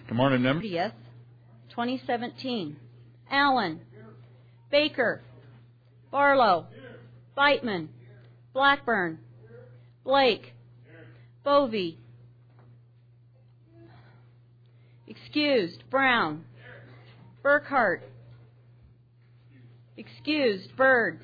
Good morning, members. 30th, 2017. Allen. Baker. Barlow. Beitman. Blackburn. Blake. Bovee. Excused. Brown. Burkhart. Excused. Byrd.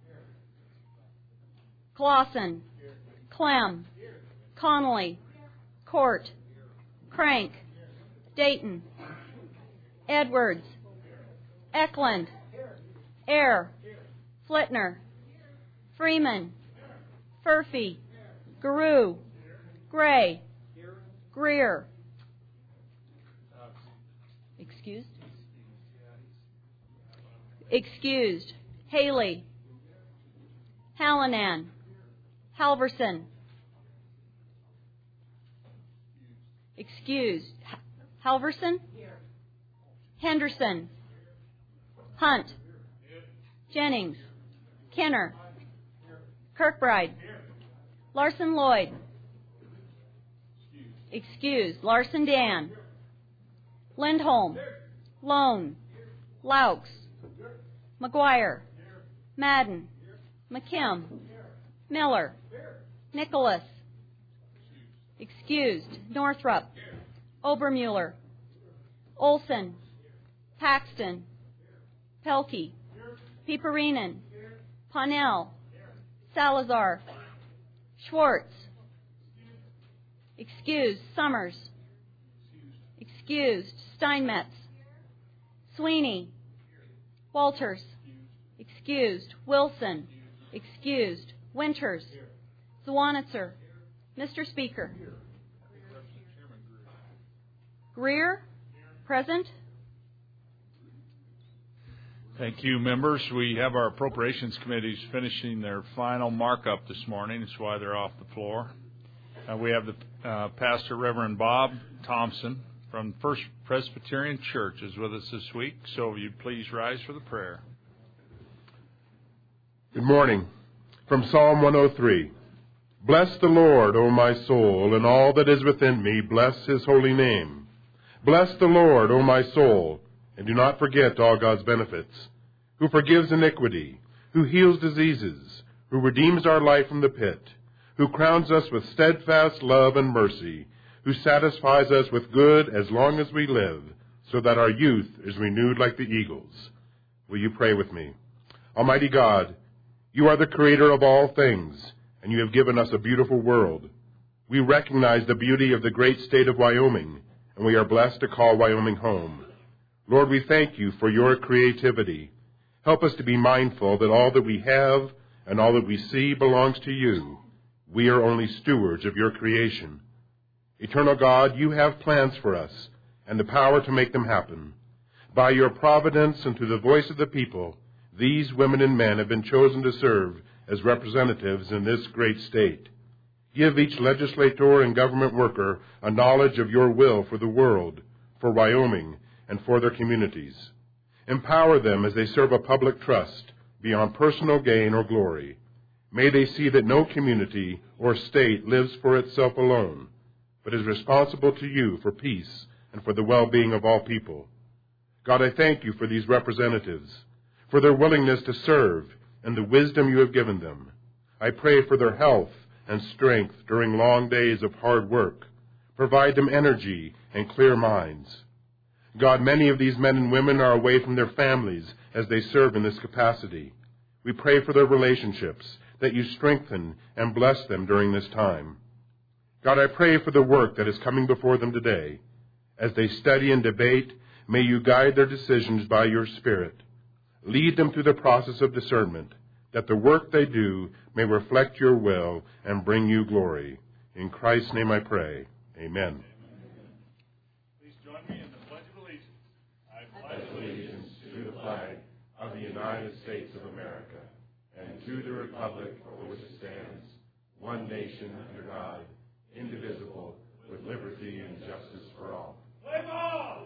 Clausen. Clem. Connolly. Court. Crank. Dayton. Edwards. Eklund. Eyre. Flitner. Freeman. Furphy. Garou. Gray. Greer. Excused? Excused. Haley. Hallinan. Halverson. Excused. Halverson. Henderson. Hunt. Jennings. Kenner. Kirkbride. Larson Lloyd. Excused. Larson Dan. Lindholm. Lone. Laux. McGuire. Madden. McKim. Miller. Nicholas. Excused. Northrup. Obermuller. Olson. Paxton. Pelkey. Piperinen. Ponnell. Salazar. Schwartz. Excused. Summers. Excused. Steinmetz. Sweeney. Walters. Excused. Wilson. Excused. Winters. Zwanitzer. Mr. Speaker. Greer. Present. Thank you, members. We have our appropriations committees finishing their final markup this morning. That's why they're off the floor. We have the Pastor Reverend Bob Thompson from First Presbyterian Church is with us this week. So will you please rise for the prayer. Good morning. From Psalm 103. Bless the Lord, O my soul, and all that is within me, bless his holy name. Bless the Lord, O my soul, and do not forget all God's benefits, who forgives iniquity, who heals diseases, who redeems our life from the pit, who crowns us with steadfast love and mercy, who satisfies us with good as long as we live, so that our youth is renewed like the eagles. Will you pray with me? Almighty God, you are the creator of all things, and you have given us a beautiful world. We recognize the beauty of the great state of Wyoming, and we are blessed to call Wyoming home. Lord, we thank you for your creativity. Help us to be mindful that all that we have and all that we see belongs to you. We are only stewards of your creation. Eternal God, you have plans for us and the power to make them happen. By your providence and through the voice of the people, these women and men have been chosen to serve as representatives in this great state. Give each legislator and government worker a knowledge of your will for the world, for Wyoming, and for their communities. Empower them as they serve a public trust beyond personal gain or glory. May they see that no community or state lives for itself alone, but is responsible to you for peace and for the well-being of all people. God, I thank you for these representatives, for their willingness to serve and the wisdom you have given them. I pray for their health and strength during long days of hard work. Provide them energy and clear minds. God, many of these men and women are away from their families as they serve in this capacity. We pray for their relationships, that you strengthen and bless them during this time. God, I pray for the work that is coming before them today. As they study and debate, may you guide their decisions by your Spirit. Lead them through the process of discernment, that the work they do may reflect your will and bring you glory. In Christ's name I pray. Amen. Please join me in the Pledge of Allegiance. I pledge allegiance to the flag of the United States of America and to the republic for which it stands, one nation under God, indivisible, with liberty and justice for all. Play ball!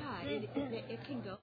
Yeah, it can go.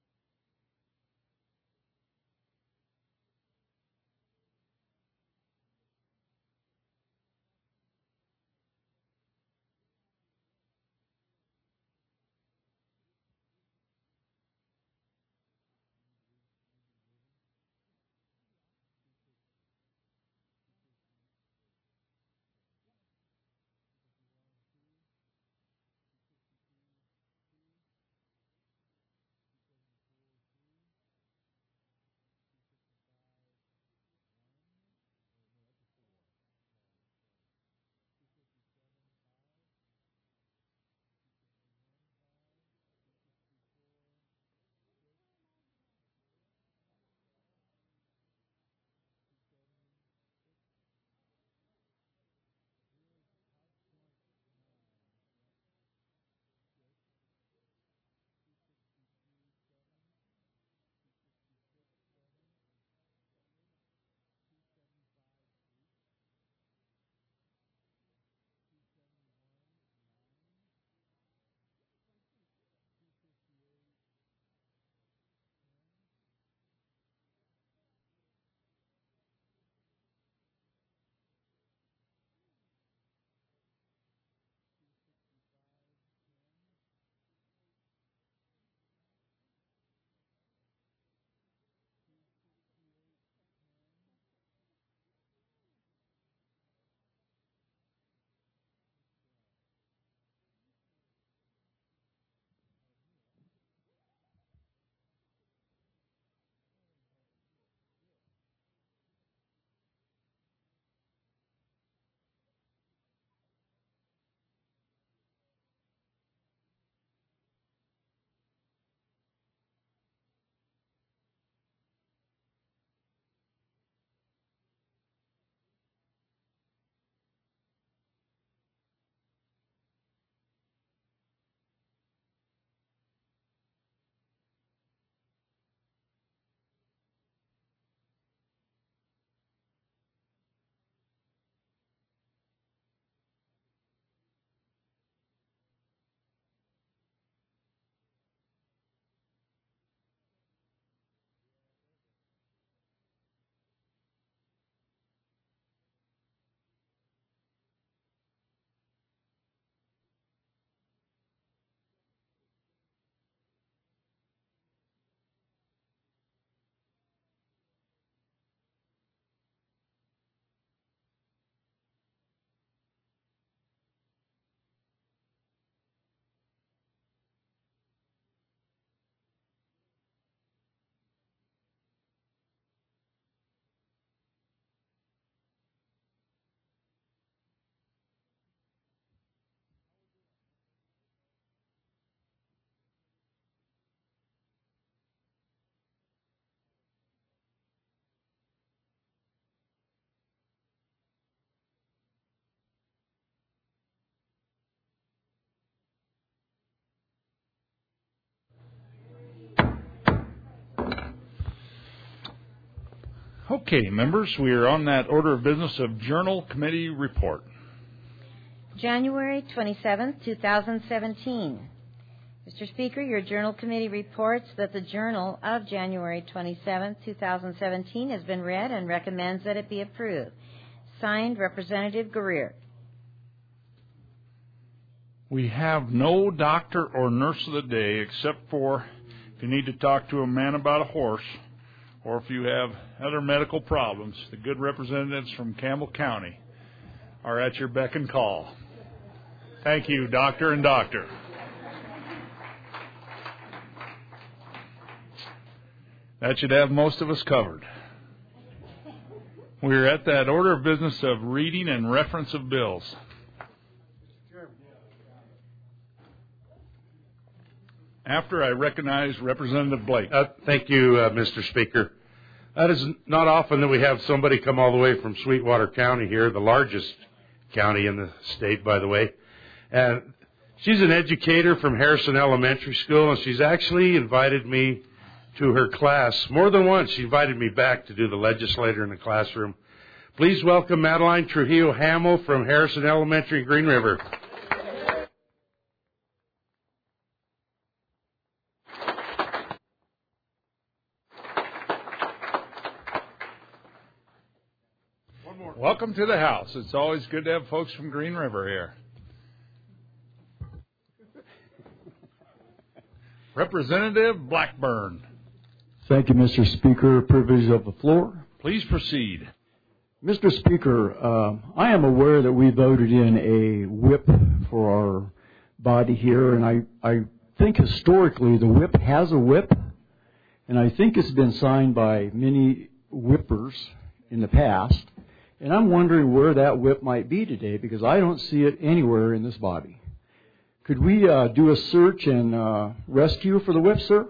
Okay, members, we are on that order of business of Journal Committee Report. January 27, 2017. Mr. Speaker, your Journal Committee reports that the Journal of January 27, 2017 has been read and recommends that it be approved. Signed, Representative Greer. We have no doctor or nurse of the day except for if you need to talk to a man about a horse or if you have other medical problems. The good representatives from Campbell County are at your beck and call. Thank you, doctor and doctor. That should have most of us covered. We're at that order of business of reading and reference of bills. After I recognize Representative Blake. Thank you, Mr. Speaker. That is not often that we have somebody come all the way from Sweetwater County here, the largest county in the state, by the way. And she's an educator from Harrison Elementary School, and she's actually invited me to her class more than once. She invited me back to do the legislator in the classroom. Please welcome Madeline Trujillo Hamill from Harrison Elementary in Green River. Welcome to the House. It's always good to have folks from Green River here. Representative Blackburn. Thank you, Mr. Speaker. Privilege of the floor. Please proceed. Mr. Speaker, I am aware that we voted in a whip for our body here, and I think historically the whip has a whip, and I think it's been signed by many whippers in the past, and I'm wondering where that whip might be today because I don't see it anywhere in this body. Could we do a search and rescue for the whip, sir?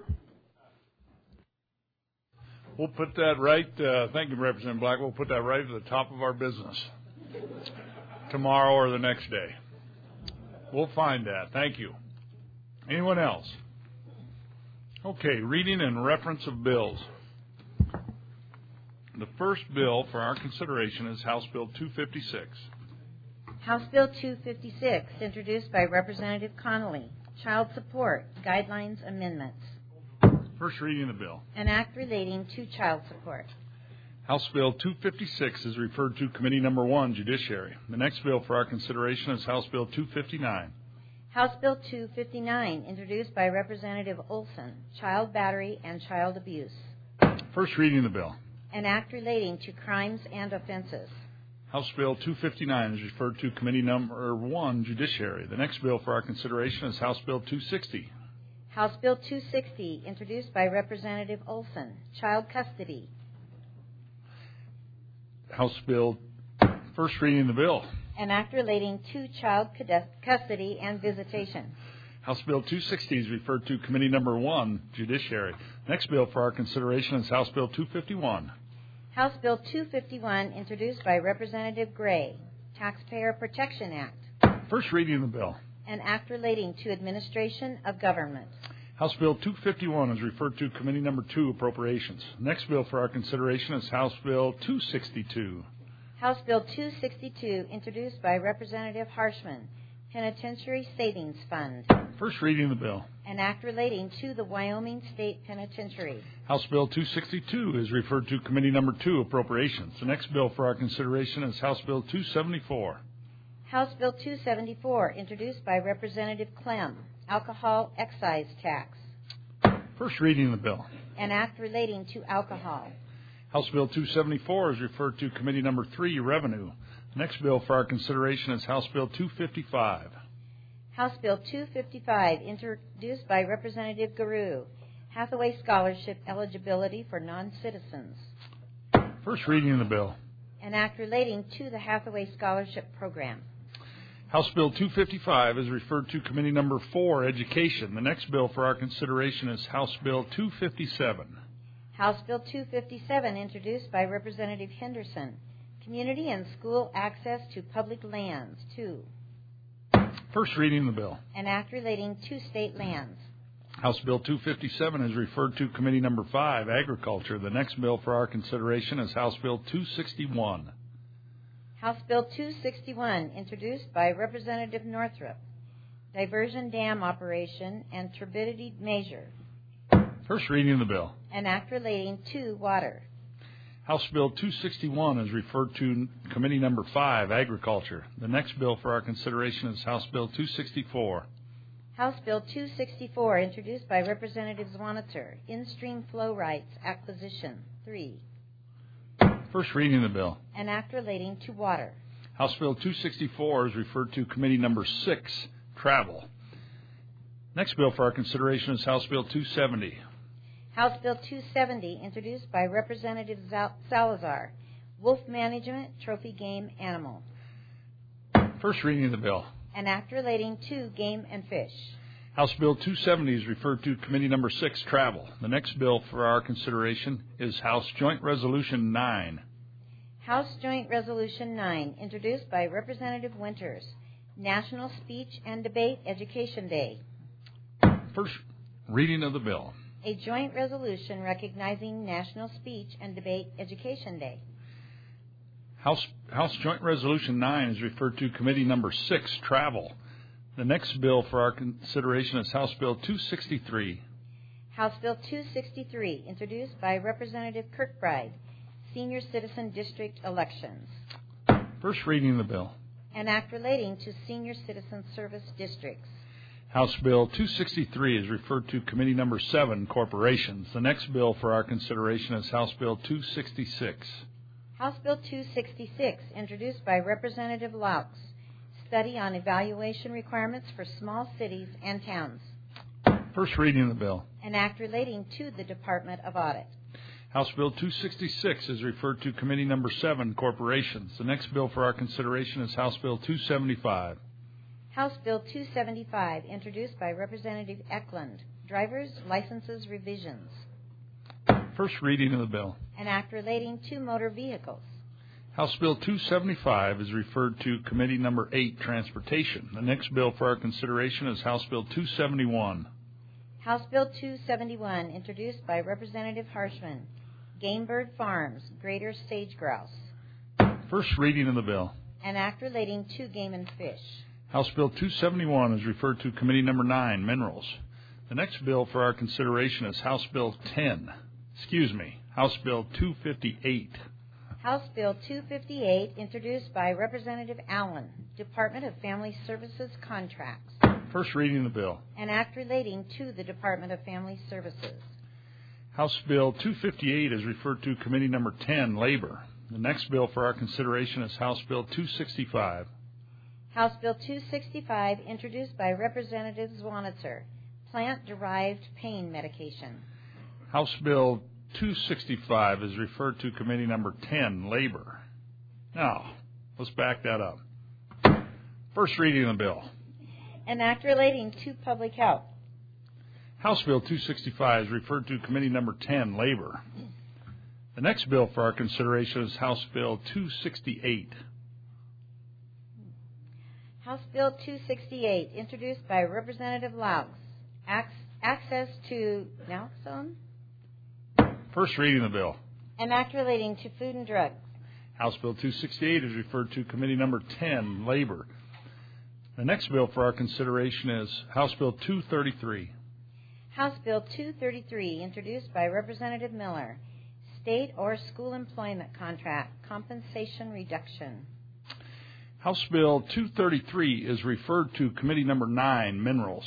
We'll put that right, thank you, Representative Black, we'll put that right at the top of our business tomorrow or the next day. We'll find that. Thank you. Anyone else? Okay, reading and reference of bills. The first bill for our consideration is House Bill 256. House Bill 256, introduced by Representative Connolly, Child Support Guidelines Amendments. First reading of the bill. An act relating to child support. House Bill 256 is referred to Committee Number 1, Judiciary. The next bill for our consideration is House Bill 259. House Bill 259, introduced by Representative Olson, Child Battery and Child Abuse. First reading of the bill. An act relating to crimes and offenses. House Bill 259 is referred to Committee Number 1, Judiciary. The next bill for our consideration is House Bill 260. House Bill 260, introduced by Representative Olson, Child Custody. House Bill, first reading of the bill. An act relating to child custody and visitation. House Bill 260 is referred to Committee Number 1, Judiciary. Next bill for our consideration is House Bill 251. House Bill 251, introduced by Representative Gray, Taxpayer Protection Act. First reading of the bill. An act relating to administration of government. House Bill 251 is referred to Committee Number 2, Appropriations. Next bill for our consideration is House Bill 262. House Bill 262, introduced by Representative Harshman, Penitentiary Savings Fund. First reading of the bill. An act relating to the Wyoming State Penitentiary. House Bill 262 is referred to Committee Number 2, Appropriations. The next bill for our consideration is House Bill 274. House Bill 274, introduced by Representative Clem, Alcohol Excise Tax. First reading of the bill. An act relating to alcohol. House Bill 274 is referred to Committee Number 3, Revenue. The next bill for our consideration is House Bill 255. House Bill 255, introduced by Representative Garou, Hathaway Scholarship Eligibility for Non-Citizens. First reading of the bill. An act relating to the Hathaway Scholarship Program. House Bill 255 is referred to Committee Number 4, Education. The next bill for our consideration is House Bill 257. House Bill 257, introduced by Representative Henderson, Community and School Access to Public Lands, 2. First reading of the bill. An act relating to state lands. House Bill 257 is referred to Committee Number 5, Agriculture. The next bill for our consideration is House Bill 261. House Bill 261, introduced by Representative Northrup, Diversion Dam Operation and Turbidity Measure. First reading of the bill. An act relating to water. House Bill 261 is referred to Committee Number 5, Agriculture. The next bill for our consideration is House Bill 264. House Bill 264, introduced by Representative Zwaniter, In-Stream Flow Rights Acquisition, 3. First reading of the bill. An act relating to water. House Bill 264 is referred to Committee Number 6, Travel. Next bill for our consideration is House Bill 270. House Bill 270, introduced by Representative Salazar, Wolf Management, Trophy Game Animal. First reading of the bill. An act relating to game and fish. House Bill 270 is referred to Committee Number 6, Travel. The next bill for our consideration is House Joint Resolution 9. House Joint Resolution 9, introduced by Representative Winters, National Speech and Debate Education Day. First reading of the bill. A joint resolution recognizing National Speech and Debate Education Day. House Joint Resolution 9 is referred to Committee Number 6, Travel. The next bill for our consideration is House Bill 263. House Bill 263, introduced by Representative Kirkbride, senior citizen district elections. First reading of the bill. An act relating to senior citizen service districts. House Bill 263 is referred to Committee Number 7, Corporations. The next bill for our consideration is House Bill 266. House Bill 266, introduced by Representative Laux. Study on evaluation requirements for small cities and towns. First reading of the bill. An act relating to the Department of Audit. House Bill 266 is referred to Committee Number 7, Corporations. The next bill for our consideration is House Bill 275. House Bill 275, introduced by Representative Eklund. Driver's licenses revisions. First reading of the bill. An act relating to motor vehicles. House Bill 275 is referred to Committee Number 8, Transportation. The next bill for our consideration is House Bill 271. House Bill 271, introduced by Representative Harshman. Game Bird Farms, Greater Sage Grouse. First reading of the bill. An act relating to game and fish. House Bill 271 is referred to Committee Number 9, Minerals. The next bill for our consideration is House Bill 258. House Bill 258, introduced by Representative Allen, Department of Family Services Contracts. First reading of the bill. An act relating to the Department of Family Services. House Bill 258 is referred to Committee Number 10, Labor. The next bill for our consideration is House Bill 265. House Bill 265, introduced by Representative Zwanitzer, plant-derived pain medication. House Bill 265 is referred to Committee Number 10, Labor. Now, let's back that up. First reading of the bill. An act relating to public health. House Bill 265 is referred to Committee Number 10, Labor. The next bill for our consideration is House Bill 268. House Bill 268, introduced by Representative Laux. Access to naloxone. First reading of the bill. An act relating to food and drugs. House Bill 268 is referred to Committee Number 10, Labor. The next bill for our consideration is House Bill 233. House Bill 233, introduced by Representative Miller. State or school employment contract compensation reduction. House Bill 233 is referred to Committee Number 9, Minerals.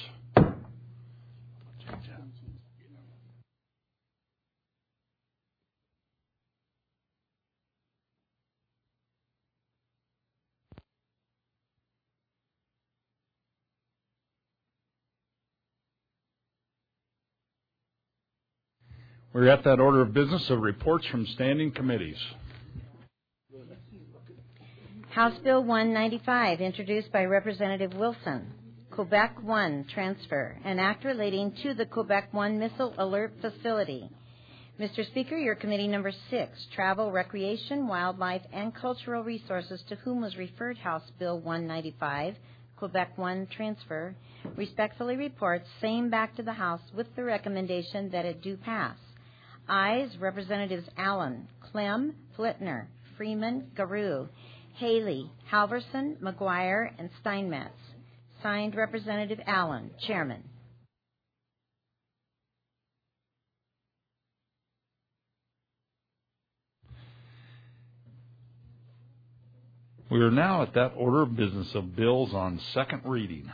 We're at that order of business of reports from standing committees. House Bill 195, introduced by Representative Wilson. Quebec One transfer, an act relating to the Quebec One Missile Alert Facility. Mr. Speaker, your committee number 6, Travel, Recreation, Wildlife, and Cultural Resources, to whom was referred House Bill 195, Quebec One transfer, respectfully reports same back to the House with the recommendation that it do pass. Ayes, Representatives Allen, Clem, Flitner, Freeman, Garou, Haley, Halverson, McGuire, and Steinmetz. Signed, Representative Allen, Chairman. We are now at that order of business of bills on second reading.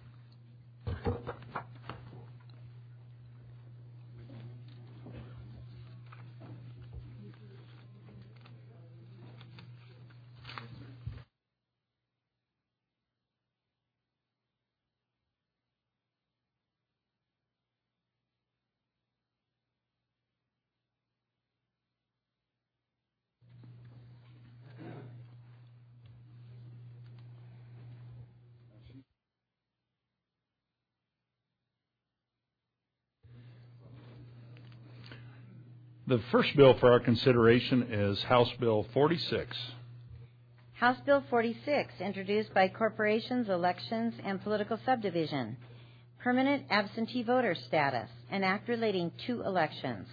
The first bill for our consideration is House Bill 46. House Bill 46, introduced by Corporations, Elections, and Political Subdivision. Permanent absentee voter status, an act relating to elections.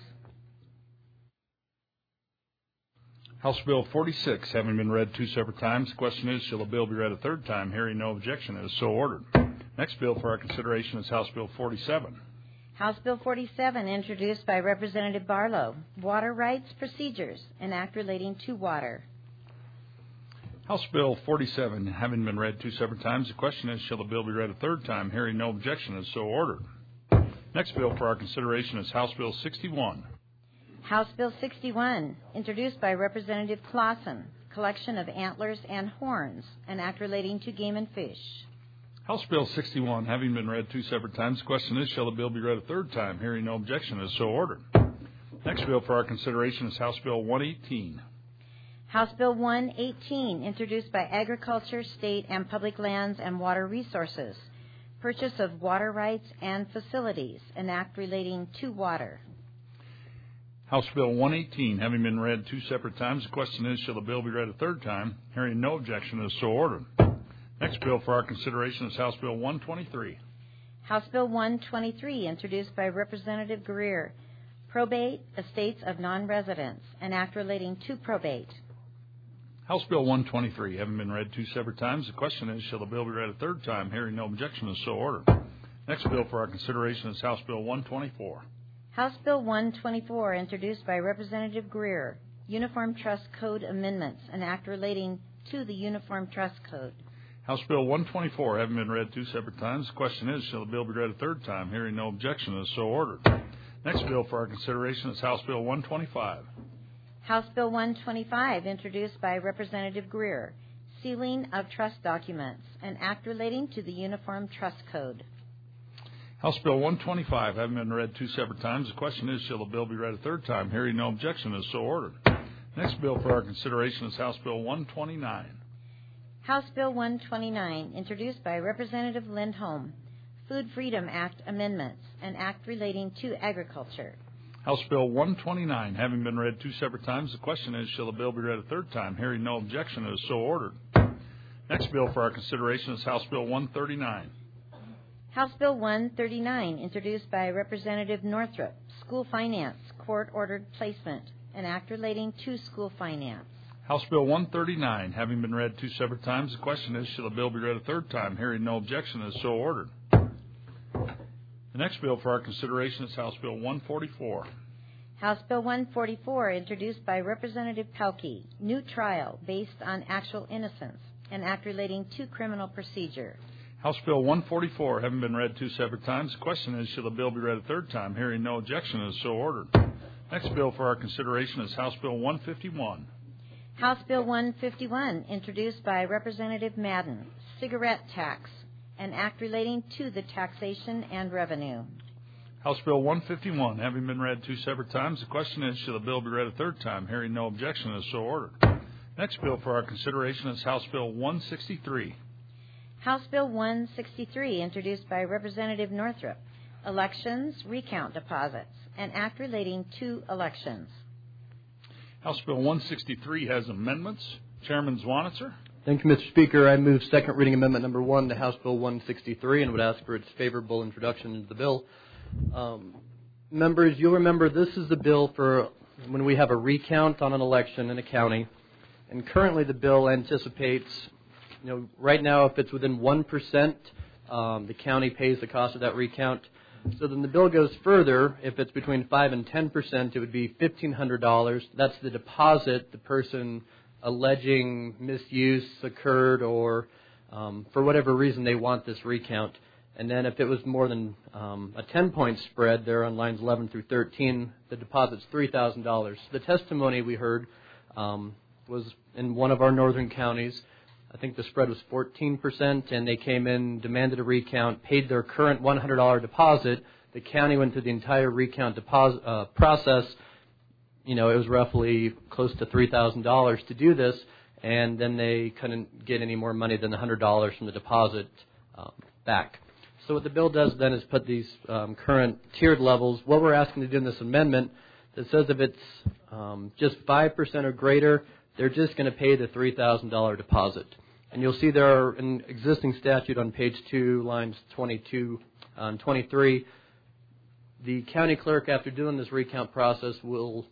House Bill 46, having been read 2 separate times, the question is, shall the bill be read a third time? Hearing no objection, it is so ordered. Next bill for our consideration is House Bill 47. House Bill 47, introduced by Representative Barlow, Water Rights Procedures, an act relating to water. House Bill 47, having been read 2 separate times, the question is, shall the bill be read a third time? Hearing no objection, is so ordered. Next bill for our consideration is House Bill 61. House Bill 61, introduced by Representative Clausen, collection of antlers and horns, an act relating to game and fish. House Bill 61, having been read 2 separate times, the question is, shall the bill be read a third time? Hearing no objection, is so ordered. Next bill for our consideration is House Bill 118. House Bill 118, introduced by Agriculture, State and Public Lands and Water Resources, purchase of water rights and facilities, an act relating to water. House Bill 118, having been read 2 separate times, the question is, shall the bill be read a third time? Hearing no objection, is so ordered. Next bill for our consideration is House Bill 123. House Bill 123, introduced by Representative Greer, probate estates of non-residents, an act relating to probate. House Bill 123, having been read 2 separate times, the question is, shall the bill be read a third time? Hearing no objection, is so ordered. Next bill for our consideration is House Bill 124. House Bill 124, introduced by Representative Greer, Uniform Trust Code Amendments, an act relating to the Uniform Trust Code. House Bill 124, having been read 2 separate times, the question is, shall the bill be read a third time? Hearing no objection, is so ordered. Next bill for our consideration is House Bill 125. House Bill 125, introduced by Representative Greer, sealing of trust documents, an act relating to the Uniform Trust Code. House Bill 125, having been read 2 separate times, the question is, shall the bill be read a third time? Hearing no objection, is so ordered. Next bill for our consideration is House Bill 129. House Bill 129, introduced by Representative Lindholm, Food Freedom Act Amendments, an act relating to agriculture. House Bill 129, having been read 2 separate times, the question is, shall the bill be read a third time? Hearing no objection, is so ordered. Next bill for our consideration is House Bill 139. House Bill 139, introduced by Representative Northrup, School Finance, Court-Ordered Placement, an act relating to school finance. House Bill 139, having been read 2 separate times, the question is, shall the bill be read a third time? Hearing no objection, is so ordered. The next bill for our consideration is House Bill 144. House Bill 144, introduced by Representative Pelkey, New Trial Based on Actual Innocence, an act relating to criminal procedure. House Bill 144, having been read 2 separate times, the question is, shall the bill be read a third time? Hearing no objection, is so ordered. Next bill for our consideration is House Bill 151. House Bill 151, introduced by Representative Madden, cigarette tax, an act relating to the taxation and revenue. House Bill 151, having been read 2 separate times, the question is, shall the bill be read a third time? Hearing no objection, is so ordered. Next bill for our consideration is House Bill 163. House Bill 163, introduced by Representative Northrup, elections recount deposits, an act relating to elections. House Bill 163 has amendments. Chairman Zwanitzer. Thank you, Mr. Speaker. I move second reading amendment number 1 to House Bill 163 and would ask for its favorable introduction into the bill. Members, you'll remember this is the bill for when we have a recount on an election in a county. And currently the bill anticipates, right now if it's within 1%, the county pays the cost of that recount. So then the bill goes further. If it's between 5 and 10%, it would be $1,500. That's the deposit the person alleging misuse occurred or for whatever reason they want this recount. And then if it was more than a 10-point spread there on lines 11 through 13, the deposit's $3,000. The testimony we heard was in one of our northern counties. I think the spread was 14%, and they came in, demanded a recount, paid their current $100 deposit. The county went through the entire recount process. It was roughly close to $3,000 to do this, and then they couldn't get any more money than the $100 from the deposit back. So what the bill does then is put these current tiered levels. What we're asking to do in this amendment that says if it's just 5% or greater, they're just going to pay the $3,000 deposit. And you'll see there are an existing statute on page 2, lines 22 and 23. The county clerk, after doing this recount process, will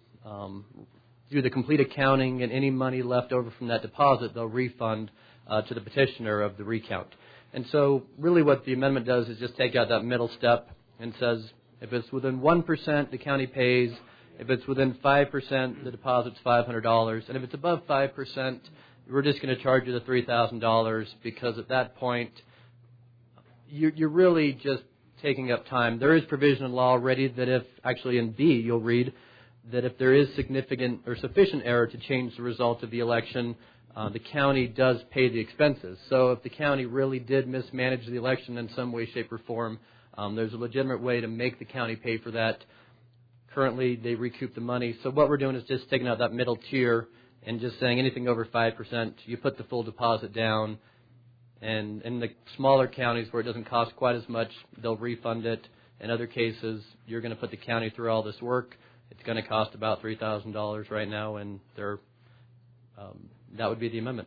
do the complete accounting, and any money left over from that deposit, they'll refund to the petitioner of the recount. And so really what the amendment does is just take out that middle step and says If it's within 1%, the county pays. If it's within 5%, the deposit's $500. And if it's above 5%, we're just going to charge you the $3,000 because at that point, you're really just taking up time. There is provision in law already that if, actually in B, you'll read, that if there is significant or sufficient error to change the result of the election, the county does pay the expenses. So if the county really did mismanage the election in some way, shape, or form, there's a legitimate way to make the county pay for that. Currently, they recoup the money. So what we're doing is just taking out that middle tier and just saying anything over 5%, you put the full deposit down. And in the smaller counties where it doesn't cost quite as much, they'll refund it. In other cases, you're going to put the county through all this work. It's going to cost about $3,000 right now, and that would be the amendment.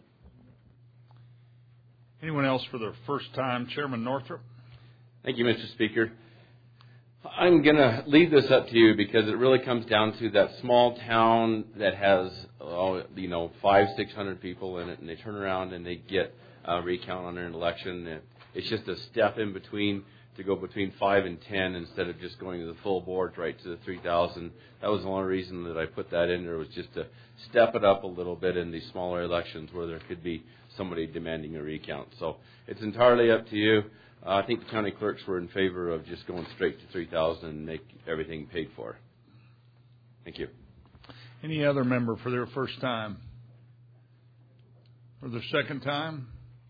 Anyone else for the first time? Chairman Northrup. Thank you, Mr. Speaker. I'm going to leave this up to you because it really comes down to that small town that has, 500-600 people in it, and they turn around and they get a recount on their election. It's just a step in between to go between 5 and 10 instead of just going to the full board right to the 3,000. That was the only reason that I put that in there, was just to step it up a little bit in these smaller elections where there could be somebody demanding a recount. So it's entirely up to you. I think the county clerks were in favor of just going straight to 3,000 and make everything paid for. Thank you. Any other member for their first time? For their second time?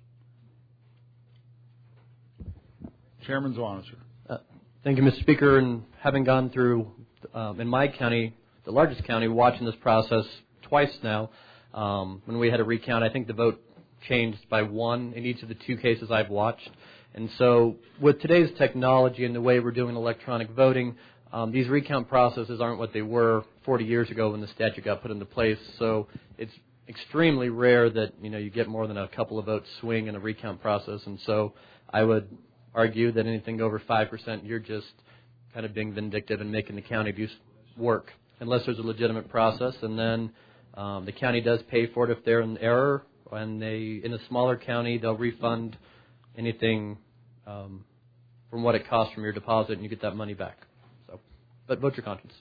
Chairman Zwanzer. Thank you, Mr. Speaker. And having gone through, in my county, the largest county, watching this process twice now, when we had a recount, I think the vote changed by 1 in each of the 2 cases I've watched. And so with today's technology and the way we're doing electronic voting, these recount processes aren't what they were 40 years ago when the statute got put into place. So it's extremely rare that, you get more than a couple of votes swing in a recount process. And so I would argue that anything over 5%, you're just kind of being vindictive and making the county do work, unless there's a legitimate process. And then the county does pay for it if they're in error. And in a smaller county, they'll refund anything from what it costs from your deposit, and you get that money back. So, but vote your conscience.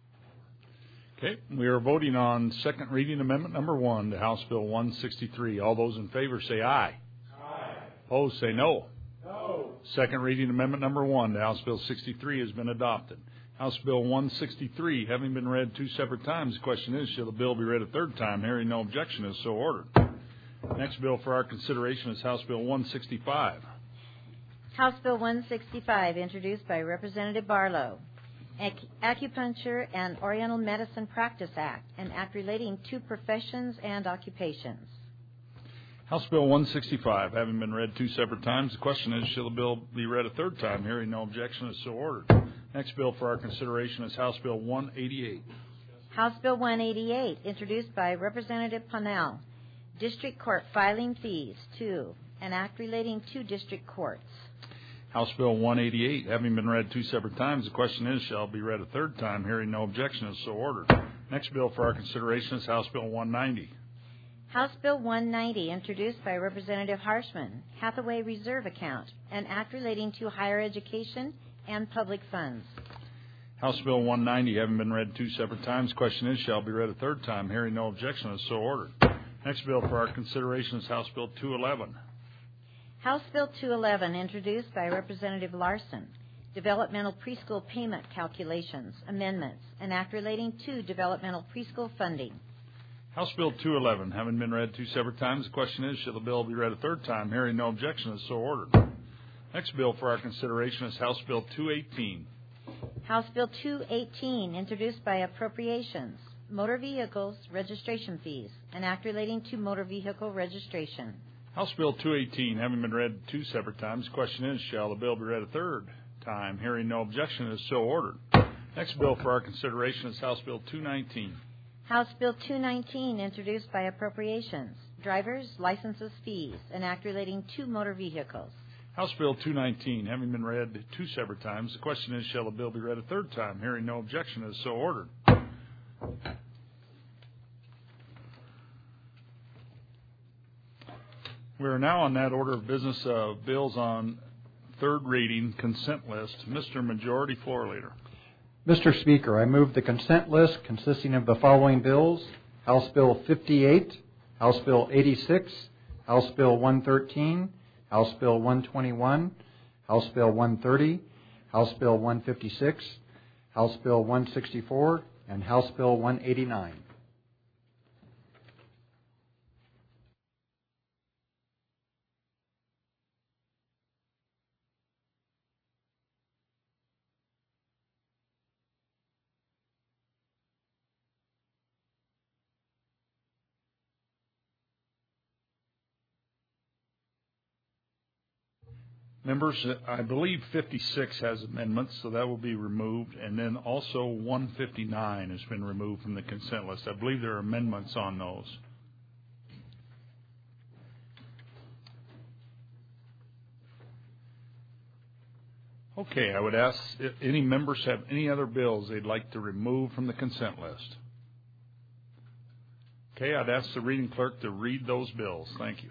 Okay, we are voting on second reading amendment number 1 to House Bill 163. All those in favor say aye. Aye. Opposed say no. No. Second reading amendment number 1 to House Bill 63 has been adopted. House Bill 163 having been read 2 separate times, the question is, shall the bill be read a third time? Hearing no objection, is so ordered. Next bill for our consideration is House Bill 165. House Bill 165, introduced by Representative Barlow. Acupuncture and Oriental Medicine Practice Act, an act relating to professions and occupations. House Bill 165 having been read 2 separate times, the question is, shall the bill be read a third time? Hearing no objection, is so ordered. Next bill for our consideration is House Bill 188. House Bill 188, introduced by Representative Pannell. District Court Filing Fees, 2, an act relating to district courts. House Bill 188 having been read 2 separate times, the question is, shall be read a third time? Hearing no objection, is so ordered. Next bill for our consideration is House Bill 190. House Bill 190, introduced by Representative Harshman. Hathaway Reserve Account, an act relating to higher education and public funds. House Bill 190 having been read 2 separate times, the question is, shall be read a third time? Hearing no objection, is so ordered. Next bill for our consideration is House Bill 211. House Bill 211, introduced by Representative Larson. Developmental Preschool Payment Calculations, Amendments, an act relating to developmental preschool funding. House Bill 211 having been read 2 separate times, the question is, shall the bill be read a third time? Hearing no objection, is so ordered. Next bill for our consideration is House Bill 218. House Bill 218, introduced by Appropriations. Motor Vehicles Registration Fees, an act relating to motor vehicle registration. House Bill 218 having been read 2 separate times, the question is, shall the bill be read a third time? Hearing no objection, is so ordered. Next bill for our consideration is House Bill 219. House Bill 219, introduced by Appropriations. Drivers' Licenses Fees, an act relating to motor vehicles. House Bill 219 having been read 2 separate times, the question is, shall the bill be read a third time? Hearing no objection, is so ordered. We are now on that order of business of bills on third reading consent list. Mr. Majority Floor Leader. Mr. Speaker, I move the consent list consisting of the following bills: House Bill 58, House Bill 86, House Bill 113, House Bill 121, House Bill 130, House Bill 156, House Bill 164, and House Bill 189. Members, I believe 56 has amendments, so that will be removed. And then also 159 has been removed from the consent list. I believe there are amendments on those. Okay, I would ask if any members have any other bills they'd like to remove from the consent list. Okay, I'd ask the reading clerk to read those bills. Thank you.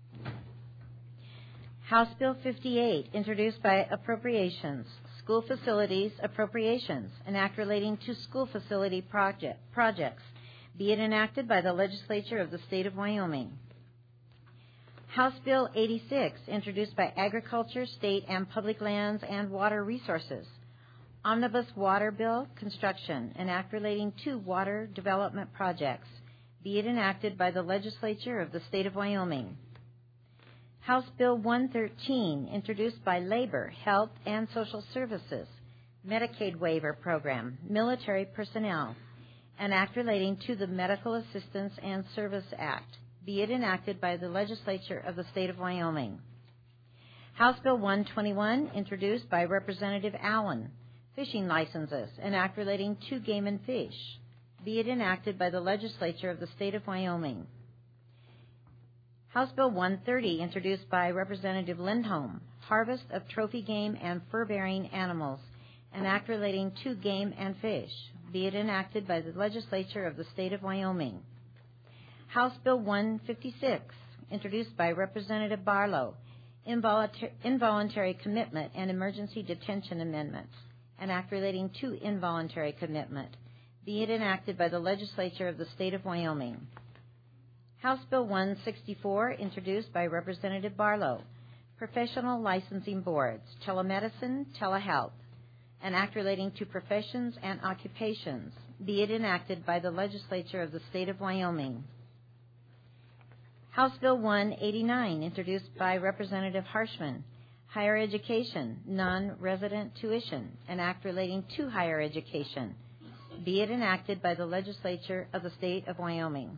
House Bill 58, introduced by Appropriations, School Facilities Appropriations, an act relating to school facility projects, be it enacted by the legislature of the state of Wyoming. House Bill 86, introduced by Agriculture, State and Public Lands and Water Resources, Omnibus Water Bill Construction, an act relating to water development projects, be it enacted by the legislature of the state of Wyoming. House Bill 113, introduced by Labor, Health and Social Services, Medicaid Waiver Program, Military Personnel, an act relating to the Medical Assistance and Service Act, be it enacted by the legislature of the state of Wyoming. House Bill 121, introduced by Representative Allen, Fishing Licenses, an act relating to game and fish, be it enacted by the legislature of the state of Wyoming. House Bill 130, introduced by Representative Lindholm, Harvest of Trophy Game and Fur-Bearing Animals, an act relating to game and fish, be it enacted by the legislature of the state of Wyoming. House Bill 156, introduced by Representative Barlow, Involuntary Commitment and Emergency Detention Amendments, an act relating to involuntary commitment, be it enacted by the legislature of the state of Wyoming. House Bill 164, introduced by Representative Barlow, Professional Licensing Boards, Telemedicine, Telehealth, an act relating to professions and occupations, be it enacted by the legislature of the state of Wyoming. House Bill 189, introduced by Representative Harshman, Higher Education, Non-Resident Tuition, an act relating to higher education, be it enacted by the legislature of the state of Wyoming.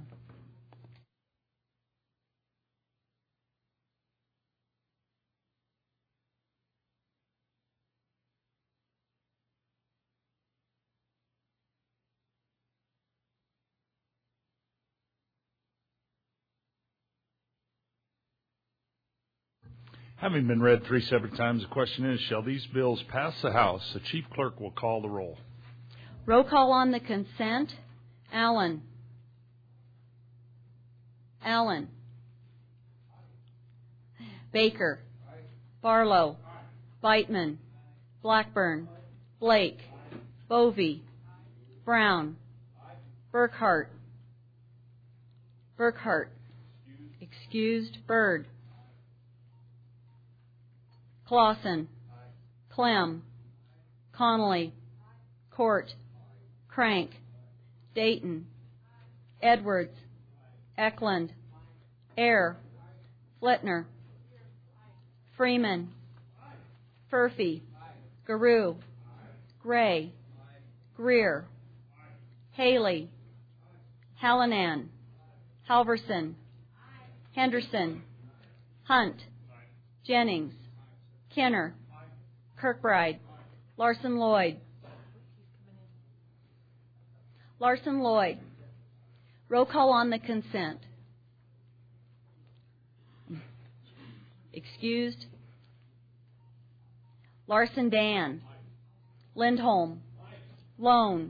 Having been read 3 separate times, the question is, shall these bills pass the House? The Chief Clerk will call the roll. Roll call on the consent. Allen. Allen. Baker. Barlow. Beitman. Blackburn. Blake. Bovee. Brown. Burkhart. Excused. Byrd. Clausen. Clem. Connolly. Court. Crank. Dayton. Edwards. Eklund. Ayer. Flitner. Freeman. Furphy. Garou. Gray. Greer. Haley. Hallinan. Halverson. Henderson. Hunt. Jennings. Kenner. Kirkbride. Larson Lloyd. Roll call on the consent. Excused. Larson Dan. Lindholm. Lone.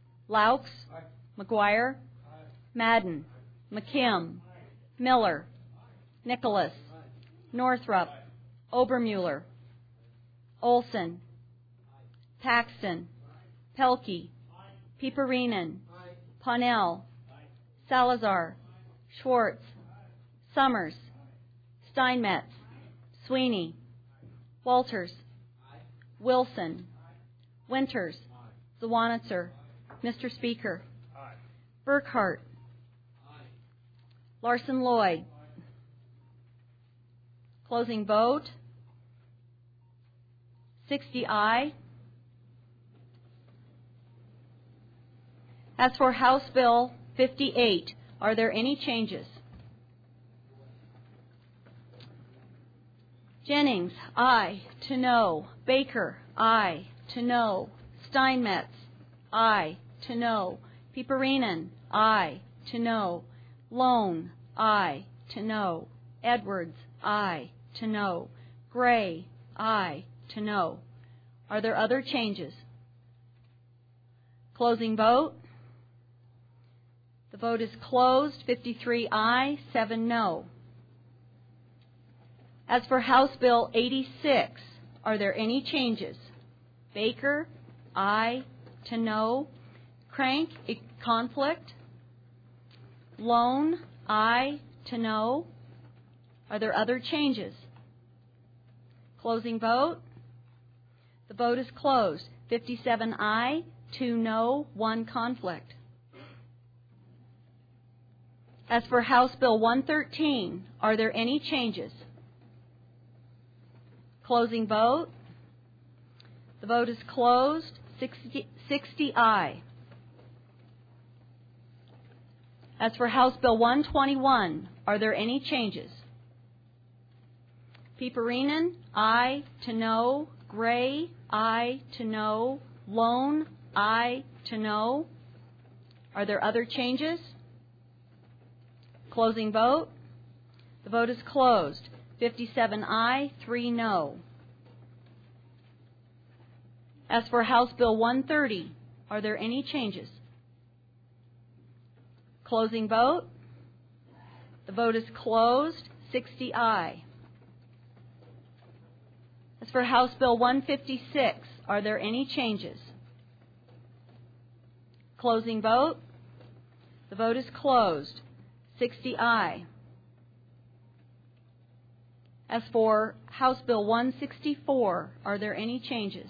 Laux. McGuire. Madden. McKim. Miller. Nicholas, Northrup, Obermuller, Olson, Paxton, Pelkey, Pieperinen, Ponnell, Salazar, Schwartz, Summers, Steinmetz, Sweeney, Walters, Wilson, Winters, Zawanitzer, Mr. Speaker, Burkhart, Larson Lloyd. Closing vote. 60 aye. As for House Bill 58, are there any changes? Jennings, aye. To no. Baker, aye. To no. Steinmetz, aye. To no. Pieperinen, aye. To no. Lone, aye. To no. Edwards, aye. To no. Gray, aye. To no. Are there other changes? Closing vote. The vote is closed. 53 aye, 7 no. As for House Bill 86, are there any changes? Baker, aye. To no. Crank, conflict. Lone, aye. To no. Are there other changes? Closing vote. The vote is closed. 57 aye, 2 no, 1 conflict. As for House Bill 113, are there any changes? Closing vote. The vote is closed. 60 aye. As for House Bill 121, are there any changes? Pieperinen, aye. To no. Gray, aye. To no. Lone, aye. To no. Are there other changes? Closing vote. The vote is closed. 57 aye, 3 no. As for House Bill 130, are there any changes? Closing vote. The vote is closed. 60 aye. As for House Bill 156, are there any changes? Closing vote. The vote is closed. 60 aye. As for House Bill 164, are there any changes?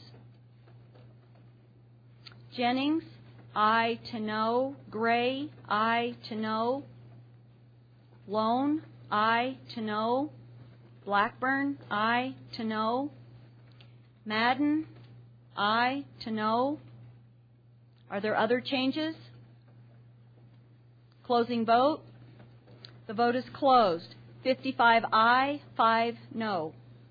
Jennings, aye. To no. Gray, aye. To no. Lone, aye. To no. Blackburn, aye. To no. Madden, aye. To no. Are there other changes? Closing vote. The vote is closed. 55 aye, 5 no.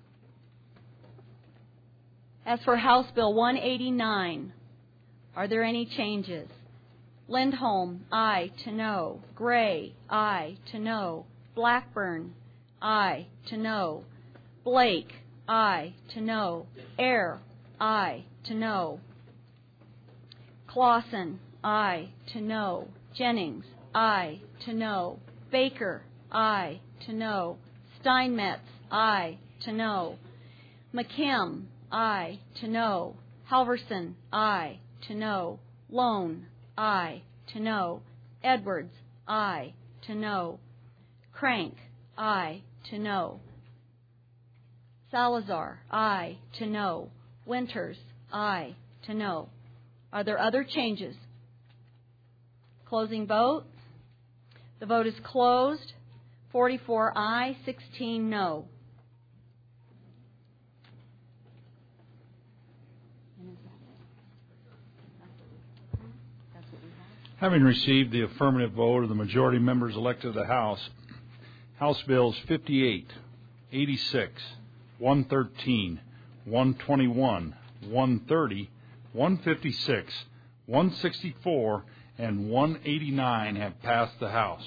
As for House Bill 189, are there any changes? Lindholm, aye. To no. Gray, aye. To no. Blackburn, aye. To no. Blake, aye. To no. Eyre, aye. To no. Clausen, aye. To no. Jennings, aye. To no. Baker, aye. To no. Steinmetz, aye. To no. McKim, aye. To no. Halverson, aye. To no. Lone, aye. To no. Edwards, aye. To no. Crank, aye. To no. Salazar, aye. To no. Winters, aye. To no. Are there other changes? Closing vote. The vote is closed. 44 aye, 16 no. Having received the affirmative vote of the majority members elected to the House, House Bills 58, 86, 113, 121, 130, 156, 164, and 189 have passed the House.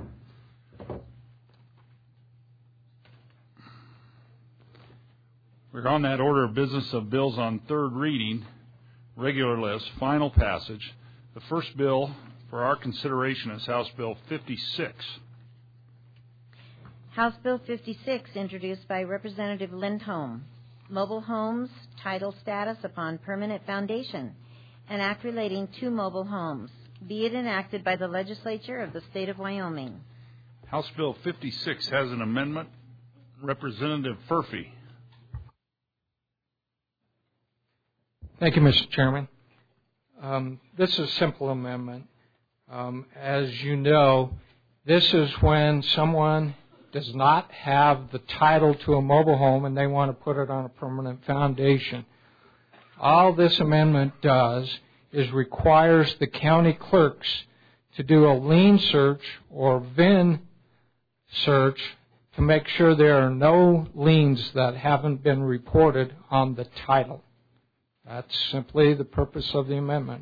We're on that order of business of bills on third reading, regular list, final passage. The first bill for our consideration is House Bill 56. House Bill 56, introduced by Representative Lindholm. Mobile homes, title status upon permanent foundation. An act relating to mobile homes. Be it enacted by the legislature of the state of Wyoming. House Bill 56 has an amendment. Representative Furphy. Thank you, Mr. Chairman. This is a simple amendment. As you know, this is when someone does not have the title to a mobile home and they want to put it on a permanent foundation. All this amendment does is requires the county clerks to do a lien search or VIN search to make sure there are no liens that haven't been reported on the title. That's simply the purpose of the amendment.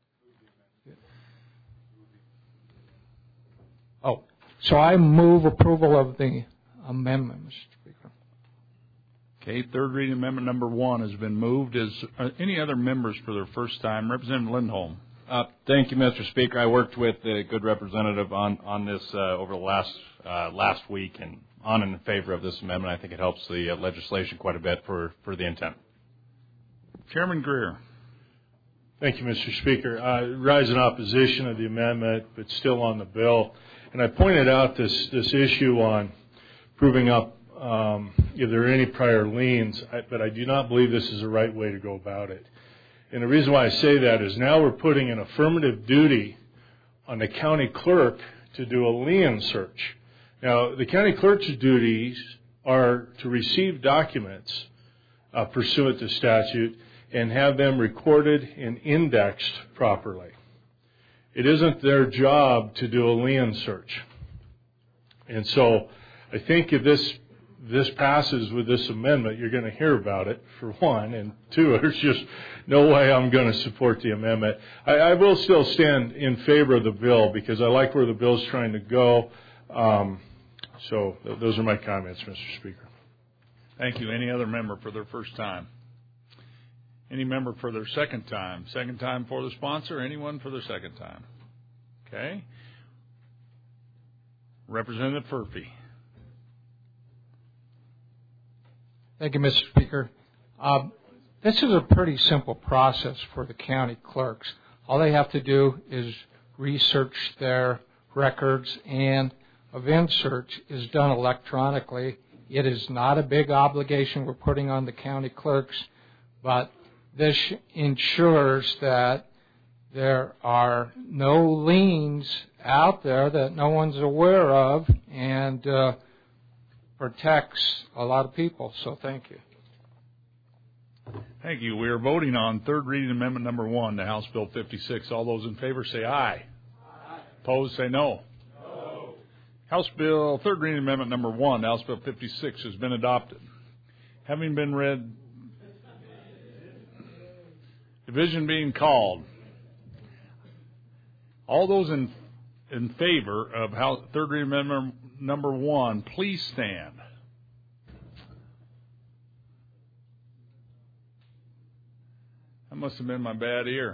So I move approval of the amendment, Mr. Speaker. Okay, third reading amendment number 1 has been moved. Is any other members for their first time? Representative Lindholm. Thank you, Mr. Speaker. I worked with the good representative on this over the last week and on in favor of this amendment. I think it helps the legislation quite a bit for the intent. Chairman Greer. Thank you, Mr. Speaker. I rise in opposition of the amendment, but still on the bill. And I pointed out this issue on proving up if there are any prior liens, but I do not believe this is the right way to go about it. And the reason why I say that is now we're putting an affirmative duty on the county clerk to do a lien search. Now, the county clerk's duties are to receive documents pursuant to statute and have them recorded and indexed properly. It isn't their job to do a lien search. And so I think if this passes with this amendment, you're going to hear about it, for one, and two, there's just no way I'm going to support the amendment. I will still stand in favor of the bill because I like where the bill's trying to go. So those are my comments, Mr. Speaker. Thank you. Any other member for their first time? Any member for their second time? Second time for the sponsor? Anyone for their second time? Okay. Representative Furphy. Thank you, Mr. Speaker. This is a pretty simple process for the county clerks. All they have to do is research their records, and a VIN search is done electronically. It is not a big obligation we're putting on the county clerks, but this ensures that there are no liens out there that no one's aware of and protects a lot of people. So thank you. Thank you. We are voting on third reading amendment number 1 to House Bill 56. All those in favor say aye. Aye. Opposed say no. No. House Bill, third reading amendment number 1 to House Bill 56 has been adopted. Having been read, division being called. All those in favor of third reading amendment number 1, please stand. That must have been my bad ear.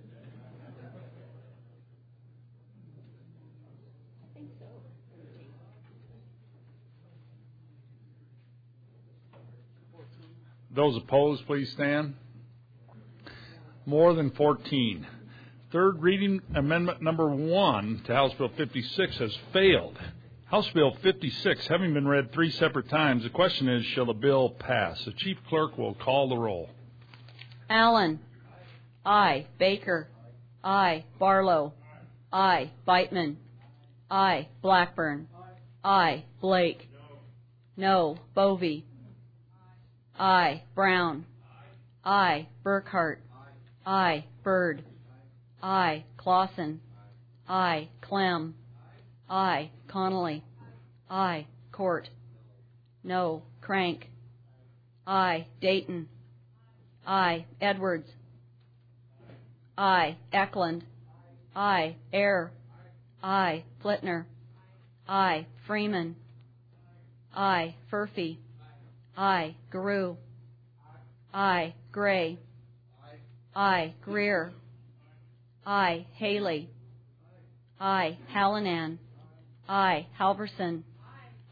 Those opposed, please stand. More than 14. Third reading amendment number 1 to House Bill 56 has failed. House Bill 56 having been read 3 separate times, the question is, shall the bill pass? The Chief Clerk will call the roll. Allen. Aye. Baker. Aye. Barlow. Aye. Beitman. Aye. Blackburn. Aye. Blake. No. Bovee. Aye. Brown. Aye. Burkhart. Aye. Byrd. Aye. Clausen. Aye. Clem. Aye. Connolly. Aye. Court. No. Crank. Aye. Dayton. Aye. Edwards. Aye. Eklund. Aye. Ayer. Aye. Flitner. Aye. Freeman. Aye. Furphy. Aye. Garou. Aye. Gray. Aye. Greer. Aye. Haley. Aye. Hallinan. Aye. Halverson.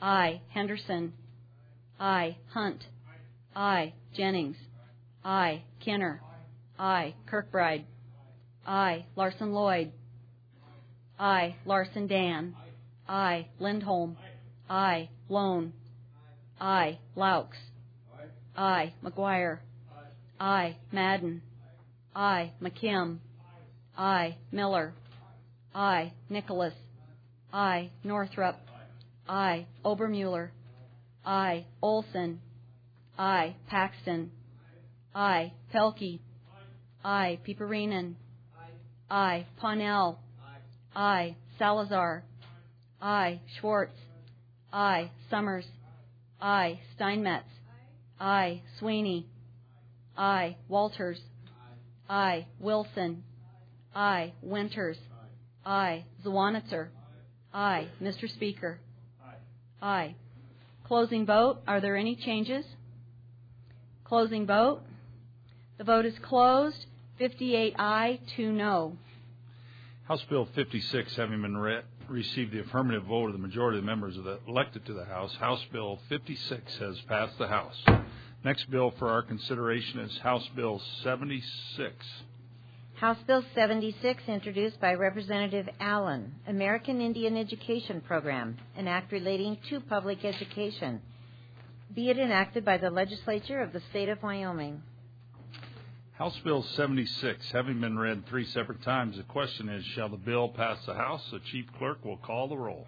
I. Henderson, I. Hunt, I. Jennings, I. Kinner, I. Kirkbride, I. Larson Lloyd, I. Larson Dan, I. Lindholm, I. Lone, I. Laux, I. McGuire, I. Madden, I. McKim, I. Miller, I. Nicholas, I. Northrup, I. Obermuller, I. Olson, I. Paxton, I. Pelkey, I. Pieperinen, I. Ponnell, I. Salazar, I. Schwartz, I. Summers, I. Steinmetz, I. Sweeney, I. Walters, I. Wilson, I. Winters, I. Zwanitzer, I. Mr. Speaker, I. Closing vote. Are there any changes? Closing vote. The vote is closed. 58 aye, 2 no. House Bill 56, having been received the affirmative vote of the majority of the members elected to the House, House Bill 56 has passed the House. Next bill for our consideration is House Bill 76. House Bill 76, introduced by Representative Allen, American Indian Education Program, an act relating to public education. Be it enacted by the legislature of the state of Wyoming. House Bill 76, having been read 3 separate times, the question is, shall the bill pass the House? The Chief Clerk will call the roll.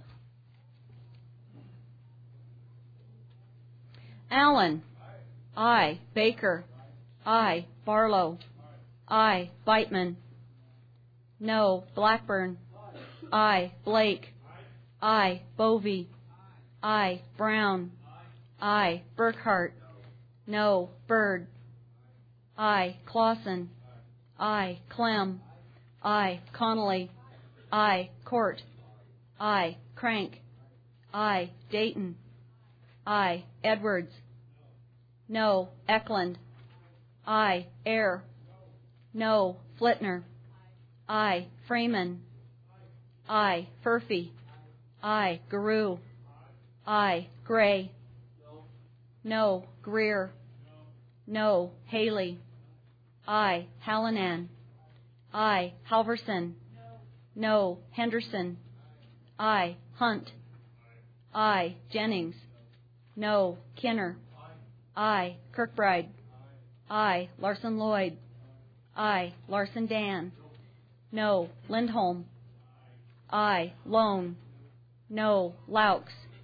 Allen, aye. Baker, aye. Barlow, aye. Beitman, no. Blackburn, aye. Blake, aye. Bovee, aye. Brown, aye. Burkhart, no. Byrd, aye. Clausen, aye. Clem, aye. Connolly, aye. Court, aye. Crank, aye. Dayton, aye. Edwards, no. Eklund, aye. Ayer, no. Flitner, aye. Freeman, aye. Furphy, aye. Garou, aye. Gray, no. Greer, no. Haley, aye. Hallinan, aye. Halverson, no. Henderson, aye. Hunt, aye. Jennings, no. Kinner, aye. Kirkbride, aye. Larson Lloyd, aye. Larson Dan, no. Lindholm, aye. Lone, no. Laux,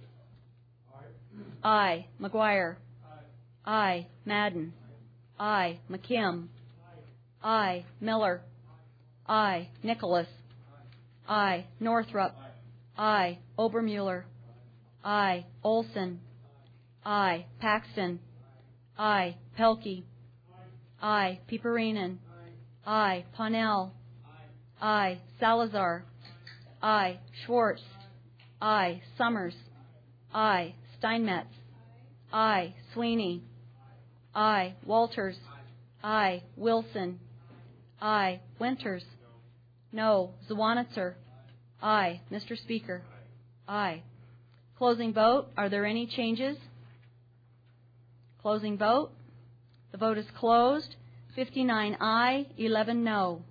aye. McGuire, aye. Madden, aye. McKim, aye. Miller, aye. Nicholas, aye. Northrup, aye. Obermuller, aye. Olson, aye. Paxton, aye. Pelkey, aye. Pieperinen, aye. Ponnell, aye. Salazar, aye. Schwartz, aye. Summers, aye. Steinmetz, aye. Sweeney, aye. Walters, aye. Wilson, aye. Winters, no. Zwanitzer, aye. Mr. Speaker, aye. Closing vote. Are there any changes? Closing vote. The vote is closed. 59 aye, 11 no.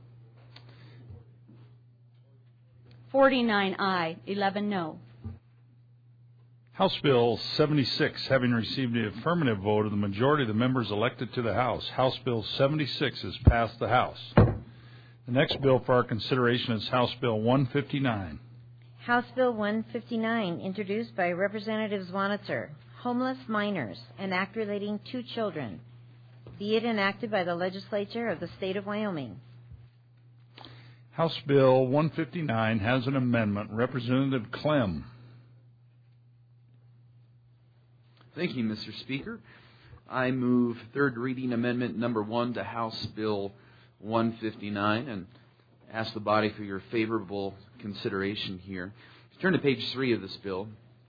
49 aye, 11 no. House Bill 76, having received the affirmative vote of the majority of the members elected to the House, House Bill 76 has passed the House. The next bill for our consideration is House Bill 159. House Bill 159, introduced by Representative Zwanitzer, Homeless Minors, an act relating to children. Be it enacted by the legislature of the state of Wyoming. House Bill 159 has an amendment. Representative Clem. Thank you, Mr. Speaker. I move third reading amendment number 1 to House Bill 159 and ask the body for your favorable consideration here. Turn to page 3 of this bill.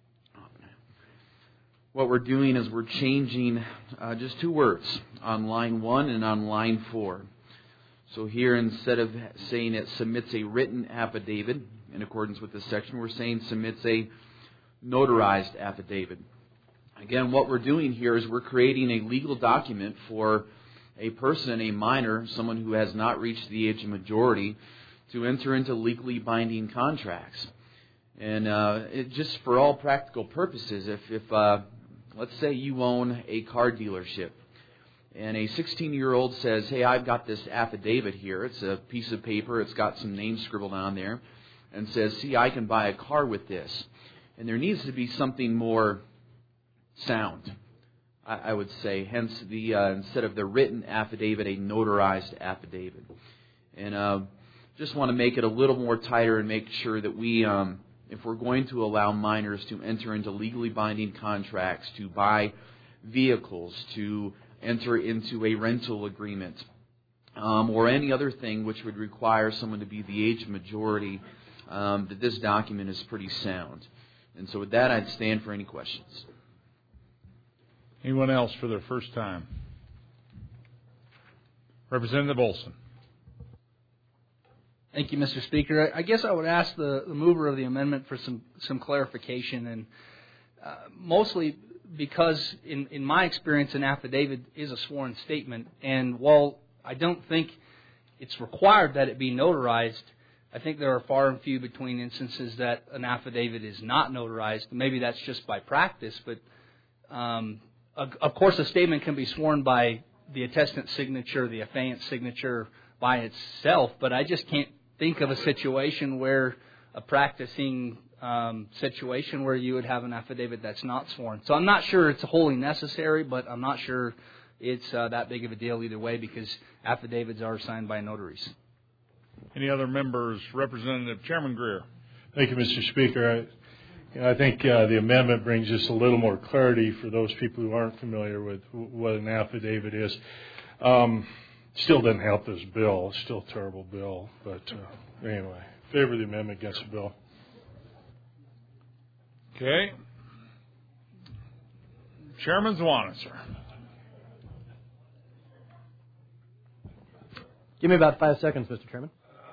What we're doing is we're changing just 2 words on line 1 and on line 4. So here, instead of saying it submits a written affidavit in accordance with this section, we're saying submits a notarized affidavit. Again, what we're doing here is we're creating a legal document for a person, a minor, someone who has not reached the age of majority, to enter into legally binding contracts. And just for all practical purposes, if let's say you own a car dealership, and a 16-year-old says, hey, I've got this affidavit here. It's a piece of paper. It's got some names scribbled on there, and says, see, I can buy a car with this. And there needs to be something more sound, I would say. Hence, instead of the written affidavit, a notarized affidavit. And just want to make it a little more tighter and make sure that we, if we're going to allow minors to enter into legally binding contracts, to buy vehicles, to enter into a rental agreement, or any other thing which would require someone to be the age of majority, that this document is pretty sound. And so with that, I'd stand for any questions. Anyone else for their first time? Representative Olson. Thank you, Mr. Speaker. I guess I would ask the mover of the amendment for some clarification, and mostly because in my experience, an affidavit is a sworn statement, and while I don't think it's required that it be notarized, I think there are far and few between instances that an affidavit is not notarized. Maybe that's just by practice, but of course a statement can be sworn by the attestant's signature, the affiant's signature by itself, but I just can't think of a situation where a practicing situation where you would have an affidavit that's not sworn. So I'm not sure it's wholly necessary, but I'm not sure it's that big of a deal either way, because affidavits are signed by notaries. Any other members? Representative Chairman Greer. Thank you, Mr. Speaker. I think the amendment brings just a little more clarity for those people who aren't familiar with what an affidavit is. Still doesn't help this bill. It's still a terrible bill. But anyway, favor the amendment against the bill. Okay. Chairman Zwanitzer. Give me about 5 seconds, Mr. Chairman.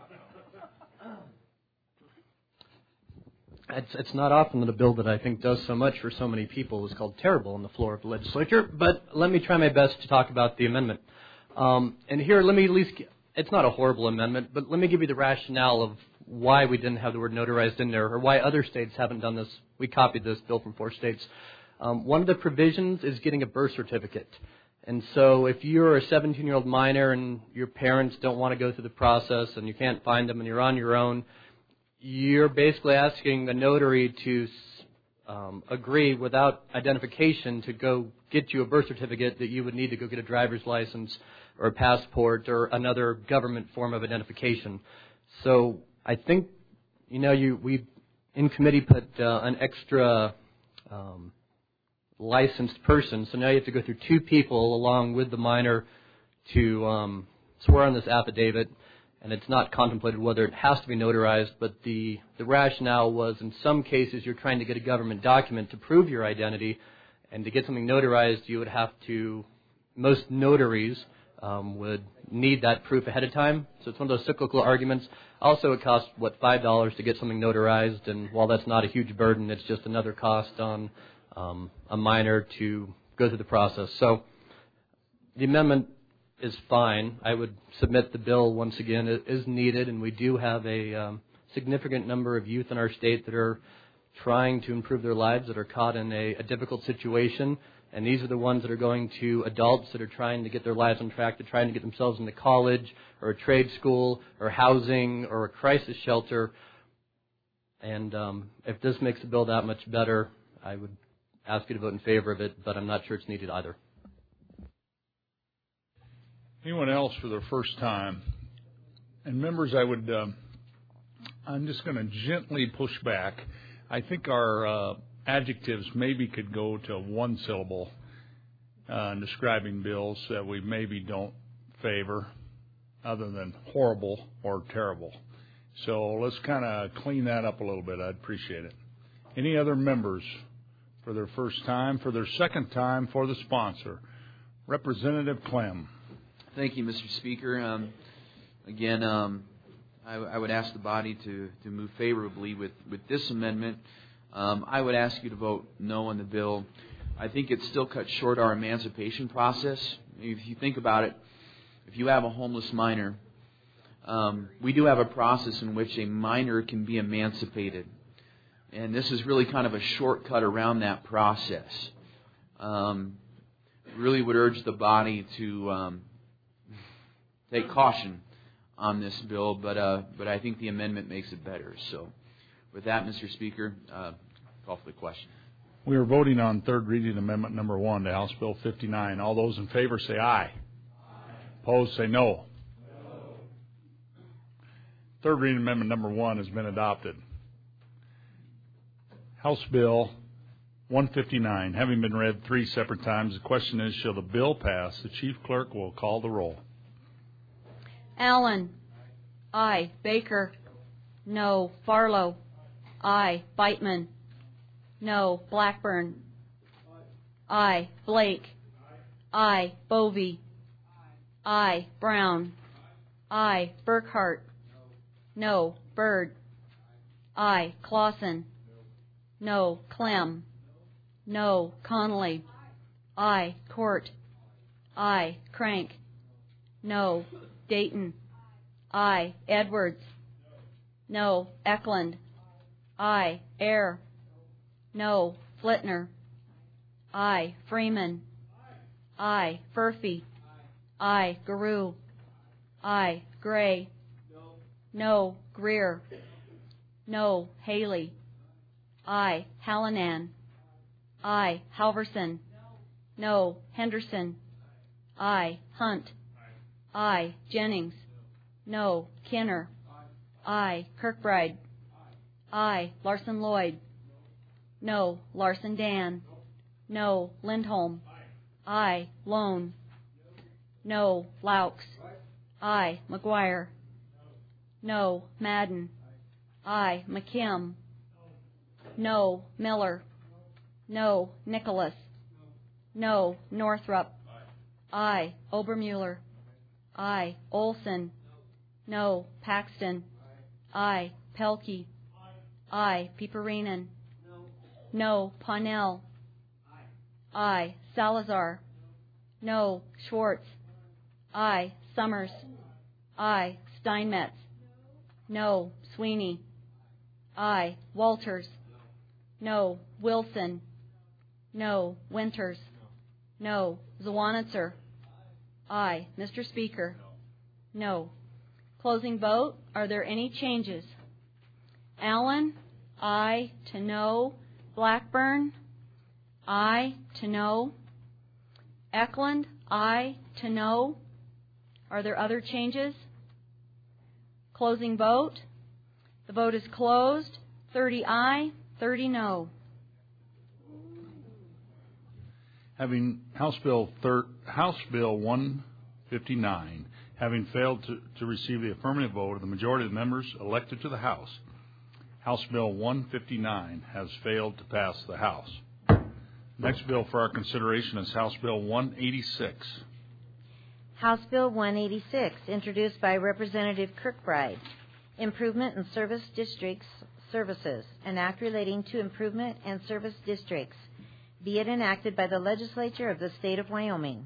It's not often that a bill that I think does so much for so many people is called terrible on the floor of the legislature, but let me try my best to talk about the amendment. And here, let me at least, it's not a horrible amendment, but let me give you the rationale of why we didn't have the word notarized in there, or why other states haven't done this. We copied this bill from 4 states. One of the provisions is getting a birth certificate. And so if you're a 17-year-old minor and your parents don't want to go through the process and you can't find them and you're on your own, you're basically asking the notary to agree without identification to go get you a birth certificate that you would need to go get a driver's license or a passport or another government form of identification. So I think, we in committee put an extra licensed person. So now you have to go through 2 people along with the minor to swear on this affidavit. And it's not contemplated whether it has to be notarized, but the rationale was in some cases you're trying to get a government document to prove your identity, and to get something notarized you would have to, most notaries would need that proof ahead of time. So it's one of those cyclical arguments. Also, it costs, $5 to get something notarized, and while that's not a huge burden, it's just another cost on a minor to go through the process. So the amendment is fine. I would submit the bill once again is needed, and we do have a significant number of youth in our state that are trying to improve their lives, that are caught in a difficult situation, and these are the ones that are going to adults that are trying to get their lives on track, to trying to get themselves into college or a trade school or housing or a crisis shelter. And if this makes the bill that much better, I would ask you to vote in favor of it, but I'm not sure it's needed either. Anyone else for their first time? And members, I'm just going to gently push back. I think our adjectives maybe could go to 1 syllable in describing bills that we maybe don't favor, other than horrible or terrible. So let's kind of clean that up a little bit. I'd appreciate it. Any other members for their first time? For their second time, for the sponsor, Representative Clem. Thank you, Mr. Speaker. I would ask the body to move favorably with this amendment. I would ask you to vote no on the bill. I think it still cuts short our emancipation process. If you think about it, if you have a homeless minor, we do have a process in which a minor can be emancipated. And this is really kind of a shortcut around that process. Really would urge the body to take caution on this bill, but I think the amendment makes it better. So with that, Mr. Speaker, call for the question. We are voting on third reading amendment number 1 to House Bill 59. All those in favor say aye. Aye. Opposed say no. No. Third reading amendment number 1 has been adopted. House Bill 159, having been read 3 separate times, the question is, shall the bill pass? The Chief Clerk will call the roll. Allen. Aye. Baker. No. Farlow. Aye. Beitman. No. Blackburn. Aye. Blake. Aye. Bovee. Aye. Brown. Aye. Burkhart. No. Byrd. Aye. Clausen. No. Clem. No. Connolly. Aye. Court. Aye. Crank. No. Dayton. Aye. Edwards. No. Eklund. Aye. Ayer. No. Flitner. Aye. Freeman. Aye. Furphy. Aye. Garou. Aye. Gray. No. Greer. No. Haley. Aye. Hallinan. Aye. Halverson. No. Henderson. Aye. Hunt. Aye. Jennings. No. Kinner. Aye. Kirkbride. Aye. Larson Lloyd. No. Larson Dan. No. Lindholm. Aye. Lone. No. Laux. Aye. McGuire. No. Madden. Aye. McKim. No. Miller. No. Nicholas. No. Northrup. Aye. Obermuller. Aye. Olson. No. Paxton. Aye. Pelkey. Aye. Piperinen. No. Parnell. Aye. Salazar. No. Schwartz. Aye. Summers. Aye. Steinmetz. No. Sweeney. Aye. Walters. No. Wilson. No. Winters. No. Zwanitzer. Aye. Mr. Speaker. No. Closing vote. Are there any changes? Allen. Aye to no. Blackburn. Aye to no. Eklund. Aye to no. Are there other changes? Closing vote. The vote is closed. 30 aye, 30 no. Having House Bill 159, having failed to receive the affirmative vote of the majority of the members elected to the House, House Bill 159 has failed to pass the House. Next bill for our consideration is House Bill 186. House Bill 186, introduced by Representative Kirkbride. Improvement in Service Districts Services, an act relating to improvement and service districts, be it enacted by the legislature of the state of Wyoming.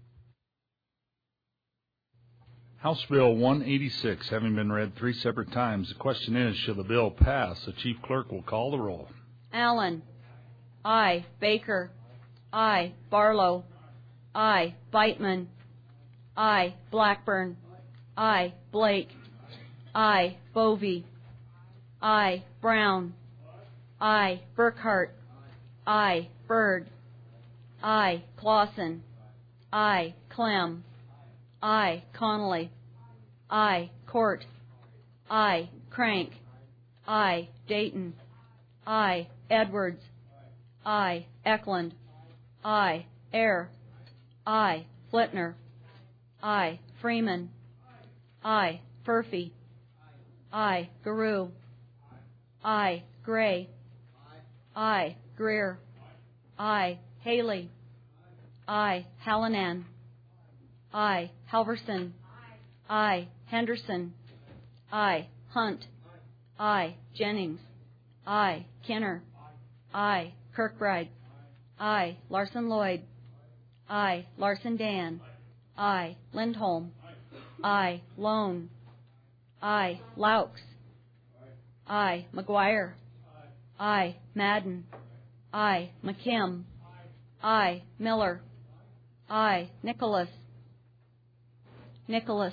House Bill 186, having been read 3 separate times, the question is, shall the bill pass? The Chief Clerk will call the roll. Allen. Aye. Baker. Aye. Barlow. Aye. Beitman. Aye. Blackburn. Aye. Blake. Aye. Bovee. Aye. Brown. Aye. Burkhart. Aye. Byrd. Aye. Clausen. Aye. Clem. Aye. Connolly. Aye. Court. Aye. Crank. Aye. Dayton. Aye. Edwards. Aye. Eklund. Aye. Ayer. Aye. Flitner. Aye. Freeman. Aye. Furphy. Aye. Garou. Aye. Gray. Aye. Greer. Aye. Haley. Aye. Hallinan. Aye. Halverson. Aye. Henderson. Aye. Hunt. Aye. Jennings. Aye. Kinner. I. Kirkbride. I. Larson Lloyd. I. Larson Dan. I. Lindholm. I. Lone. I. Laux. I. McGuire. I. Madden. I. McKim. I. Miller. I. Nicholas. Nicholas.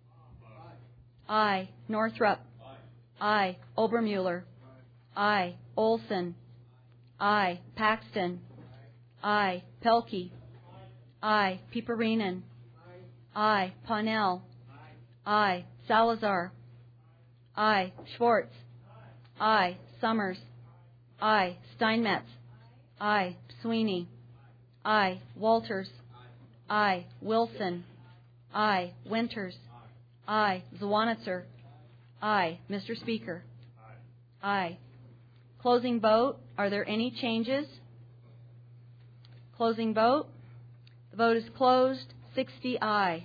I. Northrup. I. Obermuller. I. Olson. I. Paxton. I. Pelkey. I. Piperinen. I. Ponnell. I. Salazar. I. Schwartz. I. Summers. I. Steinmetz. I. Sweeney. I. Walters. I. Wilson. I. Winters. I. Zwanitzer. I. Mr. Speaker. Aye. Closing vote. Are there any changes? Closing vote. The vote is closed. 60 aye.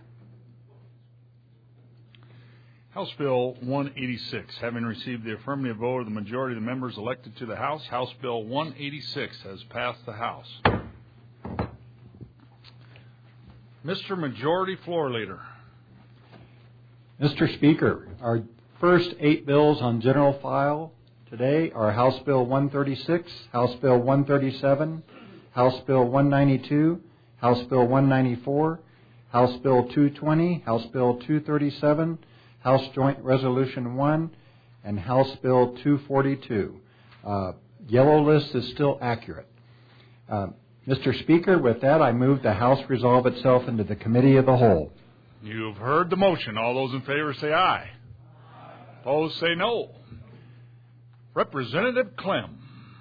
House Bill 186, having received the affirmative vote of the majority of the members elected to the House, House Bill 186 has passed the House. Mr. Majority Floor Leader. Mr. Speaker, our first 8 bills on general file today are House Bill 136, House Bill 137, House Bill 192, House Bill 194, House Bill 220, House Bill 237, House Joint Resolution 1, and House Bill 242. Yellow list is still accurate. Mr. Speaker, with that, I move the House resolve itself into the Committee of the Whole. You've heard the motion. All those in favor say aye. Opposed say no. Representative Clem.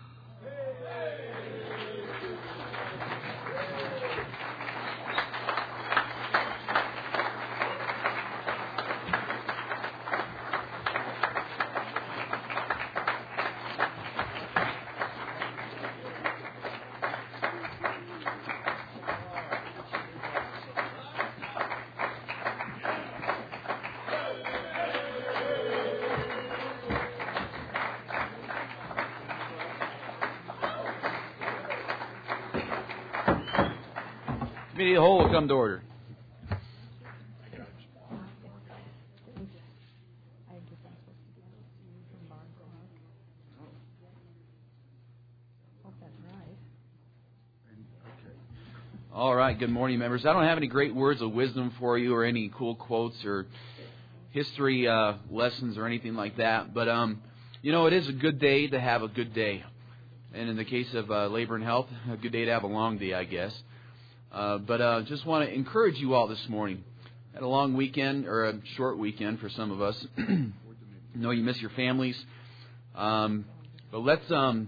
Committee of the Whole will come to order. All right, good morning, members. I don't have any great words of wisdom for you or any cool quotes or history lessons or anything like that, but it is a good day to have a good day. And in the case of labor and health, a good day to have a long day, I guess. But just want to encourage you all this morning. Had a long weekend, or a short weekend for some of us. I know you miss your families. But let's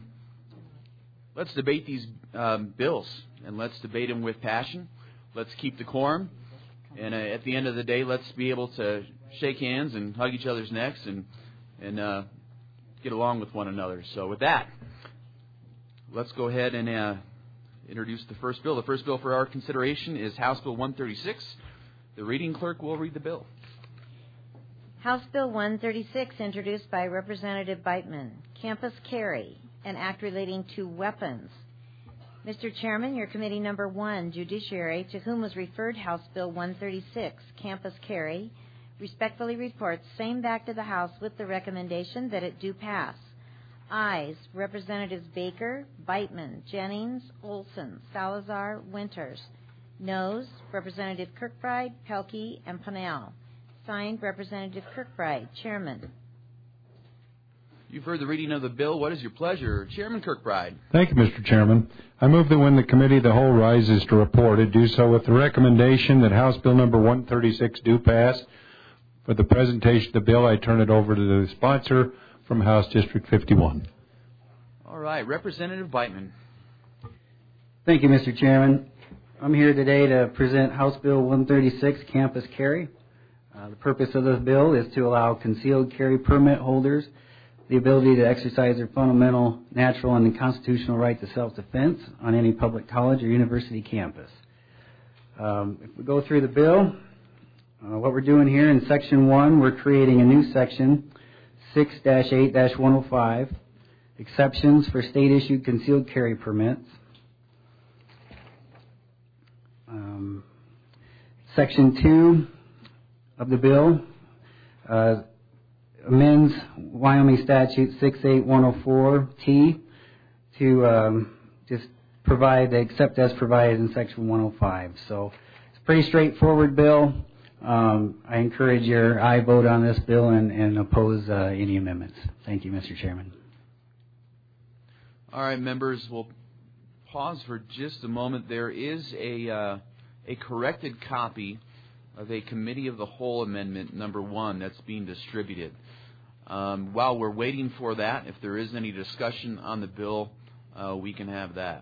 debate these bills, and let's debate them with passion. Let's keep decorum. And at the end of the day, let's be able to shake hands and hug each other's necks and get along with one another. So with that, let's go ahead and introduce the first bill. The first bill for our consideration is House Bill 136. The reading clerk will read the bill. House Bill 136, introduced by Representative Beitman. Campus Carry, an act relating to weapons. Mr. Chairman, your committee number 1, Judiciary, to whom was referred House Bill 136, Campus Carry, respectfully reports same back to the House with the recommendation that it do pass. Ayes, Representatives Baker, Beitman, Jennings, Olson, Salazar, Winters. Noes, Representative Kirkbride, Pelkey, and Ponnell. Signed, Representative Kirkbride, Chairman. You've heard the reading of the bill. What is your pleasure? Chairman Kirkbride. Thank you, Mr. Chairman. I move that when the Committee of the Whole rises to report, it do so with the recommendation that House Bill number 136 do pass. For the presentation of the bill, I turn it over to the sponsor from House District 51. All right, Representative Beitman. Thank you, Mr. Chairman. I'm here today to present House Bill 136, Campus Carry. The purpose of this bill is to allow concealed carry permit holders the ability to exercise their fundamental, natural, and constitutional right to self-defense on any public college or university campus. If we go through the bill, what we're doing here in Section 1, we're creating a new section, 6-8-105, exceptions for state-issued concealed carry permits. Section 2 of the bill amends Wyoming Statute 68104T to just provide the except as provided in Section 105. So it's a pretty straightforward bill. I encourage your aye vote on this bill and oppose any amendments. Thank you, Mr. Chairman. All right, members, we'll pause for just a moment. There is a corrected copy of a Committee of the Whole Amendment number 1 that's being distributed. While we're waiting for that, if there is any discussion on the bill, we can have that.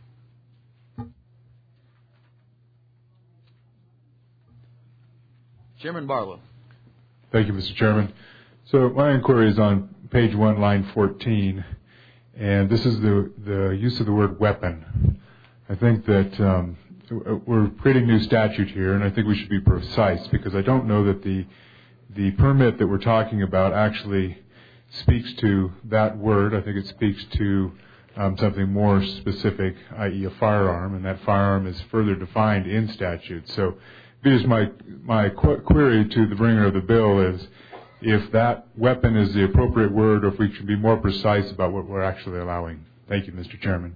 Chairman Barlow. Thank you, Mr. Chairman. So my inquiry is on page 1, line 14, and this is the use of the word weapon. I think that we're creating a new statute here, and I think we should be precise, because I don't know that the permit that we're talking about actually speaks to that word. I think it speaks to something more specific, i.e. a firearm, and that firearm is further defined in statute. So here's my query to the bringer of the bill is if that weapon is the appropriate word, or if we should be more precise about what we're actually allowing. Thank you, Mr. Chairman.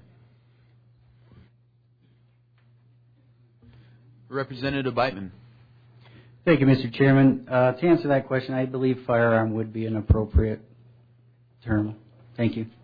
Representative Beitman. Thank you, Mr. Chairman. To answer that question, I believe firearm would be an appropriate term. Thank you.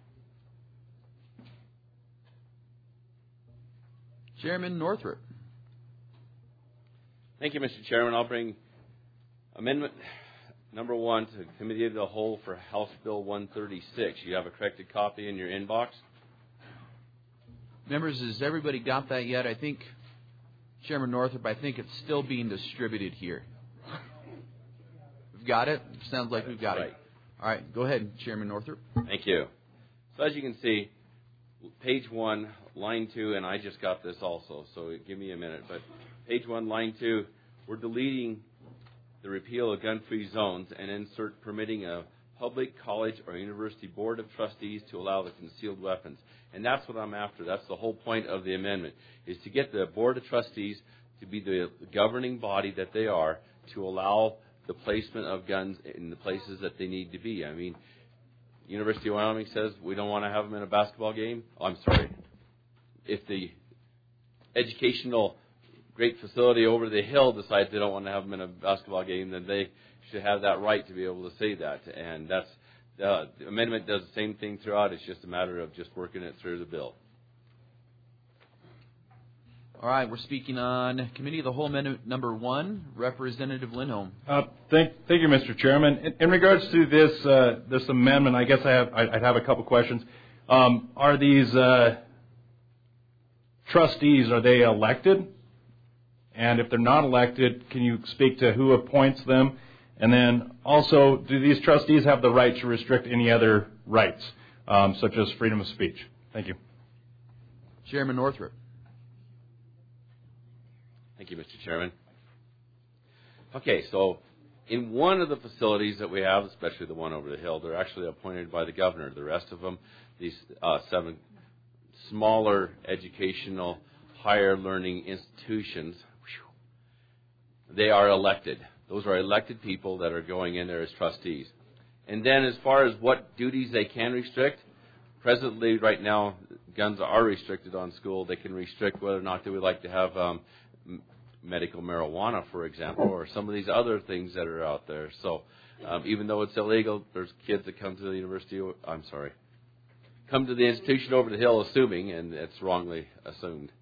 Chairman Northrup. Thank you, Mr. Chairman. I'll bring amendment number 1 to the Committee of the Whole for House Bill 136. You have a corrected copy in your inbox. Members, has everybody got that yet? I think, Chairman Northrup, I think it's still being distributed here. We've got it? Sounds like we've got it. All right, go ahead, Chairman Northrup. Thank you. So as you can see, page 1, line 2, and I just got this also, so give me a minute. But page 1, line 2, we're deleting the repeal of gun-free zones and insert permitting a public college or university board of trustees to allow the concealed weapons. And that's what I'm after. That's the whole point of the amendment, is to get the board of trustees to be the governing body that they are to allow the placement of guns in the places that they need to be. I mean, University of Wyoming says we don't want to have them in a basketball game. Oh, I'm sorry. If the educational great facility over the hill decides they don't want to have them in a basketball game, then they should have that right to be able to say that. And that's the amendment does the same thing throughout. It's just a matter of just working it through the bill. All right, we're speaking on Committee of the Whole Amendment number 1, Representative Lindholm. Thank you, Mr. Chairman. In regards to this amendment, I guess I'd have a couple questions. Are these trustees, are they elected? And if they're not elected, can you speak to who appoints them? And then also, do these trustees have the right to restrict any other rights, such as freedom of speech? Thank you. Chairman Northrup. Thank you, Mr. Chairman. Okay, so in one of the facilities that we have, especially the one over the hill, they're actually appointed by the governor. The rest of them, these 7 smaller educational higher learning institutions, they are elected. Those are elected people that are going in there as trustees. And then as far as what duties they can restrict, presently right now guns are restricted on school. They can restrict whether or not they would like to have medical marijuana, for example, or some of these other things that are out there. So even though it's illegal, there's kids that come to the come to the institution over the hill assuming, and it's wrongly assumed.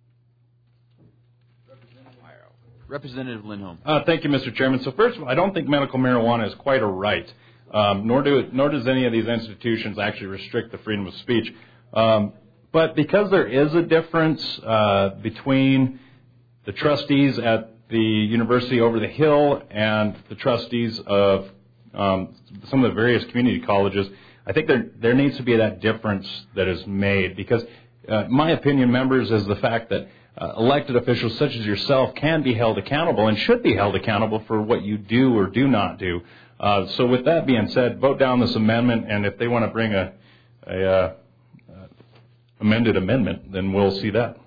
Representative Lindholm. Thank you, Mr. Chairman. So first of all, I don't think medical marijuana is quite a right, nor does any of these institutions actually restrict the freedom of speech. But because there is a difference between the trustees at the university over the hill and the trustees of some of the various community colleges, I think there needs to be that difference that is made. Because my opinion, members, is the fact that elected officials such as yourself can be held accountable and should be held accountable for what you do or do not do. So with that being said, vote down this amendment, and if they want to bring a a amended amendment, then we'll see that.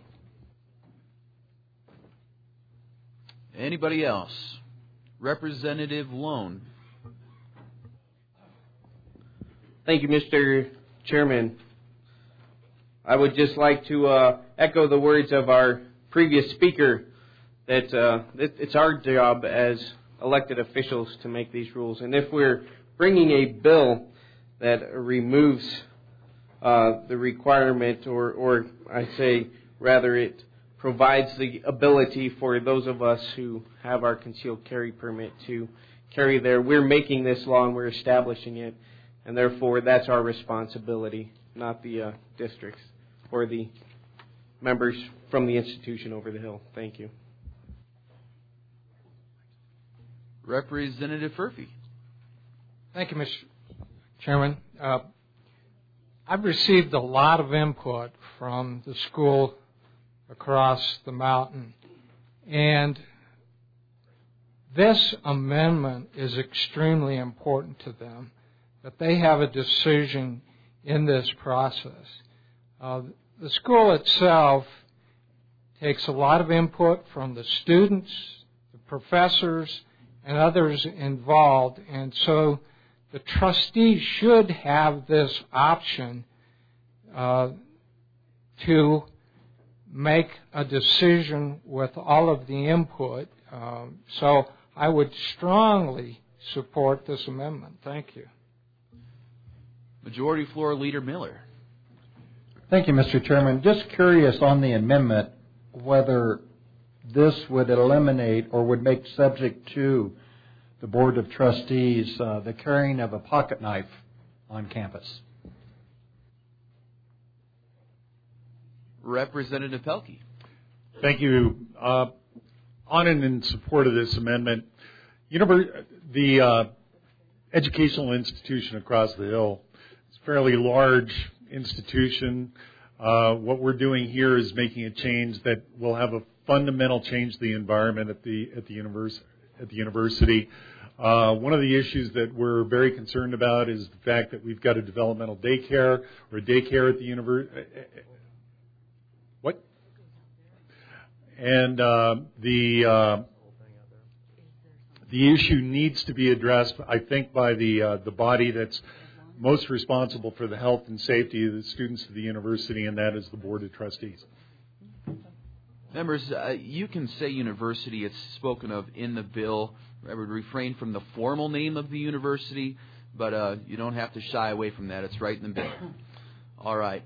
Anybody else? Representative Lone. Thank you, Mr. Chairman. I would just like to echo the words of our previous speaker that it's our job as elected officials to make these rules. And if we're bringing a bill that removes the requirement, or I say rather it provides the ability for those of us who have our concealed carry permit to carry there, we're making this law and we're establishing it. And therefore, that's our responsibility, not the districts or the members from the institution over the hill. Thank you. Representative Furphy. Thank you, Mr. Chairman. I've received a lot of input from the school across the mountain, and this amendment is extremely important to them, that they have a decision in this process. The school itself takes a lot of input from the students, the professors, and others involved, and so the trustees should have this option to make a decision with all of the input. So I would strongly support this amendment. Thank you. Majority Floor Leader Miller. Thank you, Mr. Chairman. Just curious on the amendment whether this would eliminate or would make subject to the Board of Trustees the carrying of a pocket knife on campus. Representative Pelkey. Thank you. On and in support of this amendment, the educational institution across the hill is a fairly large institution. What we're doing here is making a change that will have a fundamental change to the environment at the university. One of the issues that we're very concerned about is the fact that we've got a developmental daycare or a daycare at the university. What? And the issue needs to be addressed, I think, by the body that's most responsible for the health and safety of the students of the university, and that is the Board of Trustees. Members, you can say university. It's spoken of in the bill. I would refrain from the formal name of the university, but you don't have to shy away from that. It's right in the bill. All right.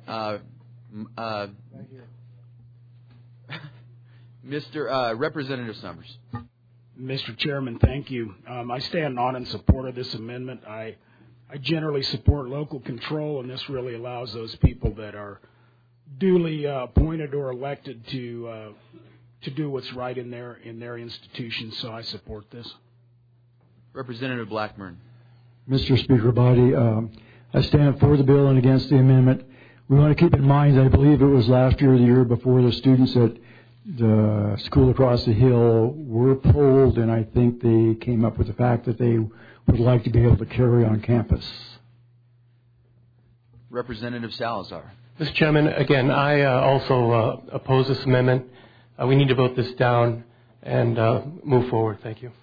Mr. Representative Summers. Mr. Chairman, thank you. I stand on in support of this amendment. I generally support local control, and this really allows those people that are duly appointed or elected to do what's right in their institution. So I support this. Representative Blackburn. Mr. Speaker Body, I stand for the bill and against the amendment. We want to keep in mind, I believe it was last year or the year before, the students at the school across the hill were polled, and I think they came up with the fact that they would like to be able to carry on campus. Representative Salazar. Mr. Chairman, again, I also oppose this amendment. We need to vote this down and move forward. Thank you.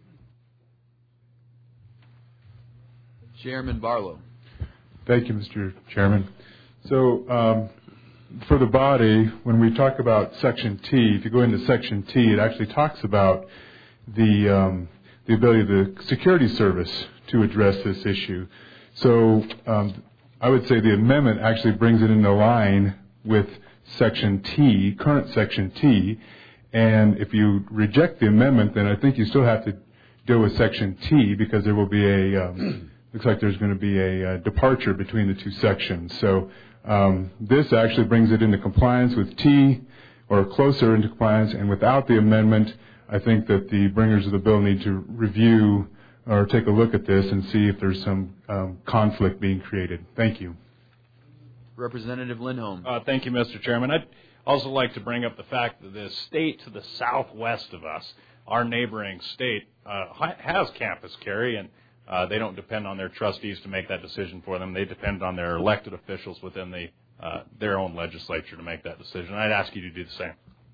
Chairman Barlow. Thank you, Mr. Chairman. So for the body, when we talk about Section T, if you go into Section T, it actually talks about the ability of the security service to address this issue. So I would say the amendment actually brings it into line with Section T, current Section T, and if you reject the amendment, then I think you still have to deal with Section T because there will be looks like there's going to be a departure between the two sections. So this actually brings it into compliance with T, or closer into compliance, and without the amendment, I think that the bringers of the bill need to review or take a look at this and see if there's some conflict being created. Thank you. Representative Lindholm. Thank you, Mr. Chairman. I'd also like to bring up the fact that the state to the southwest of us, our neighboring state, has campus carry, and They don't depend on their trustees to make that decision for them. They depend on their elected officials within their own legislature to make that decision. I'd ask you to do the same.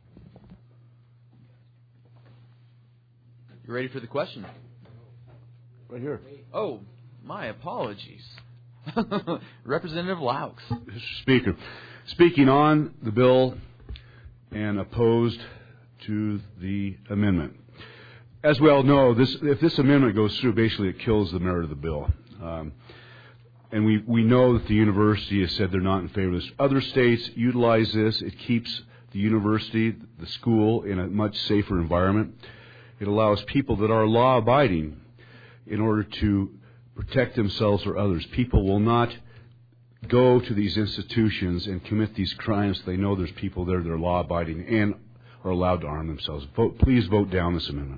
You ready for the question? Right here. Oh, my apologies. Representative Laux. Mr. Speaker, speaking on the bill and opposed to the amendment. As we all know, if this amendment goes through, basically it kills the merit of the bill. And we know that the university has said they're not in favor of this. Other states utilize this. It keeps the university, the school, in a much safer environment. It allows people that are law-abiding in order to protect themselves or others. People will not go to these institutions and commit these crimes. They know there's people there that are law-abiding and are allowed to arm themselves. Please vote down this amendment.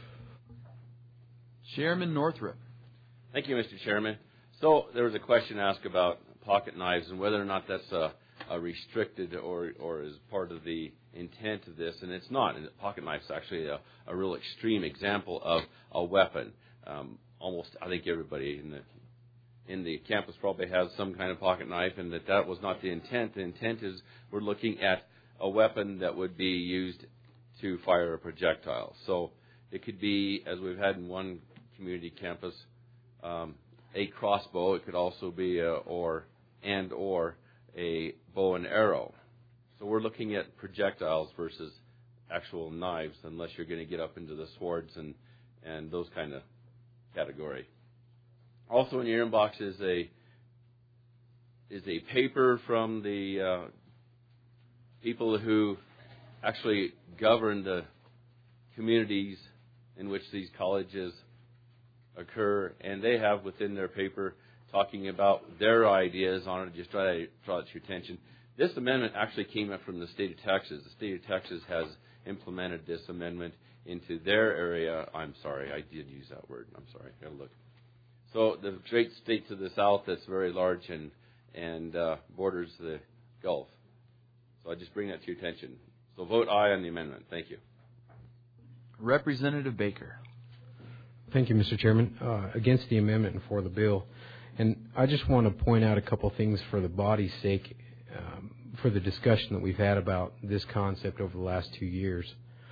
Chairman Northrup. Thank you, Mr. Chairman. So there was a question asked about pocket knives and whether or not that's a restricted or is part of the intent of this, and it's not. And pocket knife is actually a real extreme example of a weapon. Almost, I think everybody in the campus probably has some kind of pocket knife, and that was not the intent. The intent is we're looking at a weapon that would be used to fire a projectile. So it could be, as we've had in one community campus, a crossbow. It could also be or a bow and arrow. So we're looking at projectiles versus actual knives, unless you're going to get up into the swords and those kind of category. Also in your inbox is a paper from the people who actually govern the communities in which these colleges occur, and they have within their paper talking about their ideas on it. Just try to draw it to your attention. This amendment actually came up from the state of Texas. The state of Texas has implemented this amendment into their area. I'm sorry, I did use that word. I'm sorry, I gotta look. So the great state to the south that's very large and borders the Gulf. So I just bring that to your attention. So vote aye on the amendment. Thank you. Representative Baker. Thank you, Mr. Chairman. Against the amendment and for the bill. And I just want to point out a couple things for the body's sake, for the discussion that we've had about this concept over the last 2 years.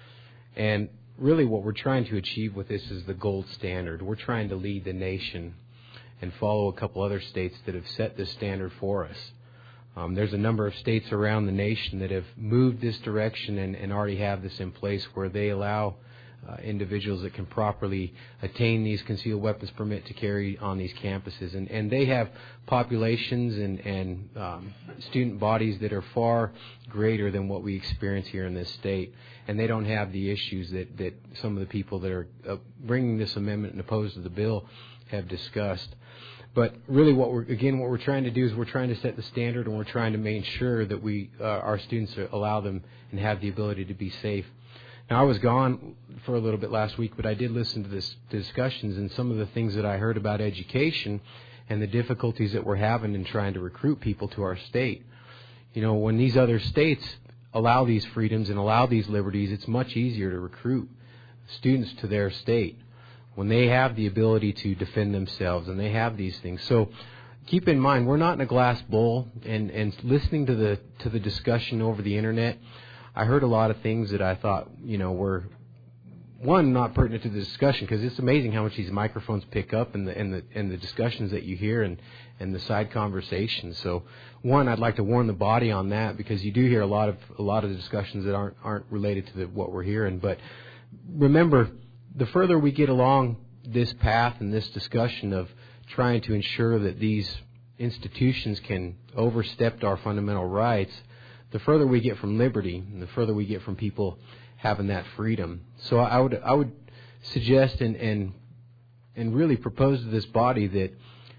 And really what we're trying to achieve with this is the gold standard. We're trying to lead the nation and follow a couple other states that have set this standard for us. There's a number of states around the nation that have moved this direction and already have this in place where they allow individuals that can properly attain these concealed weapons permit to carry on these campuses. And they have populations and student bodies that are far greater than what we experience here in this state. And they don't have the issues that some of the people that are bringing this amendment and opposed to the bill have discussed. But really what we're trying to do is we're trying to set the standard, and we're trying to make sure that our students allow them and have the ability to be safe. Now, I was gone for a little bit last week, but I did listen to the discussions, and some of the things that I heard about education and the difficulties that we're having in trying to recruit people to our state. You know, when these other states allow these freedoms and allow these liberties, it's much easier to recruit students to their state when they have the ability to defend themselves and they have these things. So keep in mind, we're not in a glass bowl, and listening to the discussion over the internet, I heard a lot of things that I thought, were, one, not pertinent to the discussion, because it's amazing how much these microphones pick up and the discussions that you hear and the side conversations. So, one, I'd like to warn the body on that, because you do hear a lot of the discussions that aren't related to what we're hearing. But remember, the further we get along this path and this discussion of trying to ensure that these institutions can overstep our fundamental rights, the further we get from liberty and the further we get from people having that freedom. So I would suggest and really propose to this body that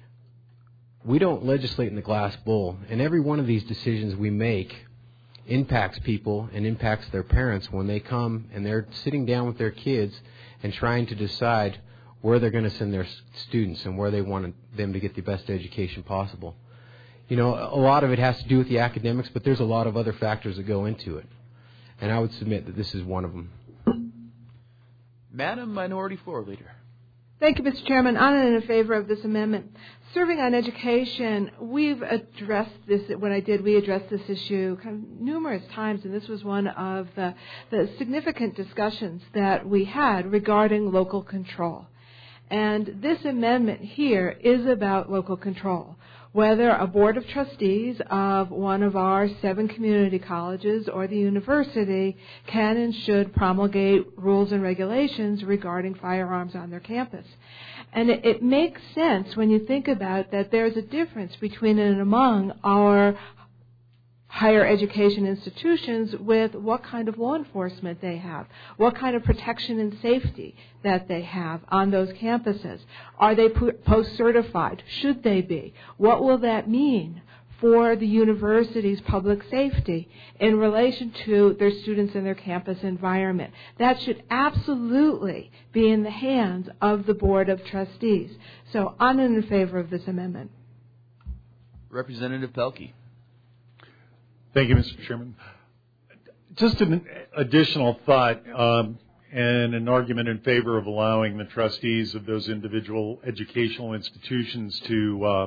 we don't legislate in the glass bowl, and every one of these decisions we make impacts people and impacts their parents when they come and they're sitting down with their kids and trying to decide where they're going to send their students and where they want them to get the best education possible. A lot of it has to do with the academics, but there's a lot of other factors that go into it. And I would submit that this is one of them. Madam Minority Floor Leader. Thank you, Mr. Chairman. On and in favor of this amendment. Serving on education, we've addressed this. We addressed this issue kind of numerous times, and this was one of the significant discussions that we had regarding local control. And this amendment here is about local control. Whether a board of trustees of one of our 7 community colleges or the university can and should promulgate rules and regulations regarding firearms on their campus. And it makes sense when you think about that there's a difference between and among our higher education institutions with what kind of law enforcement they have, what kind of protection and safety that they have on those campuses. Are they post-certified? Should they be? What will that mean for the university's public safety in relation to their students and their campus environment? That should absolutely be in the hands of the Board of Trustees. So I'm in favor of this amendment. Representative Pelkey. Thank you, Mr. Chairman. Just an additional thought and an argument in favor of allowing the trustees of those individual educational institutions to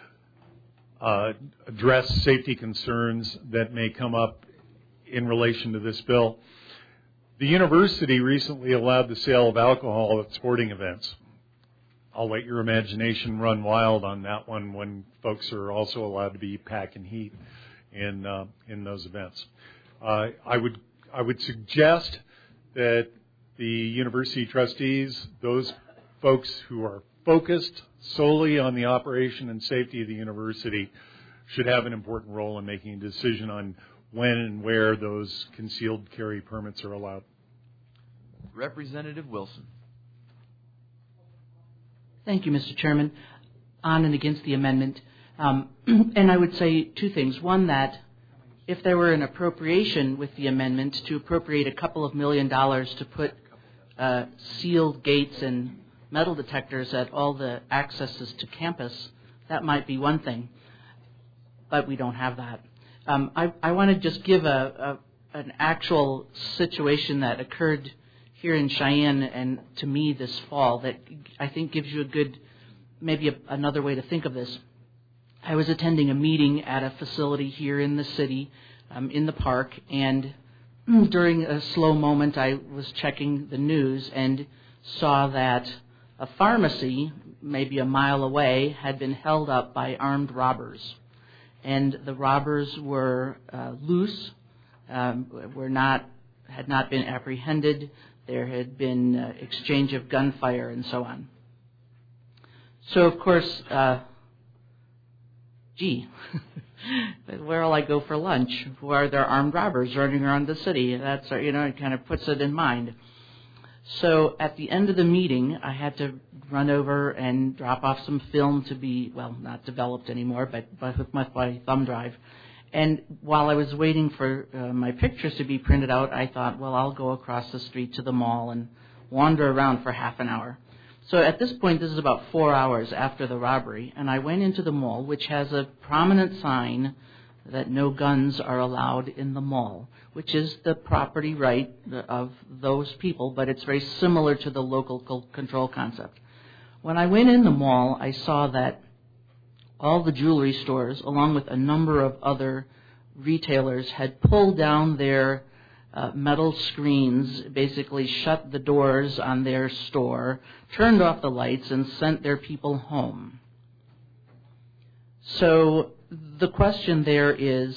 address safety concerns that may come up in relation to this bill. The university recently allowed the sale of alcohol at sporting events. I'll let your imagination run wild on that one when folks are also allowed to be packing heat in those events. I would suggest that the university trustees, those folks who are focused solely on the operation and safety of the university, should have an important role in making a decision on when and where those concealed carry permits are allowed. Representative Wilson. Thank you, Mr. Chairman. On and against the amendment. And I would say 2 things. One, that if there were an appropriation with the amendment to appropriate a couple of $1 million to put sealed gates and metal detectors at all the accesses to campus, that might be one thing. But we don't have that. I want to just give an actual situation that occurred here in Cheyenne and to me this fall that I think gives you a good, maybe another way to think of this. I was attending a meeting at a facility here in the city, in the park, and during a slow moment I was checking the news and saw that a pharmacy, maybe a mile away, had been held up by armed robbers. And the robbers were loose, had not been apprehended. There had been exchange of gunfire and so on. So, of course, where will I go for lunch? Where are there armed robbers running around the city? That's, it kind of puts it in mind. So at the end of the meeting, I had to run over and drop off some film to be, well, not developed anymore, but with my thumb drive. And while I was waiting for my pictures to be printed out, I thought, well, I'll go across the street to the mall and wander around for half an hour. So at this point, this is about 4 hours after the robbery, and I went into the mall, which has a prominent sign that no guns are allowed in the mall, which is the property right of those people, but it's very similar to the local control concept. When I went in the mall, I saw that all the jewelry stores, along with a number of other retailers, had pulled down their metal screens, basically shut the doors on their store, turned off the lights, and sent their people home. So the question there is,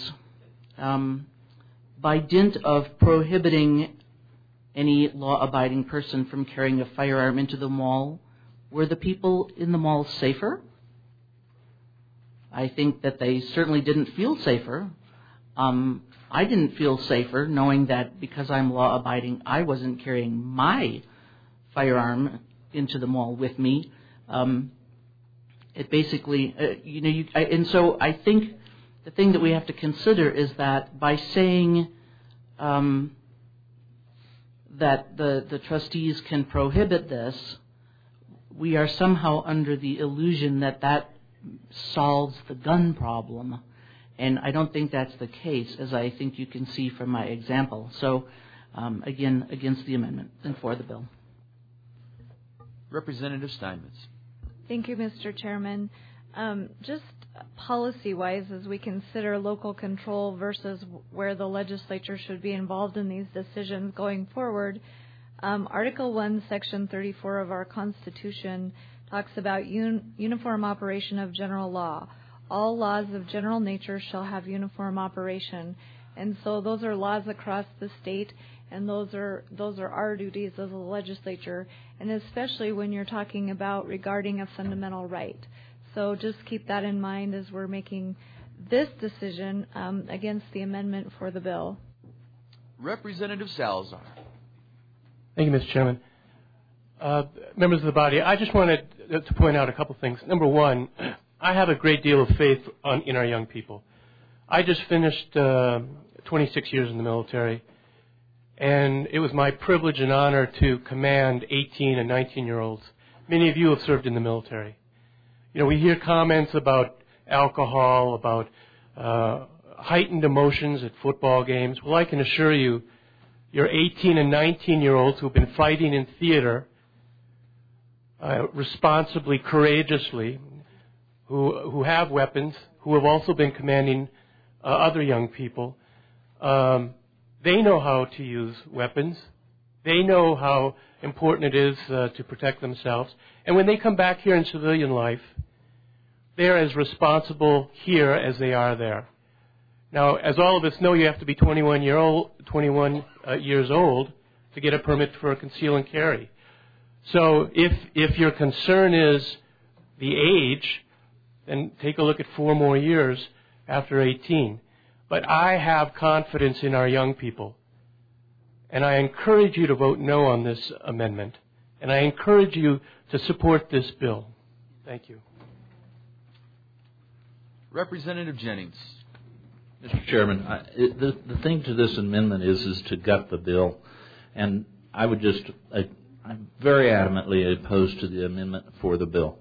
by dint of prohibiting any law-abiding person from carrying a firearm into the mall, were the people in the mall safer? I think that they certainly didn't feel safer. I didn't feel safer knowing that because I'm law-abiding, I wasn't carrying my firearm into the mall with me. It basically, and so I think the thing that we have to consider is that by saying that the trustees can prohibit this, we are somehow under the illusion that that solves the gun problem. And I don't think that's the case, as I think you can see from my example. So, again, against the amendment and for the bill. Representative Steinmetz. Thank you, Mr. Chairman. Just policy-wise, as we consider local control versus where the legislature should be involved in these decisions going forward, Article 1, Section 34 of our Constitution talks about uniform operation of general law. All laws of general nature shall have uniform operation. And so those are laws across the state, and those are our duties as a legislature, and especially when you're talking about regarding a fundamental right. So just keep that in mind as we're making this decision against the amendment for the bill. Representative Salazar. Thank you, Mr. Chairman. Members of the body, I just wanted to point out a couple things. Number one, I have a great deal of faith in our young people. I just finished 26 years in the military, and it was my privilege and honor to command 18 and 19-year-olds. Many of you have served in the military. You know, we hear comments about alcohol, about heightened emotions at football games. Well, I can assure you, your 18 and 19-year-olds who have been fighting in theater responsibly, courageously, who have weapons, who have also been commanding other young people, they know how to use weapons. They know how important it is to protect themselves. And when they come back here in civilian life, they're as responsible here as they are there. Now, as all of us know, you have to be 21 years old to get a permit for a conceal and carry. So if your concern is the age, then take a look at 4 more years after 18. But I have confidence in our young people. And I encourage you to vote no on this amendment. And I encourage you to support this bill. Thank you. Representative Jennings. Mr. Chairman, the thing to this amendment is to gut the bill. And I would just, I'm very adamantly opposed to the amendment for the bill.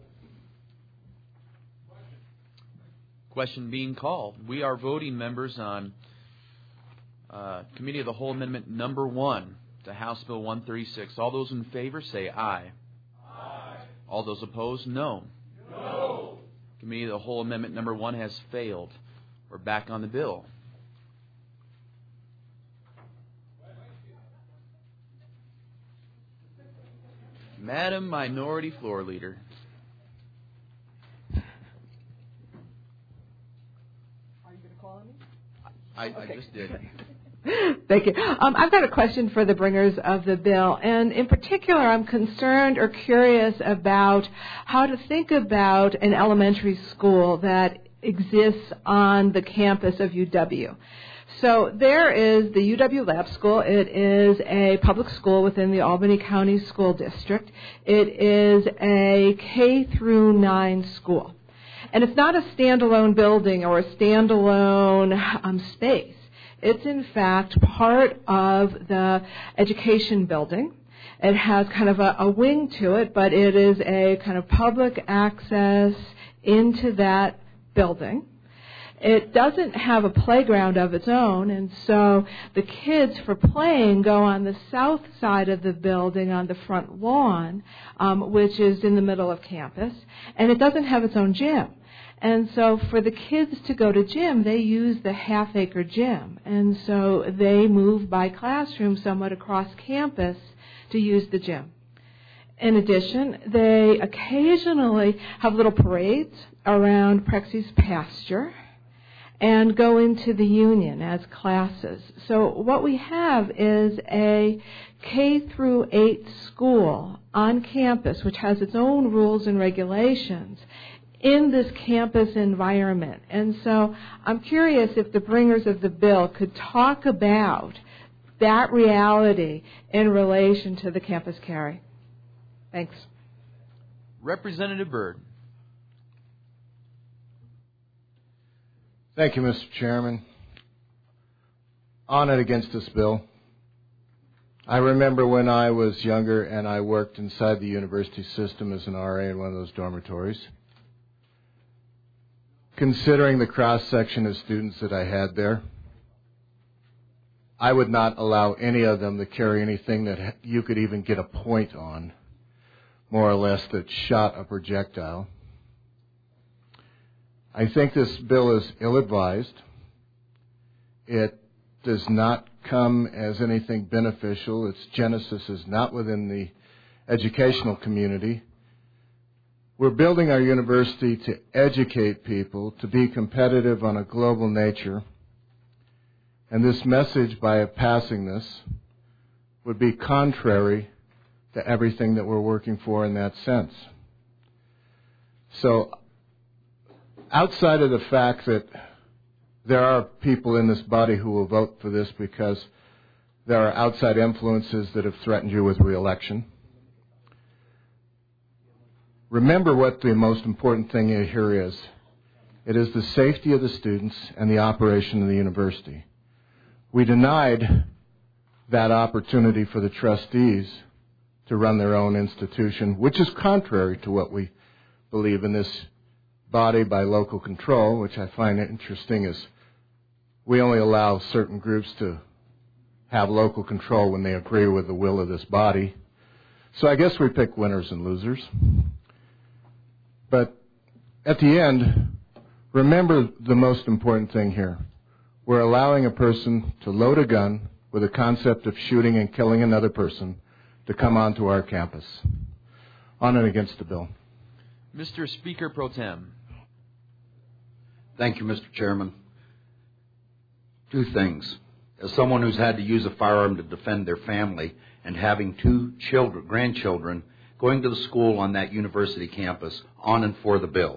Question being called. We are voting, members, on Committee of the Whole Amendment number 1 to House Bill 136. All those in favor say aye. Aye. All those opposed, no. No. Committee of the Whole Amendment number 1 has failed. We're back on the bill. Madam Minority Floor Leader. I just did. Thank you. I've got a question for the bringers of the bill, and in particular, I'm concerned or curious about how to think about an elementary school that exists on the campus of UW. So there is the UW Lab School. It is a public school within the Albany County School District. It is a K-9 school. And it's not a standalone building or a standalone space. It's, in fact, part of the education building. It has kind of a wing to it, but it is a kind of public access into that building. It doesn't have a playground of its own, and so the kids for playing go on the south side of the building on the front lawn, which is in the middle of campus, and it doesn't have its own gym. And so for the kids to go to gym, they use the half-acre gym. And so they move by classroom somewhat across campus to use the gym. In addition, they occasionally have little parades around Prexy's pasture and go into the union as classes. So what we have is a K-8 school on campus, which has its own rules and regulations in this campus environment. And so I'm curious if the bringers of the bill could talk about that reality in relation to the campus carry. Thanks. Representative Byrd. Thank you, Mr. Chairman. On and against this bill. I remember when I was younger and I worked inside the university system as an RA in one of those dormitories. Considering the cross-section of students that I had there, I would not allow any of them to carry anything that you could even get a point on. more or less, that shot a projectile. I think this bill is ill-advised. It does not come as anything beneficial. Its genesis is not within the educational community. We're building our university to educate people, to be competitive on a global nature. And this message, by passing this, would be contrary to everything that we're working for in that sense. So, outside of the fact that there are people in this body who will vote for this because there are outside influences that have threatened you with re-election, remember what the most important thing here is. It is the safety of the students and the operation of the university. We denied that opportunity for the trustees to run their own institution, which is contrary to what we believe in this body by local control, which I find interesting is we only allow certain groups to have local control when they agree with the will of this body. So I guess we pick winners and losers. But at the end, remember the most important thing here. We're allowing a person to load a gun with a concept of shooting and killing another person to come onto our campus. On and against the bill. Mr. Speaker Pro Tem. Thank you, Mr. Chairman. Two things. As someone who's had to use a firearm to defend their family and having two grandchildren going to the school on that university campus, on and for the bill.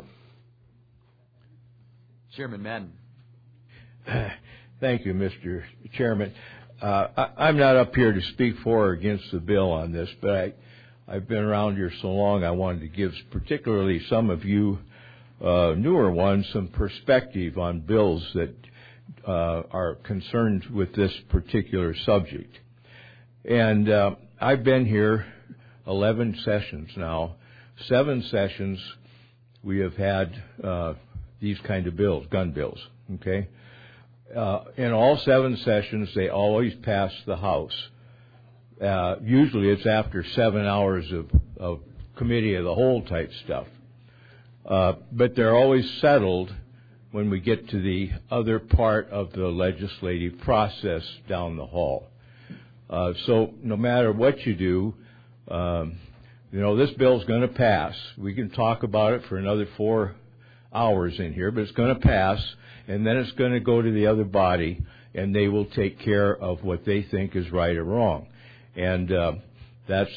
Chairman Madden. Thank you, Mr. Chairman. I'm not up here to speak for or against the bill on this, but I've been around here so long I wanted to give particularly some of you newer ones some perspective on bills that are concerned with this particular subject. And I've been here 11 sessions now. 7 sessions we have had these kind of bills, gun bills, okay? In all 7 sessions, they always pass the House. Usually it's after 7 hours of committee of the whole type stuff. But they're always settled when we get to the other part of the legislative process down the hall. So no matter what you do, this bill's going to pass. We can talk about it for another 4 hours in here, but it's going to pass, and then it's going to go to the other body, and they will take care of what they think is right or wrong. And that's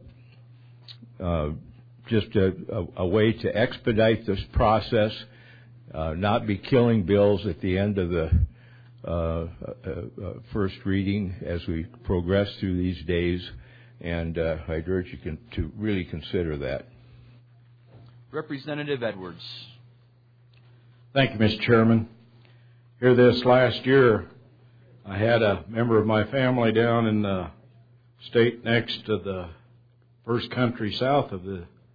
just a way to expedite this process, not be killing bills at the end of the first reading as we progress through these days, and I'd urge you to really consider that. Representative Edwards. Thank you, Mr. Chairman. Here this last year, I had a member of my family down in the state next to the first country south of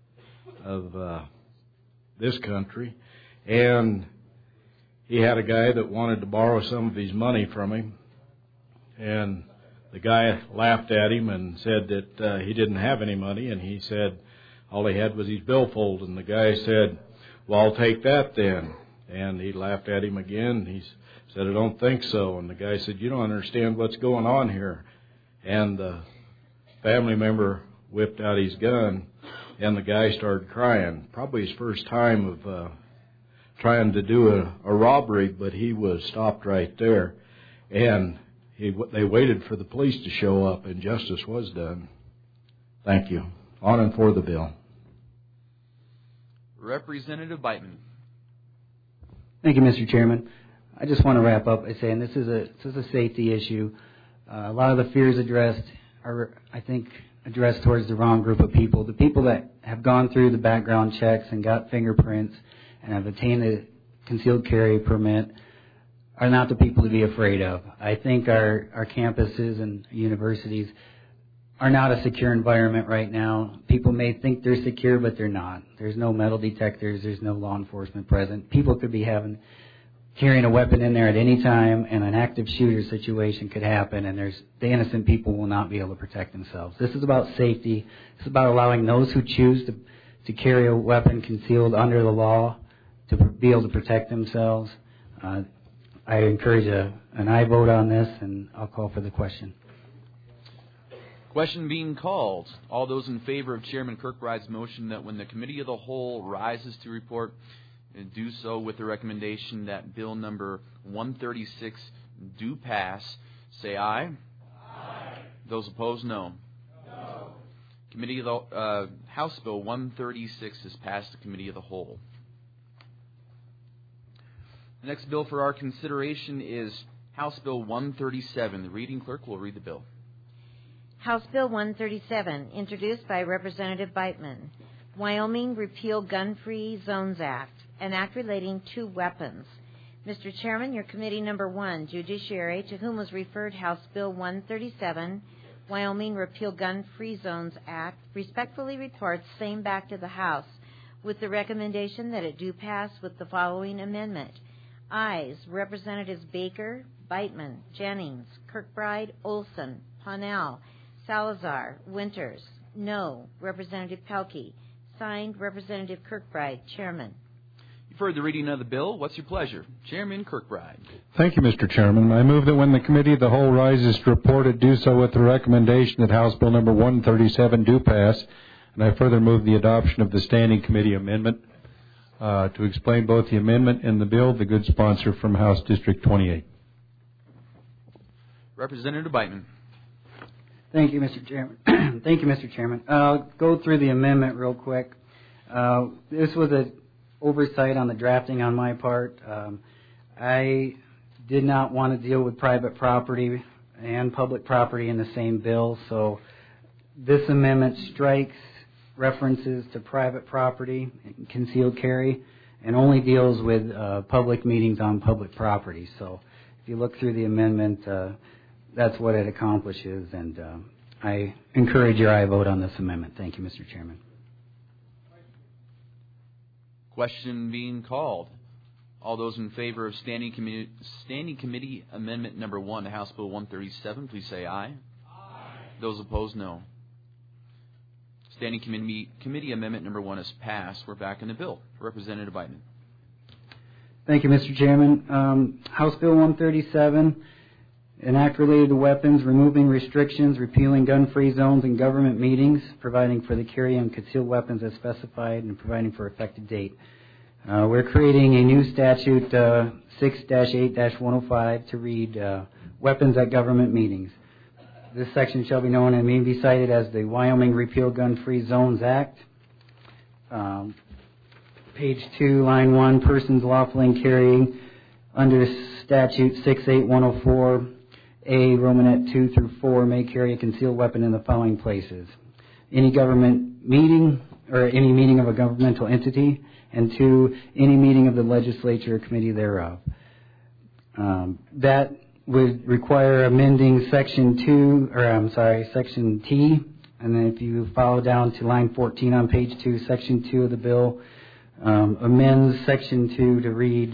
this country, and he had a guy that wanted to borrow some of his money from him, and the guy laughed at him and said that he didn't have any money, and he said all he had was his billfold, and the guy said, well, I'll take that then. And he laughed at him again. He said, I don't think so. And the guy said, you don't understand what's going on here. And the family member whipped out his gun, and the guy started crying. Probably his first time of trying to do a robbery, but he was stopped right there. And they waited for the police to show up, and justice was done. Thank you. On and for the bill. Representative Beitman. Thank you, Mr. Chairman. I just want to wrap up by saying this is a safety issue. A lot of the fears addressed are, I think, addressed towards the wrong group of people. The people that have gone through the background checks and got fingerprints and have obtained a concealed carry permit are not the people to be afraid of. I think our campuses and universities are not a secure environment right now. People may think they're secure, but they're not. There's no metal detectors. There's no law enforcement present. People could be having carrying a weapon in there at any time, and an active shooter situation could happen, and the innocent people will not be able to protect themselves. This is about safety. It's about allowing those who choose to carry a weapon concealed under the law to be able to protect themselves. I encourage an aye vote on this, and I'll call for the question. Question being called. All those in favor of Chairman Kirkbride's motion that when the Committee of the Whole rises to report, do so with the recommendation that Bill number 136 do pass, say aye. Aye. Those opposed, no. No. Committee of the House Bill 136 has passed the Committee of the Whole. The next bill for our consideration is House Bill 137. The reading clerk will read the bill. House Bill 137, introduced by Representative Beitman. Wyoming Repeal Gun-Free Zones Act, an act relating to weapons. Mr. Chairman, your committee number 1, Judiciary, to whom was referred House Bill 137, Wyoming Repeal Gun-Free Zones Act, respectfully reports same back to the House with the recommendation that it do pass with the following amendment. Ayes, Representatives Baker, Beitman, Jennings, Kirkbride, Olson, Ponnell, Salazar, Winters. No, Representative Pelkey. Signed, Representative Kirkbride, Chairman. You've heard the reading of the bill. What's your pleasure? Chairman Kirkbride. Thank you, Mr. Chairman. I move that when the Committee of the Whole rises to report it, do so with the recommendation that House Bill number 137 do pass, and I further move the adoption of the Standing Committee amendment. To explain both the amendment and the bill, the good sponsor from House District 28. Representative Beitman. Thank you, Mr. Chairman. Thank you, Mr. Chairman. I'll go through the amendment real quick. This was an oversight on the drafting on my part. I did not want to deal with private property and public property in the same bill, so this amendment strikes references to private property, concealed carry, and only deals with public meetings on public property. So if you look through the amendment, that's what it accomplishes, and I encourage your aye vote on this amendment. Thank you, Mr. Chairman. Question being called. All those in favor of Standing Committee Amendment number 1 to House Bill 137, please say aye. Aye. Those opposed, no. Standing Committee Amendment number 1 is passed. We're back in the bill. Representative Beitman. Thank you, Mr. Chairman. House Bill 137, an act related to weapons, removing restrictions, repealing gun-free zones in government meetings, providing for the carry of concealed weapons as specified, and providing for effective date. We're creating a new statute, 6-8-105, to read weapons at government meetings. This section shall be known and may be cited as the Wyoming Repeal Gun-Free Zones Act. Page 2, line 1, persons lawfully carrying under statute 6-8-104, A, Romanet 2 through 4, may carry a concealed weapon in the following places. Any government meeting or any meeting of a governmental entity, and 2, any meeting of the legislature or committee thereof. That would require amending section T, and then if you follow down to line 14 on page 2, section 2 of the bill amends section 2 to read,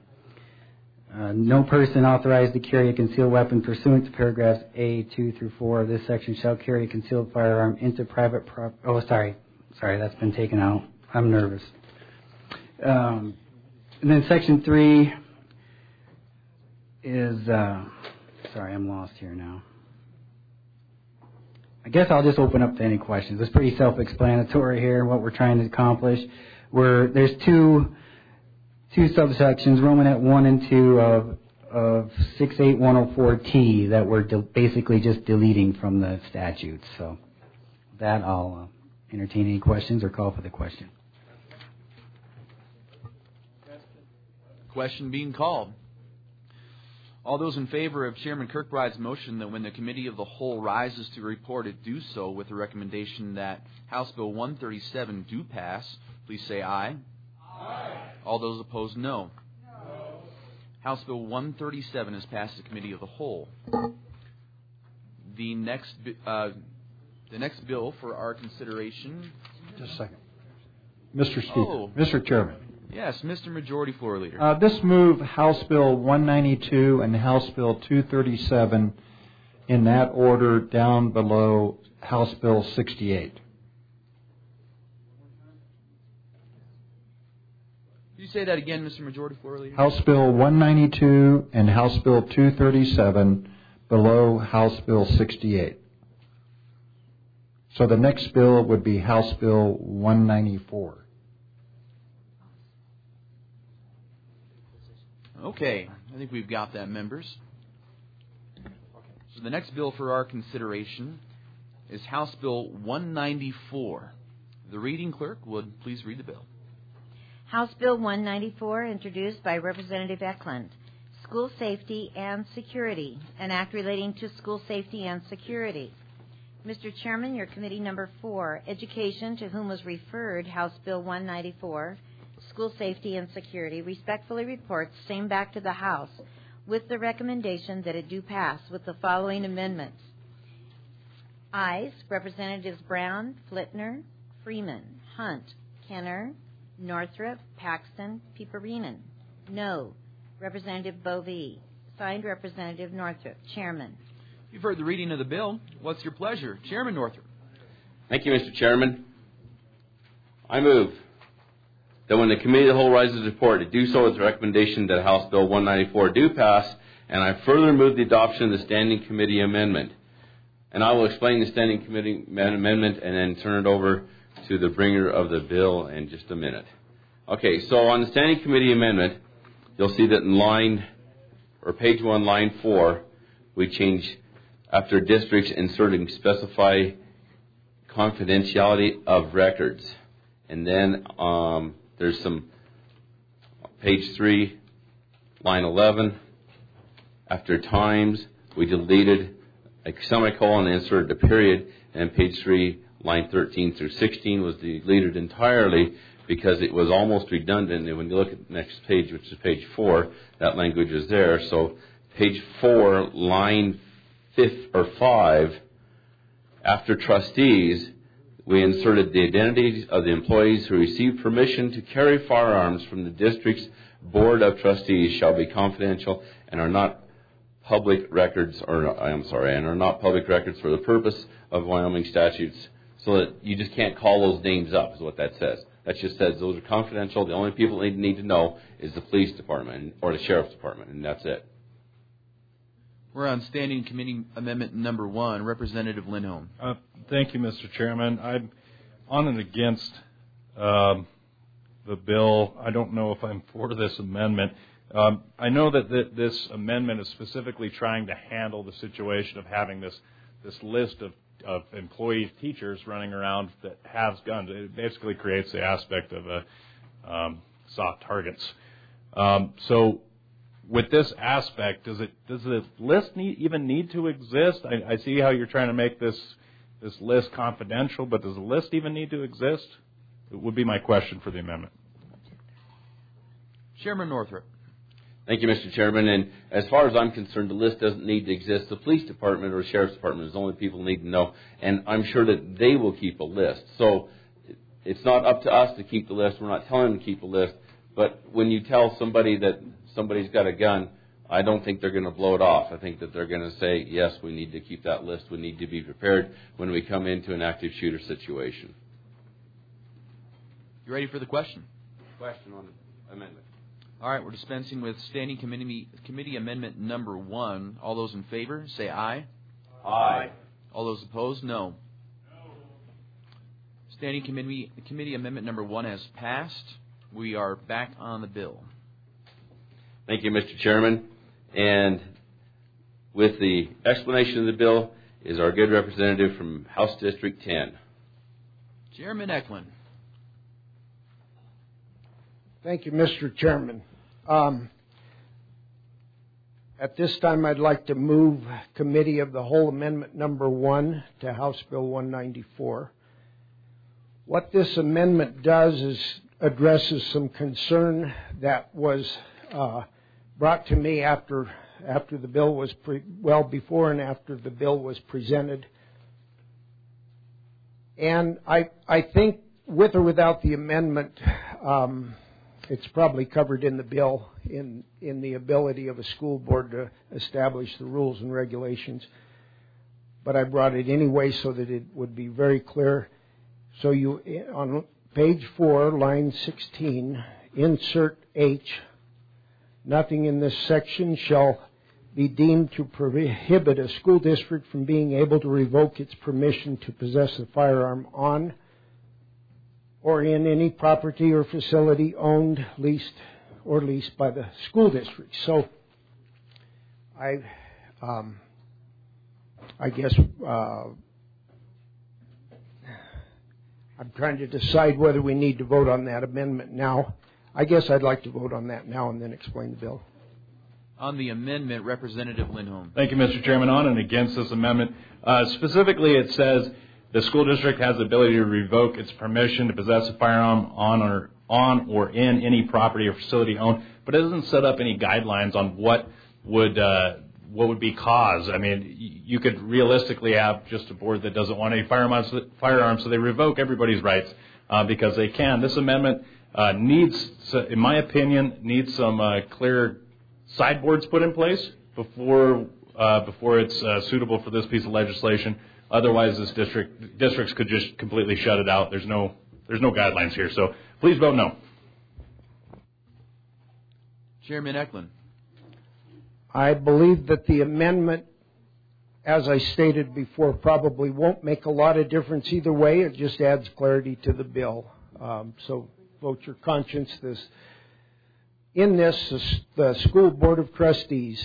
no person authorized to carry a concealed weapon pursuant to paragraphs A, 2 through 4 of this section shall carry a concealed firearm into private property. Oh, sorry, that's been taken out. I'm nervous. And then section 3 is, sorry, I'm lost here now. I guess I'll just open up to any questions. It's pretty self-explanatory here, what we're trying to accomplish. There's two subsections, Romanet 1 and 2 of 68104T that we're basically just deleting from the statute. So that I'll entertain any questions or call for the question. Question being called. All those in favor of Chairman Kirkbride's motion that when the Committee of the Whole rises to report it, do so with the recommendation that House Bill 137 do pass, please say aye. Aye. All those opposed, no. No. House Bill 137 has passed the Committee of the Whole. The next bill for our consideration. Just a second. Mr. Speaker. Mr. Chairman. Yes, Mr. Majority Floor Leader. This move House Bill 192 and House Bill 237 in that order down below House Bill 68. Could you say that again, Mr. Majority Floor Leader? House Bill 192 and House Bill 237 below House Bill 68. So the next bill would be House Bill 194. Okay, I think we've got that, members. So the next bill for our consideration is House Bill 194. The reading clerk would please read the bill. House Bill 194, introduced by Representative Eklund. School Safety and Security, an act relating to school safety and security. Mr. Chairman, your committee number 4, Education, to whom was referred House Bill 194, School Safety and Security, respectfully reports same back to the House with the recommendation that it do pass with the following amendments. Ayes, Representatives Brown, Flitner, Freeman, Hunt, Kenner, Northrup, Paxton, Peperinen. No, Representative Bovee. Signed, Representative Northrup, Chairman. You've heard the reading of the bill. What's your pleasure? Chairman Northrup. Thank you, Mr. Chairman. I move that when the Committee of the Whole rises report, to do so with the recommendation that House Bill 194 do pass, and I further move the adoption of the Standing Committee amendment. And I will explain the Standing Committee amendment and then turn it over to the bringer of the bill in just a minute. Okay, so on the Standing Committee amendment, you'll see that in page 1, line 4, we change after districts inserting specify confidentiality of records. And then there's some, page 3, line 11, after times, we deleted a semicolon and inserted a period, and page 3, line 13 through 16 was deleted entirely because it was almost redundant. And when you look at the next page, which is page 4, that language is there. So page 4, line 5, after trustees, we inserted the identities of the employees who received permission to carry firearms from the district's Board of Trustees shall be confidential and are not public records, and are not public records for the purpose of Wyoming statutes, so that you just can't call those names up, is what that says. That just says those are confidential. The only people they need to know is the police department or the sheriff's department, and that's it. We're on Standing Committee Amendment number 1. Representative Lindholm. Thank you, Mr. Chairman. I'm on and against the bill. I don't know if I'm for this amendment. I know that this amendment is specifically trying to handle the situation of having this list of employees, teachers running around that has guns. It basically creates the aspect of soft targets. So with this aspect, does the list even need to exist? I see how you're trying to make this list confidential, but does the list even need to exist? It would be my question for the amendment. Chairman Northrup. Thank you, Mr. Chairman. And as far as I'm concerned, the list doesn't need to exist. The police department or sheriff's department is the only people need to know, and I'm sure that they will keep a list. So it's not up to us to keep the list. We're not telling them to keep a list. But when you tell somebody that somebody's got a gun, I don't think they're going to blow it off. I think that they're going to say, yes, we need to keep that list. We need to be prepared when we come into an active shooter situation. You ready for the question? Question on the amendment. All right, we're dispensing with Standing Committee Amendment number 1. All those in favor, say aye. Aye. All those opposed, no. Standing Committee Amendment number 1 has passed. We are back on the bill. Thank you, Mr. Chairman. And with the explanation of the bill is our good representative from House District 10. Chairman Eklund. Thank you, Mr. Chairman. At this time, I'd like to move Committee of the Whole Amendment number 1 to House Bill 194. What this amendment does is addresses some concern that was brought to me after the bill was before and after the bill was presented. And I think with or without the amendment, it's probably covered in the bill in the ability of a school board to establish the rules and regulations. But I brought it anyway so that it would be very clear. So you, on page 4, line 16, insert H, nothing in this section shall be deemed to prohibit a school district from being able to revoke its permission to possess a firearm on or in any property or facility owned, leased, or leased by the school district. So I guess I'm trying to decide whether we need to vote on that amendment now. I guess I'd like to vote on that now and then explain the bill. On the amendment, Representative Lindholm. Thank you, Mr. Chairman. On and against this amendment. Specifically, it says the school district has the ability to revoke its permission to possess a firearm on or in any property or facility owned, but it doesn't set up any guidelines on what would be cause. I mean, you could realistically have just a board that doesn't want any firearms, so they revoke everybody's rights because they can. This amendment needs, in my opinion, needs some clear sideboards put in place before it's suitable for this piece of legislation. Otherwise, this districts could just completely shut it out. There's no guidelines here. So please vote no. Chairman Eklund. I believe that the amendment, as I stated before, probably won't make a lot of difference either way. It just adds clarity to the bill. So vote your conscience. The school board of trustees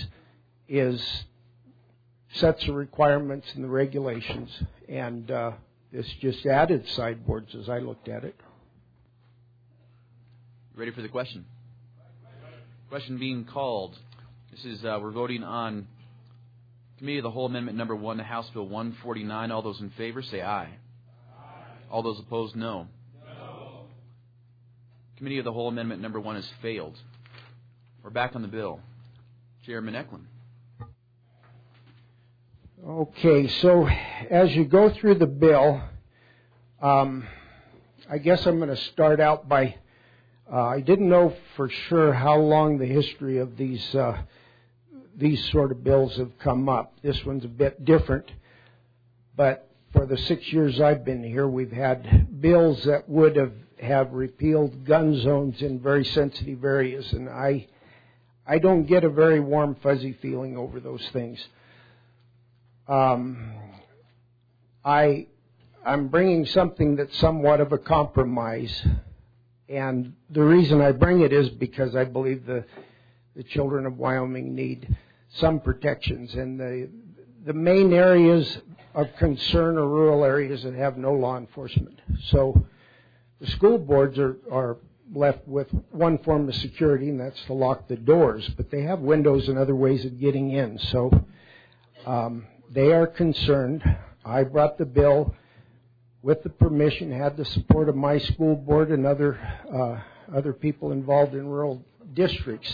sets the requirements and the regulations, and this just added sideboards as I looked at it. Ready for the question? Question being called. This is we're voting on Committee of the Whole Amendment number 1 to House Bill 149. All those in favor say aye. Aye. All those opposed, no. No. Committee of the Whole Amendment number 1 has failed. We're back on the bill. Chairman Eklund. Okay, so as you go through the bill, I guess I'm going to start out by, I didn't know for sure how long the history of these sort of bills have come up. This one's a bit different, but for the 6 years I've been here, we've had bills that would have repealed gun zones in very sensitive areas, and I don't get a very warm, fuzzy feeling over those things. I'm bringing something that's somewhat of a compromise, and the reason I bring it is because I believe the children of Wyoming need some protections, and the main areas of concern are rural areas that have no law enforcement. So the school boards are left with one form of security, and that's to lock the doors, but they have windows and other ways of getting in. So they are concerned. I brought the bill with the permission, had the support of my school board and other people involved in rural districts.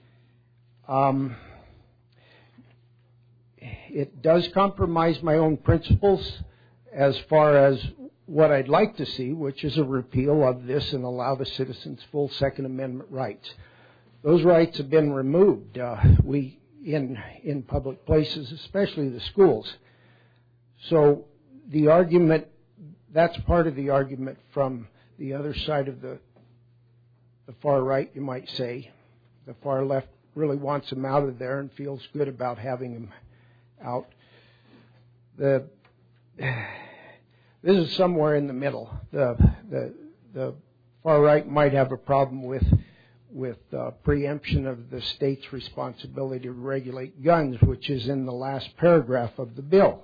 It does compromise my own principles as far as what I'd like to see, which is a repeal of this and allow the citizens full Second Amendment rights. Those rights have been removed. In public places, especially the schools. So the argument, that's part of the argument from the other side of the far right, you might say. The far left really wants them out of there and feels good about having them out. This is somewhere in the middle. The far right might have a problem with preemption of the state's responsibility to regulate guns, which is in the last paragraph of the bill.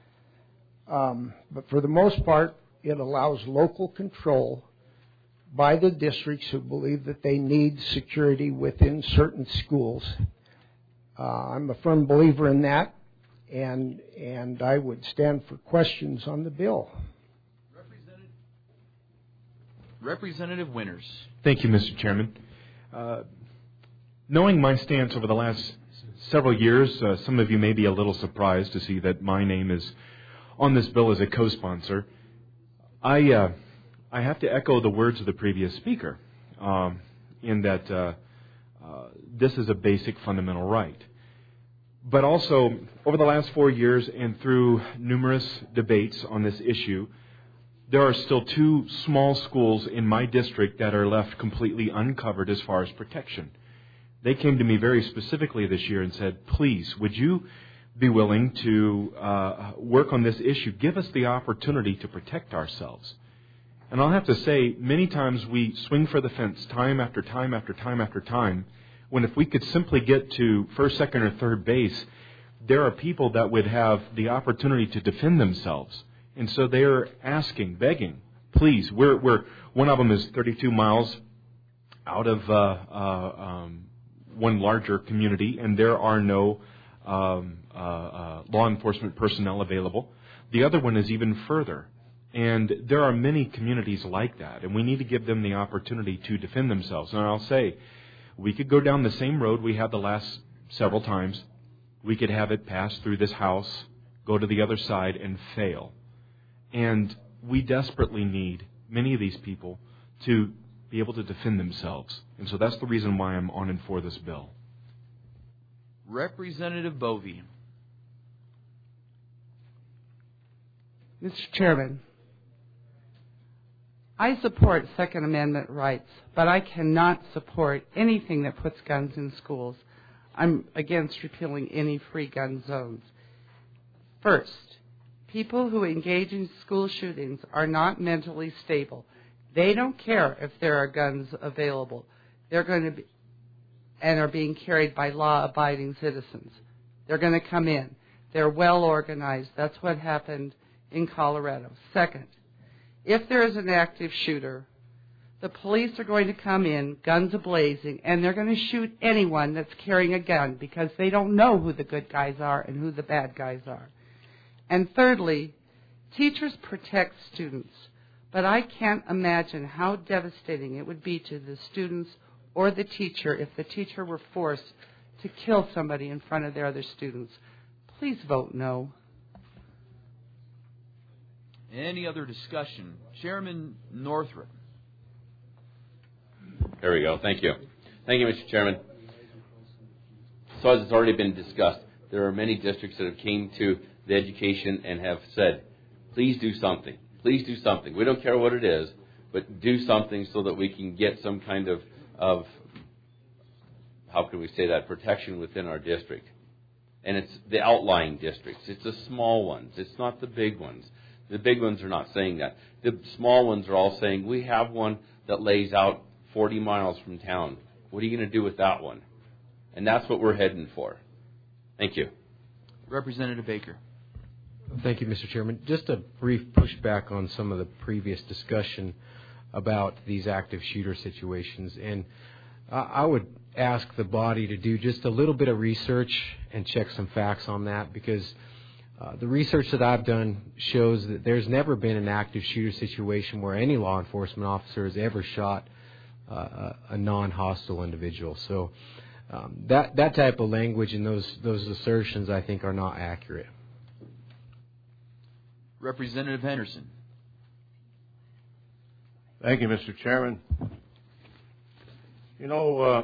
But for the most part, it allows local control by the districts who believe that they need security within certain schools. I'm a firm believer in that, and I would stand for questions on the bill. Representative Winters. Thank you, Mr. Chairman. Knowing my stance over the last several years, some of you may be a little surprised to see that my name is on this bill as a I have to echo the words of the previous speaker. in that this is a basic fundamental right. But also, over the last 4 years and through numerous debates on this issue, there are still 2 small schools in my district that are left completely uncovered as far as protection. They came to me very specifically this year and said, please, would you be willing to work on this issue? Give us the opportunity to protect ourselves. And I'll have to say, many times we swing for the fence time after time after time after time, when if we could simply get to first, second, or third base, there are people that would have the opportunity to defend themselves. And so they're asking, begging, please, we're one of them is 32 miles out of one larger community, and there are no law enforcement personnel available. The other one is even further. And there are many communities like that, and we need to give them the opportunity to defend themselves. And I'll say, we could go down the same road we have the last several times. We could have it pass through this house, go to the other side, and fail. And we desperately need many of these people to be able to defend themselves. And so that's the reason why I'm on and for this bill. Representative Bovee. Mr. Chairman, I support Second Amendment rights, but I cannot support anything that puts guns in schools. I'm against repealing any free gun zones. First, people who engage in school shootings are not mentally stable. They don't care if there are guns available. They're going to be, and are being carried by law-abiding citizens. They're going to come in. They're well organized. That's what happened in Colorado. Second, if there is an active shooter, the police are going to come in, guns a-blazing, and they're going to shoot anyone that's carrying a gun because they don't know who the good guys are and who the bad guys are. And thirdly, teachers protect students, but I can't imagine how devastating it would be to the students or the teacher if the teacher were forced to kill somebody in front of their other students. Please vote no. Any other discussion? Chairman Northrup. There we go. Thank you. Thank you, Mr. Chairman. So as it's already been discussed, there are many districts that have came to the education and have said, please do something. Please do something. We don't care what it is, but do something so that we can get some kind of how can we say that, protection within our district. And it's the outlying districts. It's the small ones. It's not the big ones. The big ones are not saying that. The small ones are all saying, we have one that lays out 40 miles from town. What are you going to do with that one? And that's what we're heading for. Thank you. Representative Baker. Thank you, Mr. Chairman. Just a brief pushback on some of the previous discussion about these active shooter situations. And I would ask the body to do just a little bit of research and check some facts on that, because the research that I've done shows that there's never been an active shooter situation where any law enforcement officer has ever shot a non-hostile individual. So that type of language and those assertions, I think, are not accurate. Representative Henderson. Thank you, Mr. Chairman. You know,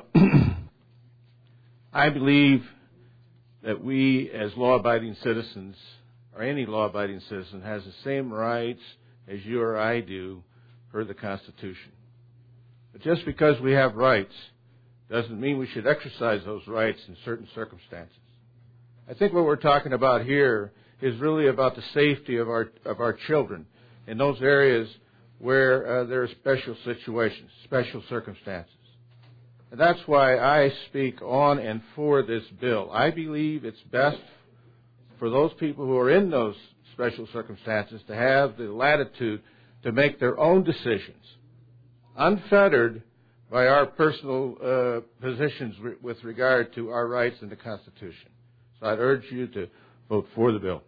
I believe that we as law-abiding citizens, or any law-abiding citizen, has the same rights as you or I do per the Constitution. But just because we have rights doesn't mean we should exercise those rights in certain circumstances. I think what we're talking about here is really about the safety of our children in those areas where there are special situations, special circumstances. And that's why I speak on and for this bill. I believe it's best for those people who are in those special circumstances to have the latitude to make their own decisions, unfettered by our personal positions with regard to our rights in the Constitution. So I'd urge you to vote for the bill.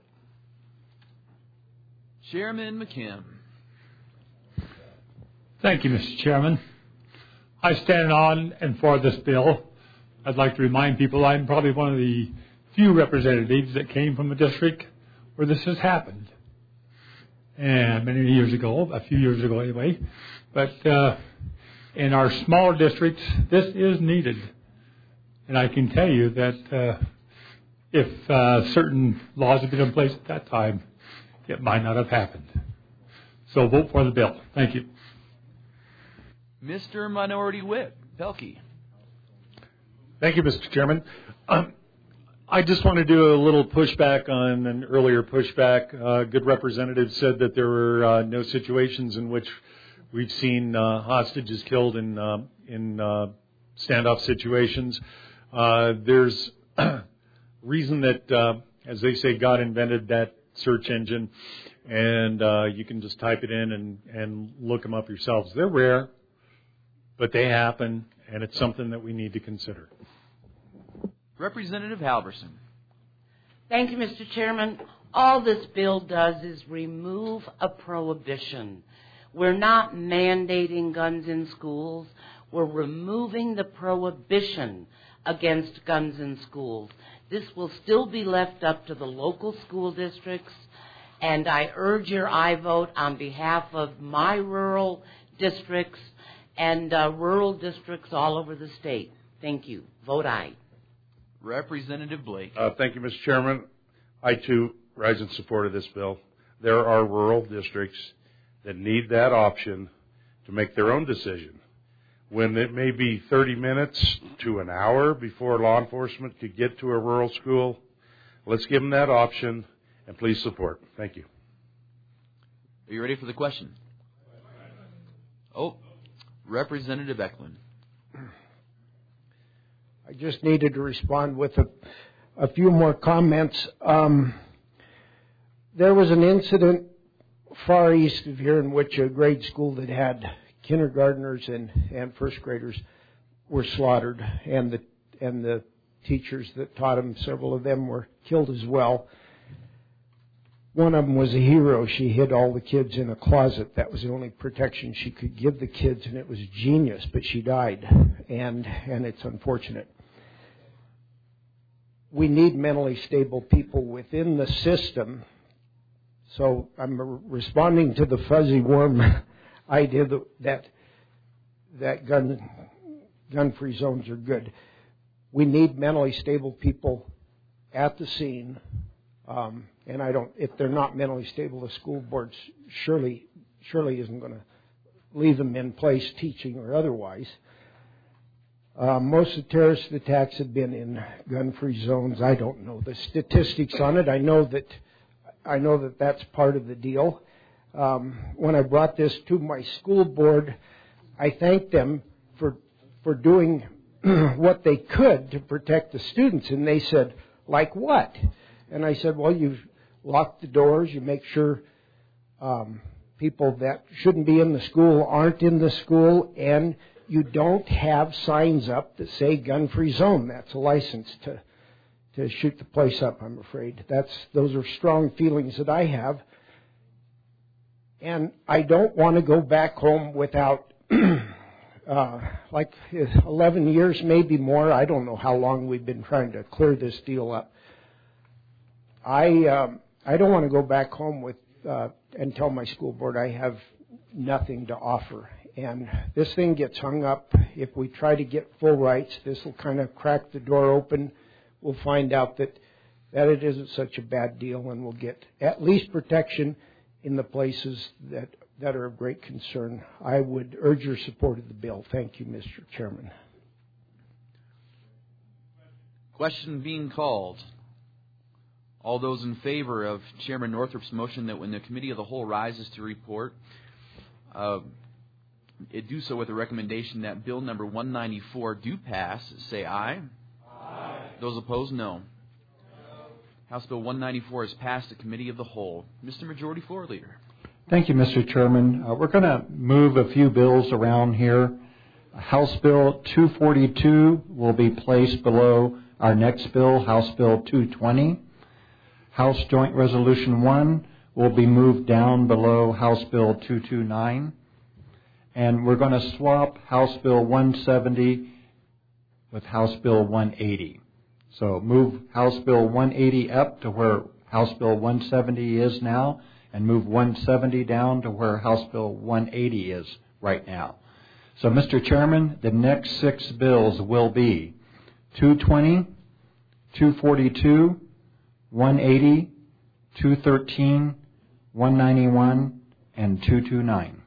Chairman McKim. Thank you, Mr. Chairman. I stand on and for this bill. I'd like to remind people I'm probably one of the few representatives that came from a district where this has happened. And many years ago, a few years ago anyway. But in our smaller districts, this is needed. And I can tell you that if certain laws had been in place at that time, it might not have happened. So vote for the bill. Thank you. Mr. Minority Whip, Pelkey. Thank you, Mr. Chairman. I just want to do a little pushback on an earlier pushback. Good representative said that there were no situations in which we've seen hostages killed in standoff situations. There's reason that, as they say, God invented that search engine, and you can just type it in and look them up yourselves. They're rare, but they happen, and it's something that we need to consider. Representative Halverson. Thank you, Mr. Chairman. All this bill does is remove a prohibition. We're not mandating guns in schools. We're removing the prohibition against guns in schools. This will still be left up to the local school districts, and I urge your aye vote on behalf of my rural districts and rural districts all over the state. Thank you. Vote aye. Representative Blake. Thank you, Mr. Chairman. I, too, rise in support of this bill. There are rural districts that need that option to make their own decision. When it may be 30 minutes to an hour before law enforcement could get to a rural school, let's give them that option, and please support. Thank you. Are you ready for the question? Oh, Representative Eklund. I just needed to respond with a few more comments. There was an incident far east of here in which a grade school that had kindergartners and first graders were slaughtered, and the teachers that taught them, several of them were killed as well. One of them was a hero. She hid all the kids in a closet. That was the only protection she could give the kids, and it was genius, but she died, and it's unfortunate. We need mentally stable people within the system. So I'm responding to the fuzzy worm idea that gun-free zones are good. We need mentally stable people at the scene, and if they're not mentally stable, the school board surely isn't going to leave them in place, teaching or otherwise. Most of the terrorist attacks have been in gun-free zones. I don't know the statistics on it. I know that that's part of the deal. When I brought this to my school board, I thanked them for doing what they could to protect the students, and they said, like what? And I said, well, you lock the doors, you make sure people that shouldn't be in the school aren't in the school, and you don't have signs up that say gun-free zone. That's a license to shoot the place up, I'm afraid. Those are strong feelings that I have. And I don't want to go back home without, 11 years, maybe more. I don't know how long we've been trying to clear this deal up. I don't want to go back home and tell my school board I have nothing to offer. And this thing gets hung up. If we try to get full rights, this will kind of crack the door open. We'll find out that it isn't such a bad deal, and we'll get at least protection in the places that are of great concern. I would urge your support of the bill. Thank you, Mr. Chairman. Question being called. All those in favor of Chairman Northrup's motion that when the Committee of the Whole rises to report, it do so with a recommendation that Bill number 194 do pass, say aye. Aye. Those opposed, no. House Bill 194 has passed the Committee of the Whole. Mr. Majority Floor Leader. Thank you, Mr. Chairman. We're going to move a few bills around here. House Bill 242 will be placed below our next bill, House Bill 220. House Joint Resolution 1 will be moved down below House Bill 229. And we're going to swap House Bill 170 with House Bill 180. So move House Bill 180 up to where House Bill 170 is now, and move 170 down to where House Bill 180 is right now. So, Mr. Chairman, the next 6 bills will be 220, 242, 180, 213, 191, and 229.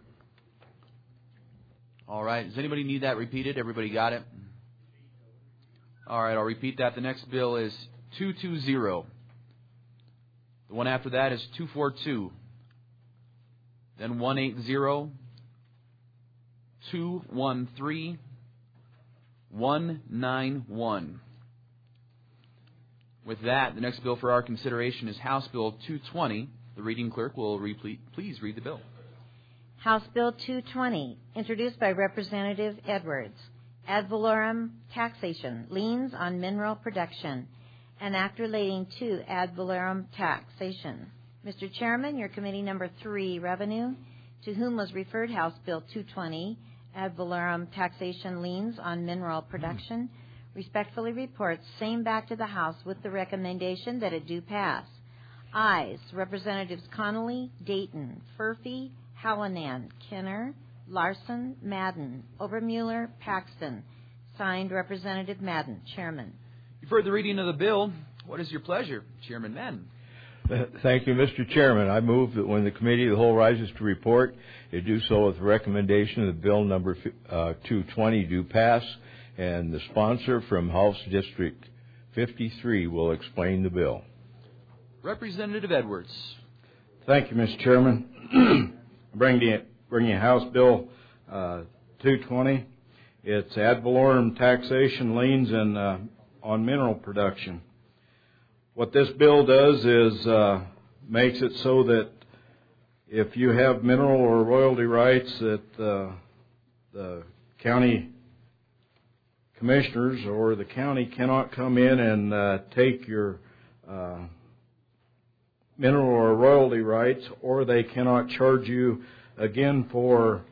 All right. Does anybody need that repeated? Everybody got it? All right, I'll repeat that. The next bill is 220. The one after that is 242. Then 180, 213, 191. With that, the next bill for our consideration is House Bill 220. The reading clerk will please read the bill. House Bill 220, introduced by Representative Edwards. Ad valorem taxation, liens on mineral production, an act relating to ad valorem taxation. Mr. Chairman, your committee number 3, Revenue, to whom was referred House Bill 220, ad valorem taxation, liens on mineral production, respectfully reports same back to the House with the recommendation that it do pass. Ayes, Representatives Connolly, Dayton, Furphy, Hallinan, Kinner, Larson, Madden, Obermuller, Paxton. Signed, Representative Madden, Chairman. You've heard the reading of the bill. What is your pleasure, Chairman Madden? Thank you, Mr. Chairman. I move that when the committee of the whole rises to report, it do so with the recommendation that bill number 220 do pass, and the sponsor from House District 53 will explain the bill. Representative Edwards. Thank you, Mr. Chairman. Bring you House Bill 220. It's ad valorem taxation, liens, and on mineral production. What this bill does is makes it so that if you have mineral or royalty rights, that the county commissioners or the county cannot come in and take your mineral or royalty rights, or they cannot charge you again for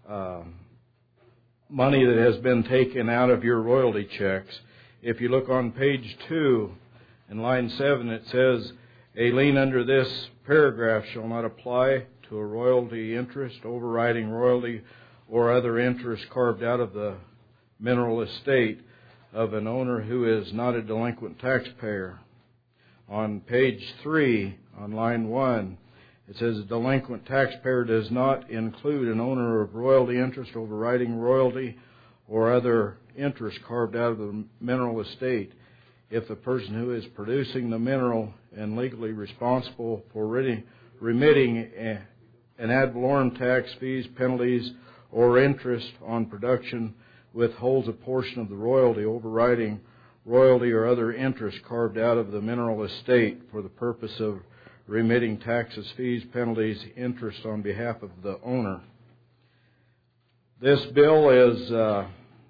money that has been taken out of your royalty checks. If you look on page 2, in line 7, it says, a lien under this paragraph shall not apply to a royalty interest, overriding royalty, or other interest carved out of the mineral estate of an owner who is not a delinquent taxpayer. On page 3, on line 1, it says a delinquent taxpayer does not include an owner of royalty interest, overriding royalty, or other interest carved out of the mineral estate if the person who is producing the mineral and legally responsible for remitting an ad valorem tax, fees, penalties, or interest on production withholds a portion of the royalty, overriding royalty, or other interest carved out of the mineral estate for the purpose of remitting taxes, fees, penalties, interest on behalf of the owner. This bill is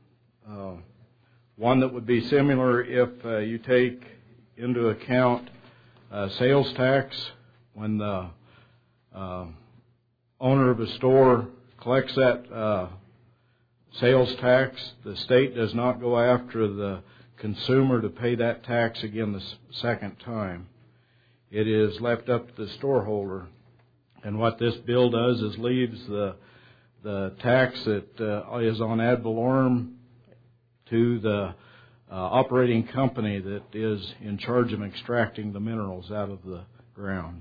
one that would be similar if you take into account sales tax. When the owner of a store collects that sales tax, the state does not go after the consumer to pay that tax again the second time. It is left up to the storeholder. And what this bill does is leaves the tax that is on ad valorem to the operating company that is in charge of extracting the minerals out of the ground.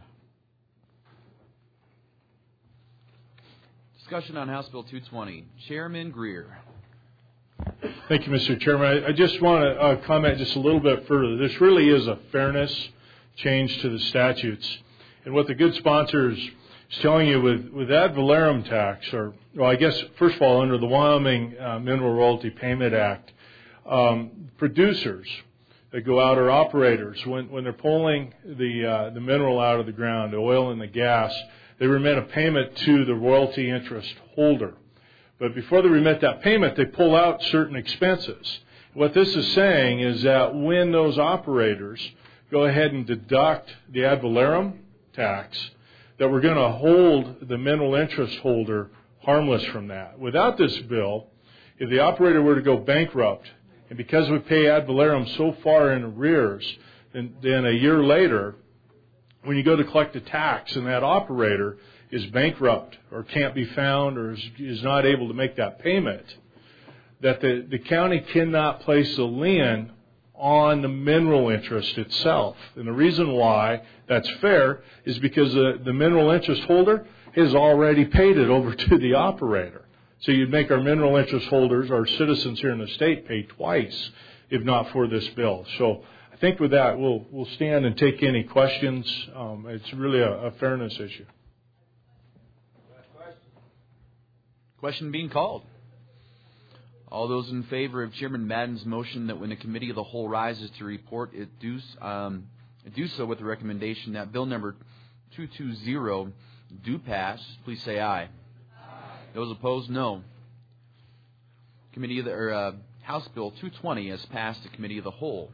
Discussion on House Bill 220. Chairman Greer. Thank you, Mr. Chairman. I just want to comment just a little bit further. This really is a fairness change to the statutes. And what the good sponsor is telling you with ad valorem tax, or, well, I guess, first of all, under the Wyoming Mineral Royalty Payment Act, producers that go out, or operators, when they're pulling the mineral out of the ground, the oil and the gas, they remit a payment to the royalty interest holder. But before they remit that payment, they pull out certain expenses. What this is saying is that when those operators go ahead and deduct the ad valorem tax, that we're going to hold the mineral interest holder harmless from that. Without this bill, if the operator were to go bankrupt, and because we pay ad valorem so far in arrears, then a year later, when you go to collect the tax and that operator is bankrupt or can't be found or is not able to make that payment, that the county cannot place a lien on the mineral interest itself. And the reason why that's fair is because the mineral interest holder has already paid it over to the operator. So you'd make our mineral interest holders, our citizens here in the state, pay twice, if not for this bill. So I think with that, we'll stand and take any questions. It's really a fairness issue. Question being called. All those in favor of Chairman Madden's motion that when the committee of the whole rises to report, it do so with the recommendation that bill number 220 do pass, please say aye. Aye. Those opposed, no. House Bill 220 has passed the committee of the whole.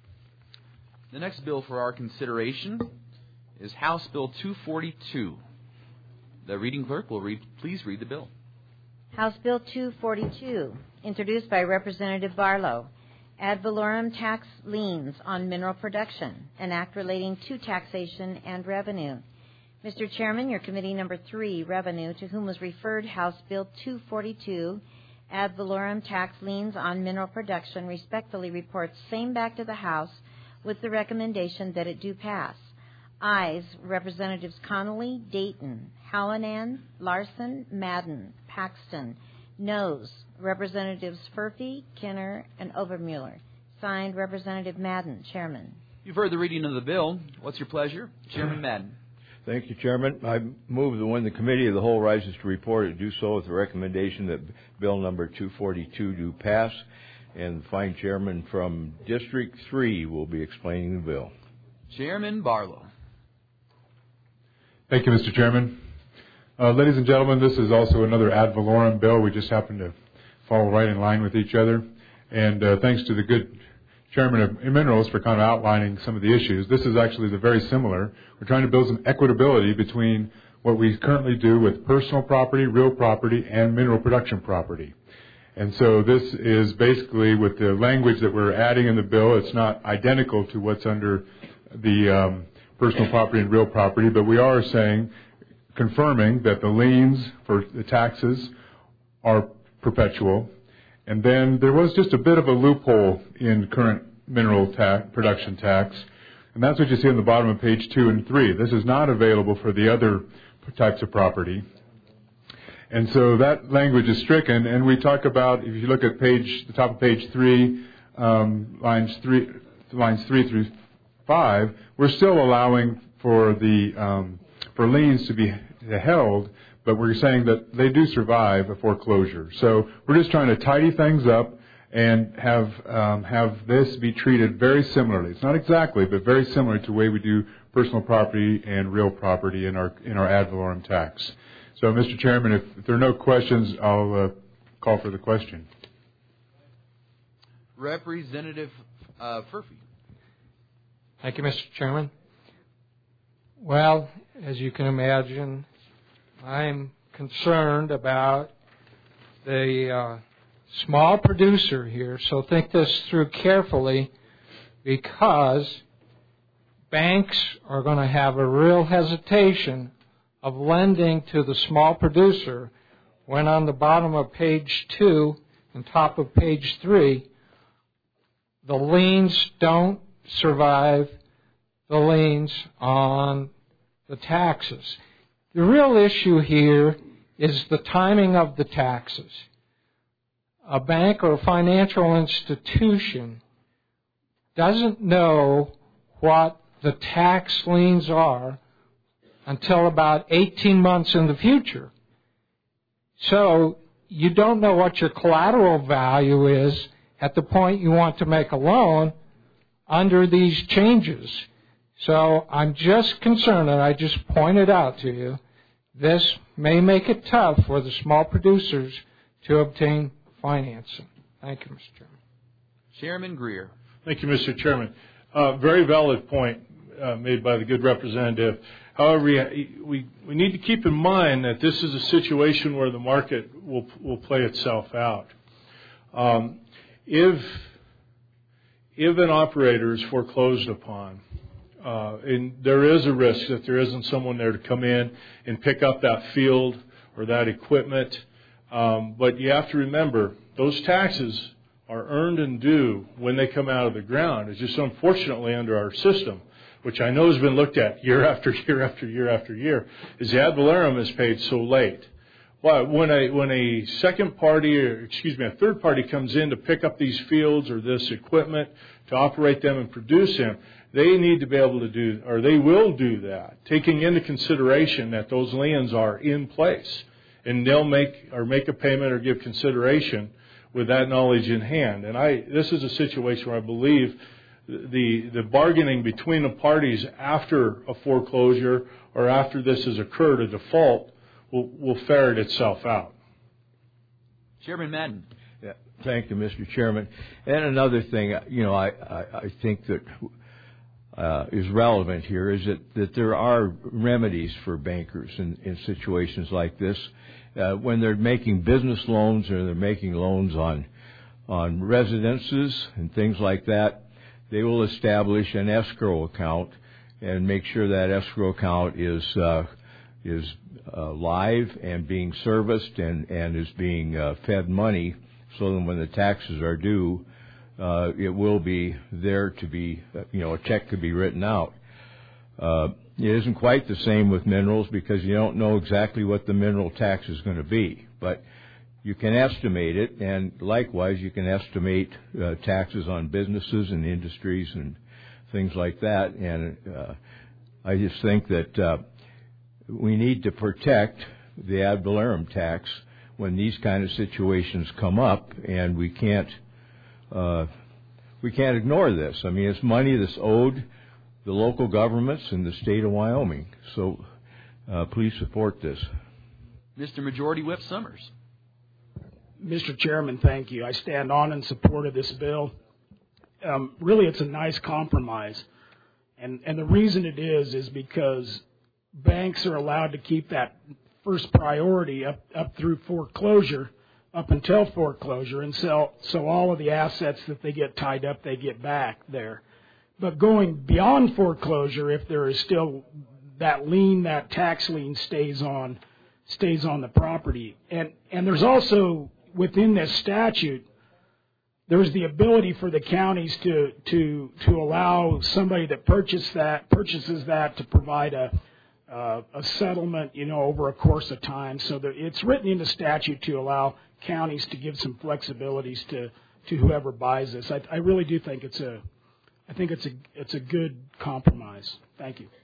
The next bill for our consideration is House Bill 242. The reading clerk will please read the bill. House Bill 242, introduced by Representative Barlow, ad valorem tax liens on mineral production, an act relating to taxation and revenue. Mr. Chairman, your committee number 3, Revenue, to whom was referred House Bill 242, ad valorem tax liens on mineral production, respectfully reports same back to the House with the recommendation that it do pass. Ayes, Representatives Connolly, Dayton, Hallinan, Larson, Madden, Paxton. Noes, Representatives Furphy, Kenner, and Obermuller. Signed, Representative Madden, Chairman. You've heard the reading of the bill. What's your pleasure? Chairman Madden. Thank you, Chairman. I move that when the committee of the whole rises to report, it do so with the recommendation that bill number 242 do pass, and the fine chairman from District 3 will be explaining the bill. Chairman Barlow. Thank you, Mr. Chairman. Ladies and gentlemen, this is also another ad valorem bill. We just happen to fall right in line with each other. And thanks to the good Chairman of Minerals for kind of outlining some of the issues. This is actually very similar. We're trying to build some equitability between what we currently do with personal property, real property, and mineral production property. And so this is basically with the language that we're adding in the bill. It's not identical to what's under the personal property and real property, but we are saying, confirming that the liens for the taxes are perpetual. And then there was just a bit of a loophole in current mineral production tax, and that's what you see on the bottom of page 2 and 3. This is not available for the other types of property. And so that language is stricken, and we talk about, if you look at the top of page 3, lines 3 through 5, we're still allowing for for liens to be held, but we're saying that they do survive a foreclosure. So we're just trying to tidy things up and have this be treated very similarly. It's not exactly, but very similar to the way we do personal property and real property in our ad valorem tax. So, Mr. Chairman, if there are no questions, I'll call for the question. Representative Furphy. Thank you, Mr. Chairman. Well, as you can imagine, I'm concerned about the small producer here, so think this through carefully, because banks are going to have a real hesitation of lending to the small producer when on the bottom of page 2 and top of page 3, the liens don't survive the liens on the taxes. The real issue here is the timing of the taxes. A bank or a financial institution doesn't know what the tax liens are until about 18 months in the future. So you don't know what your collateral value is at the point you want to make a loan under these changes. So I'm just concerned, and I just pointed out to you, this may make it tough for the small producers to obtain financing. Thank you, Mr. Chairman. Chairman Greer. Thank you, Mr. Chairman. Very valid point made by the good representative. However, we need to keep in mind that this is a situation where the market will play itself out. If an operator is foreclosed upon, and there is a risk that there isn't someone there to come in and pick up that field or that equipment, but you have to remember those taxes are earned and due when they come out of the ground. It's just unfortunately under our system, which I know has been looked at year after year after year after year, is the ad valorem is paid so late. Well, when a second party, or excuse me, a third party comes in to pick up these fields or this equipment to operate them and produce them, they need to be able to do, or they will do that, taking into consideration that those liens are in place, and they'll make a payment or give consideration with that knowledge in hand. And this is a situation where I believe the bargaining between the parties after a foreclosure or after this has occurred, a default, will ferret itself out. Chairman Madden. Yeah, thank you, Mr. Chairman. And another thing, I think that is relevant here is that there are remedies for bankers in situations like this. When they're making business loans or they're making loans on residences and things like that, they will establish an escrow account and make sure that escrow account is live and being serviced and is being fed money, so that when the taxes are due, it will be there to be, a check could be written out. It isn't quite the same with minerals because you don't know exactly what the mineral tax is going to be, but you can estimate it, and likewise you can estimate taxes on businesses and industries and things like that. And I just think that we need to protect the ad valorem tax when these kind of situations come up, and we can't ignore this. I mean, it's money that's owed the local governments in the state of Wyoming. So please support this. Mr. Majority Whip Summers. Mr. Chairman, thank you. I stand on in support of this bill. Really, it's a nice compromise. And the reason it is because banks are allowed to keep that first priority up through foreclosure, up until foreclosure, and so all of the assets that they get tied up, they get back there. But going beyond foreclosure, if there is still that lien, that tax lien stays on the property. And there's also, within this statute, there's the ability for the counties to allow somebody that purchases that to provide a settlement, over a course of time. So that it's written in the statute to allow counties to give some flexibilities to whoever buys this. I really do think it's a good compromise. Thank you.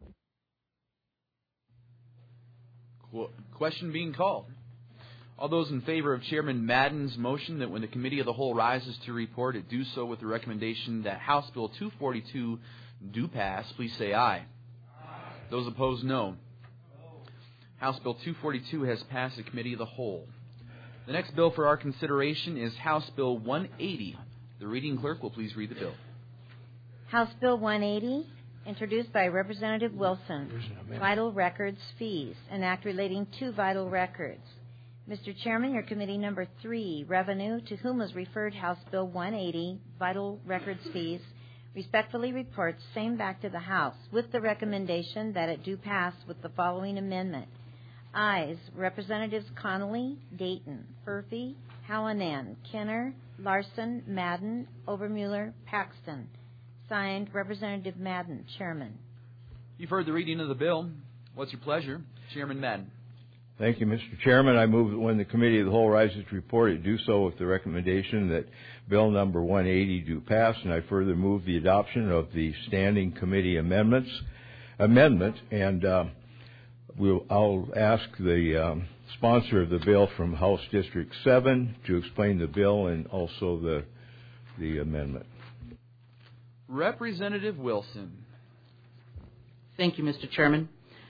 Question being called. All those in favor of Chairman Madden's motion that when the Committee of the Whole rises to report, it do so with the recommendation that House Bill 242 do pass, please say aye. Aye. Those opposed, no. House Bill 242 has passed the Committee of the Whole. The next bill for our consideration is House Bill 180. The reading clerk will please read the bill. House Bill 180, introduced by Representative Wilson, Vital Records Fees, an act relating to vital records. Mr. Chairman, your committee number 3, Revenue, to whom was referred House Bill 180, Vital Records Fees, respectfully reports same back to the House with the recommendation that it do pass with the following amendment. Ayes, Representatives Connolly, Dayton, Furphy, Hallinan, Kenner, Larson, Madden, Obermuller, Paxton. Signed, Representative Madden, Chairman. You've heard the reading of the bill. What's your pleasure? Chairman Madden. Thank you, Mr. Chairman. I move that when the Committee of the Whole rises to report, it do so with the recommendation that Bill number 180 do pass, and I further move the adoption of the Standing Committee amendment, and I'll ask the sponsor of the bill from House District 7 to explain the bill and also the amendment. Representative Wilson. Thank you, Mr. Chairman.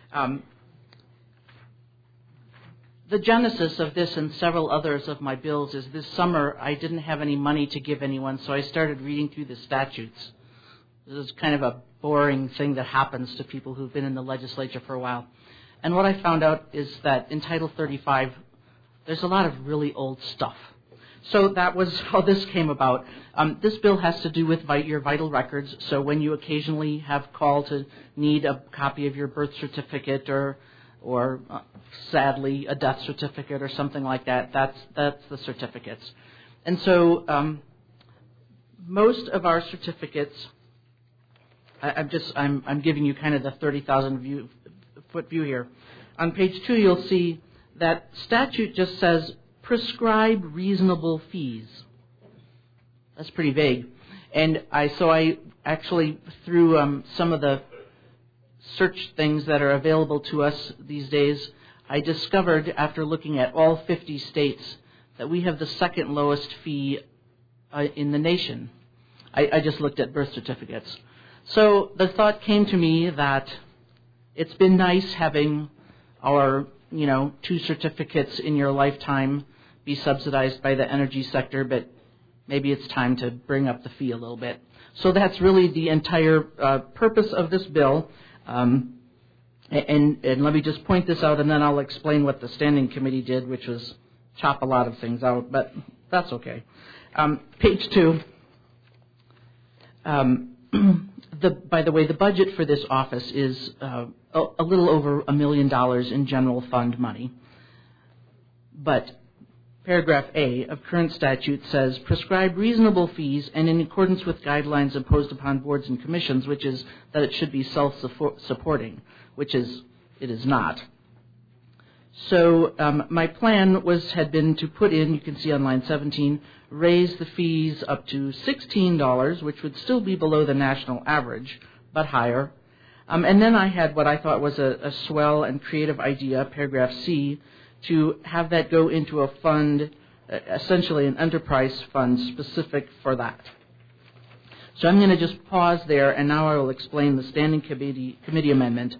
The genesis of this and several others of my bills is this summer I didn't have any money to give anyone, so I started reading through the statutes. This is kind of a boring thing that happens to people who've been in the legislature for a while. And what I found out is that in Title 35, there's a lot of really old stuff. So that was how this came about. This bill has to do with your vital records. So when you occasionally have call to need a copy of your birth certificate or sadly a death certificate or something like that, that's the certificates. And so most of our certificates, I'm giving you kind of the 30,000 foot view here. On page 2, you'll see that statute just says prescribe reasonable fees. That's pretty vague. And I actually, through some of the search things that are available to us these days, I discovered after looking at all 50 states that we have the second lowest fee in the nation. I just looked at birth certificates. So the thought came to me that it's been nice having our, 2 certificates in your lifetime be subsidized by the energy sector, but maybe it's time to bring up the fee a little bit. So that's really the entire purpose of this bill. And let me just point this out, and then I'll explain what the Standing Committee did, which was chop a lot of things out, but that's okay. Page 2. By the way, the budget for this office is a little over $1 million in general fund money. But paragraph A of current statute says, prescribe reasonable fees and in accordance with guidelines imposed upon boards and commissions, which is that it should be self-supporting, which it is not. So my plan had been to put in, you can see on line 17, raise the fees up to $16, which would still be below the national average, but higher. And then I had what I thought was a swell and creative idea, paragraph C, to have that go into a fund, essentially an enterprise fund specific for that. So I'm going to just pause there, and now I will explain the Standing Committee amendment.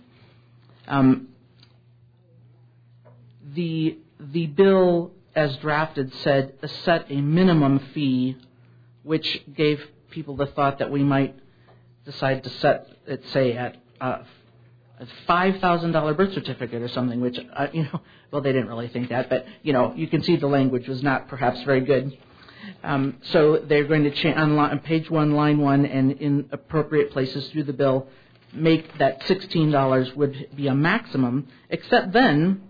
The bill, as drafted, said set a minimum fee, which gave people the thought that we might decide to set it, say, at a $5,000 birth certificate or something, which, well, they didn't really think that, but, you can see the language was not perhaps very good. So they're going to change on page 1, line 1, and in appropriate places through the bill, make that $16 would be a maximum, except then,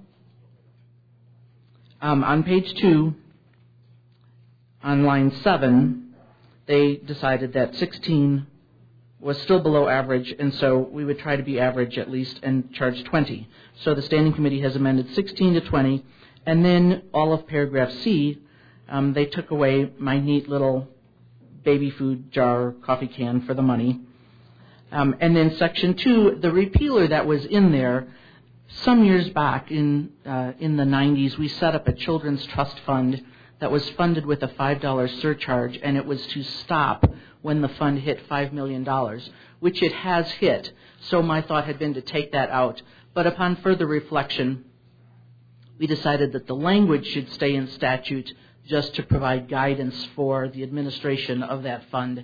on page 2, on line 7, they decided that 16 was still below average, and so we would try to be average at least and charge 20. So the Standing Committee has amended 16 to 20, and then all of paragraph C, they took away my neat little baby food jar coffee can for the money. And then section 2, the repealer that was in there, some years back in the 90s, we set up a children's trust fund that was funded with a $5 surcharge, and it was to stop when the fund hit $5 million, which it has hit. So my thought had been to take that out. But upon further reflection, we decided that the language should stay in statute just to provide guidance for the administration of that fund.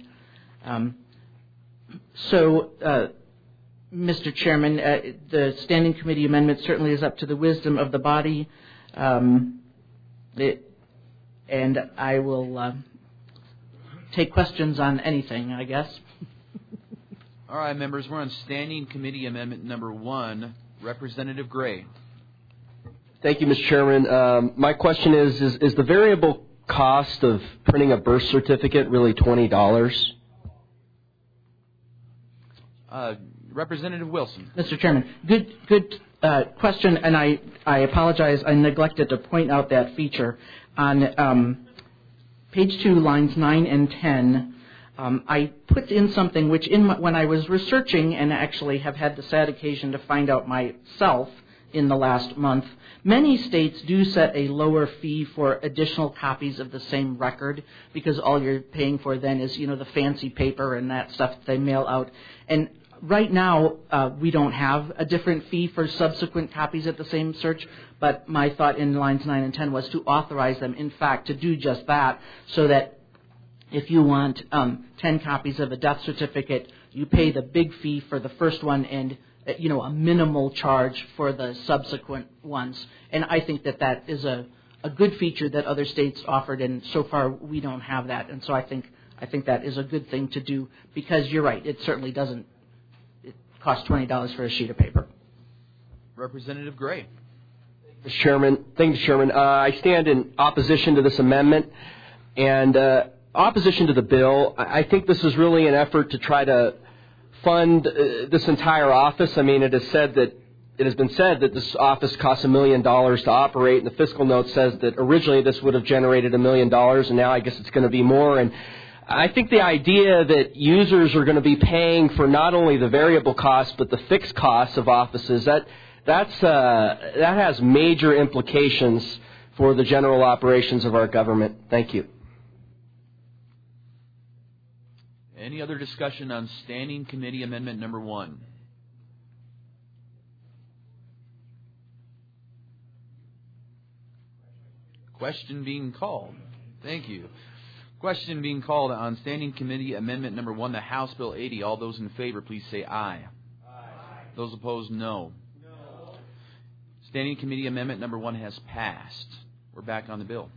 Mr. Chairman, the Standing Committee amendment certainly is up to the wisdom of the body, and I will take questions on anything, I guess. All right, members, we're on Standing Committee Amendment number 1. Representative Gray. Thank you, Mr. Chairman. My question is the variable cost of printing a birth certificate really $20? Representative Wilson. Mr. Chairman, good question, and I apologize. I neglected to point out that feature. On page 2, lines 9 and 10, I put in something which when I was researching, and actually have had the sad occasion to find out myself in the last month, many states do set a lower fee for additional copies of the same record, because all you're paying for then is, the fancy paper and that stuff that they mail out. And right now, we don't have a different fee for subsequent copies at the same search, but my thought in lines 9 and 10 was to authorize them, in fact, to do just that, so that if you want 10 copies of a death certificate, you pay the big fee for the first one and, a minimal charge for the subsequent ones. And I think that is a good feature that other states offered, and so far we don't have that. And so I think that is a good thing to do, because you're right, it certainly doesn't cost $20 for a sheet of paper. Representative Gray. Thank you, Chairman. I stand in opposition to this amendment. And opposition to the bill, I think this is really an effort to try to fund this entire office. I mean, it has been said that this office costs $1 million to operate, and the fiscal note says that originally this would have generated $1 million, and now I guess it's going to be more. And I think the idea that users are going to be paying for not only the variable costs but the fixed costs of offices, that has major implications for the general operations of our government. Thank you. Any other discussion on Standing Committee Amendment number 1? Question being called. Thank you. Question being called on Standing Committee Amendment number 1, the House Bill 80. All those in favor, please say aye. Aye. Those opposed, no. No. Standing Committee Amendment number 1 has passed. We're back on the bill.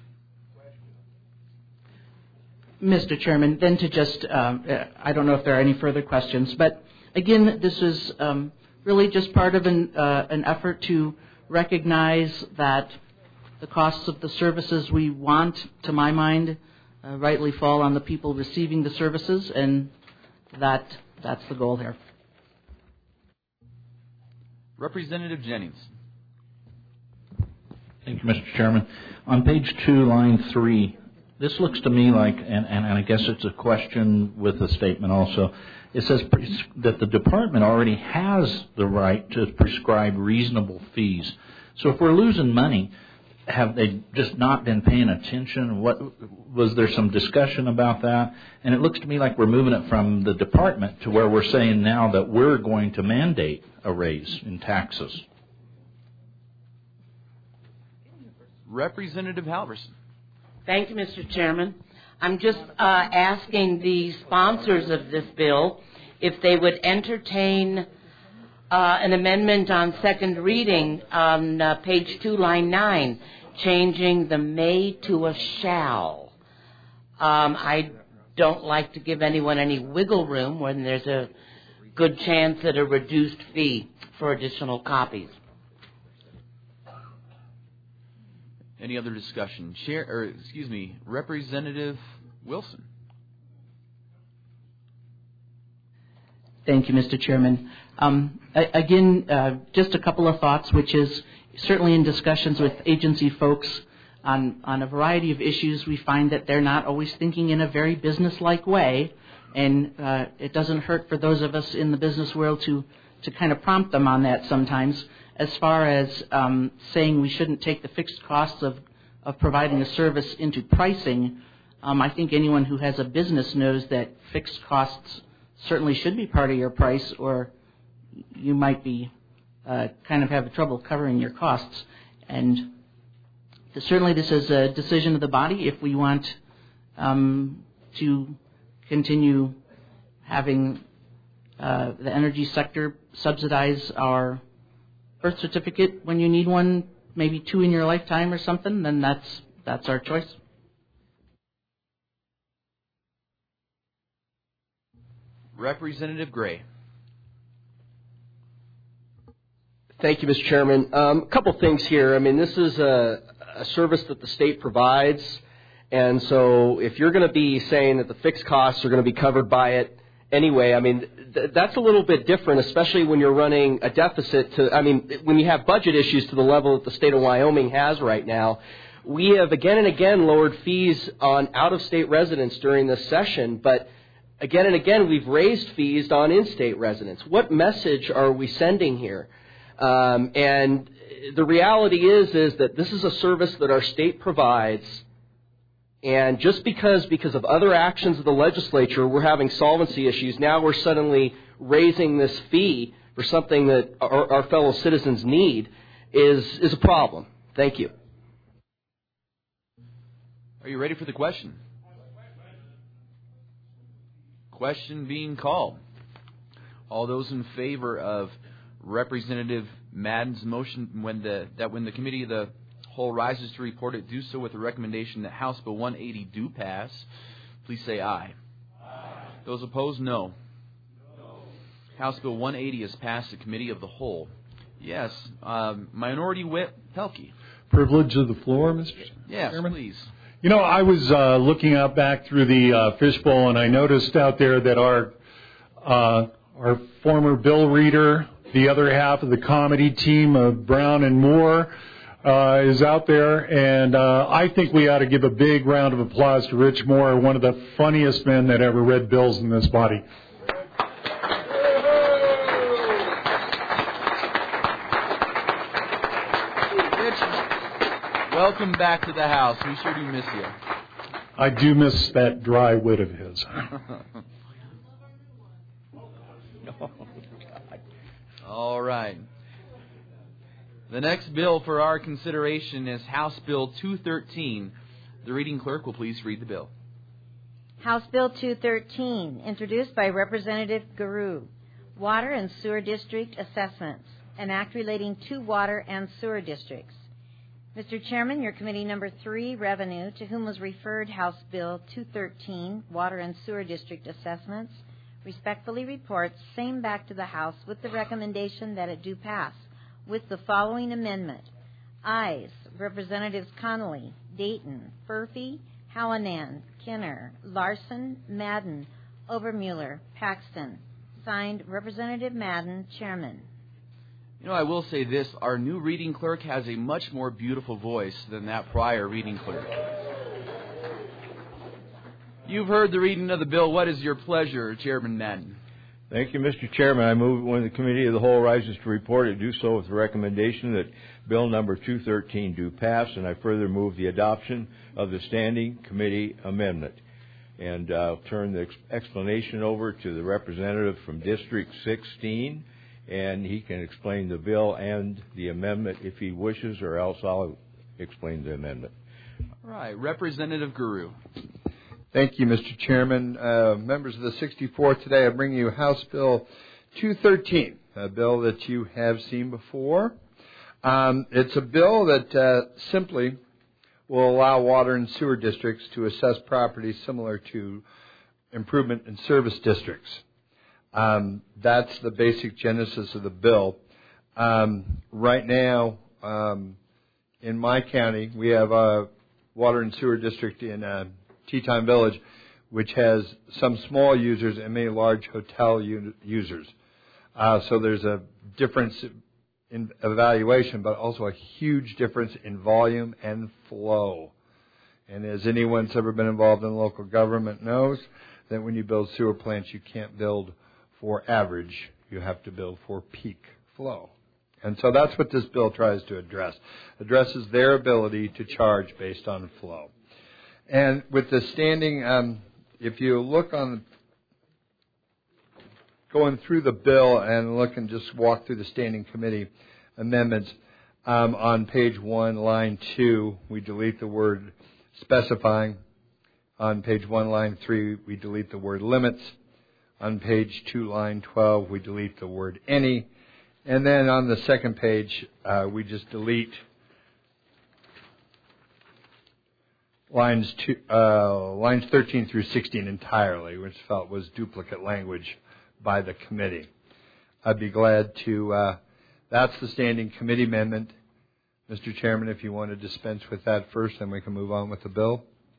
Mr. Chairman, then to just, I don't know if there are any further questions, but again, this is really just part of an effort to recognize that the costs of the services we want, to my mind, rightly fall on the people receiving the services, and that's the goal here. Representative Jennings. Thank you, Mr. Chairman. On page 2, line 3, this looks to me like, and I guess it's a question with a statement also, it says that the department already has the right to prescribe reasonable fees. So if we're losing money, have they just not been paying attention? Was there some discussion about that? And it looks to me like we're moving it from the department to where we're saying now that we're going to mandate a raise in taxes. Representative Halverson. Thank you, Mr. Chairman. I'm just asking the sponsors of this bill if they would entertain an amendment on second reading on page 2, line 9, changing the may to a shall. I don't like to give anyone any wiggle room when there's a good chance at a reduced fee for additional copies. Any other discussion? Representative Wilson. Thank you, Mr. Chairman. Again, just a couple of thoughts, which is certainly in discussions with agency folks on a variety of issues, we find that they're not always thinking in a very business-like way, and it doesn't hurt for those of us in the business world to kind of prompt them on that sometimes. As far as saying we shouldn't take the fixed costs of providing a service into pricing, I think anyone who has a business knows that fixed costs certainly should be part of your price, or you might be kind of have trouble covering your costs. And certainly this is a decision of the body if we want to continue having the energy sector subsidize our birth certificate when you need one, maybe 2 in your lifetime or something, then that's our choice. Representative Gray. Thank you, Mr. Chairman. A couple things here. I mean, this is a service that the state provides, and so if you're going to be saying that the fixed costs are going to be covered by it anyway, I mean, that's a little bit different, especially when you're running a deficit when you have budget issues to the level that the state of Wyoming has right now. We have again and again lowered fees on out-of-state residents during this session, but again and again we've raised fees on in-state residents. What message are we sending here? And the reality is that this is a service that our state provides, and just because of other actions of the legislature we're having solvency issues, now we're suddenly raising this fee for something that our fellow citizens need is a problem. Thank you. Are you ready for the question? Question being called. All those in favor of Representative Madden's motion when the committee of the whole rises to report it, do so with the recommendation that House Bill 180 do pass, please say aye. Aye. Those opposed, no. No. House Bill 180 has passed the committee of the whole. Yes. Minority Whip Pelkey. Privilege of the floor, Mr. Yes, Chairman? please. You know, I was looking out back through the fishbowl, and I noticed out there that our former bill reader, the other half of the comedy team of Brown and Moore, is out there, and I think we ought to give a big round of applause to Rich Moore, one of the funniest men that ever read bills in this body. Welcome back to the house. We sure do miss you. I do miss that dry wit of his. All right. The next bill for our consideration is House Bill 213. The reading clerk will please read the bill. House Bill 213, introduced by Representative Garou. Water and Sewer District Assessments, an act relating to water and sewer districts. Mr. Chairman, your committee number 3, Revenue, to whom was referred House Bill 213, Water and Sewer District Assessments, respectfully reports same back to the House with the recommendation that it do pass, with the following amendment. Ayes, Representatives Connolly, Dayton, Furphy, Hallinan, Kinner, Larson, Madden, Obermuller, Paxton. Signed, Representative Madden, Chairman. You know, I will say this. Our new reading clerk has a much more beautiful voice than that prior reading clerk. You've heard the reading of the bill. What is your pleasure, Chairman Madden? Thank you, Mr. Chairman. I move when the Committee of the Whole rises to report, it do so with the recommendation that Bill number 213 do pass, and I further move the adoption of the Standing Committee Amendment. And I'll turn the explanation over to the representative from District 16, and he can explain the bill and the amendment if he wishes, or else I'll explain the amendment. All right. Representative Garou. Thank you, Mr. Chairman. Members of the 64th, today I bring you House Bill 213, a bill that you have seen before. It's a bill that simply will allow water and sewer districts to assess properties similar to improvement and service districts. That's the basic genesis of the bill. Right now, in my county, we have a water and sewer district in Teton Village, which has some small users and many large hotel users. So there's a difference in evaluation, but also a huge difference in volume and flow. And as anyone that's ever been involved in local government knows, that when you build sewer plants, you can't build for average. You have to build for peak flow. And so that's what this bill tries to address. Addresses their ability to charge based on flow. And with the standing, if you look on going through the bill and look and just walk through the standing committee amendments, on page 1, line 2, we delete the word specifying. On page 1, line 3, we delete the word limits. On page 2, line 12, we delete the word any. And then on the second page, we just delete lines 13 through 16 entirely, which felt was duplicate language by the committee. I'd be glad to, that's the standing committee amendment. Mr. Chairman, if you want to dispense with that first, then we can move on with the bill.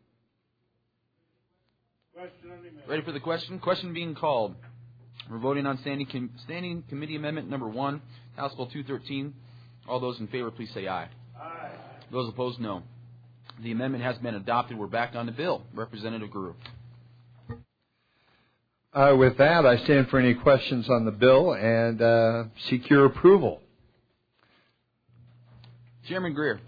Ready for the question? Question being called. We're voting on standing committee amendment number 1, House Bill 213. All those in favor, please say aye. Aye. Those opposed, no. The amendment has been adopted. We're back on the bill. Representative Garou. With that, I stand for any questions on the bill and seek your approval. Chairman Greer.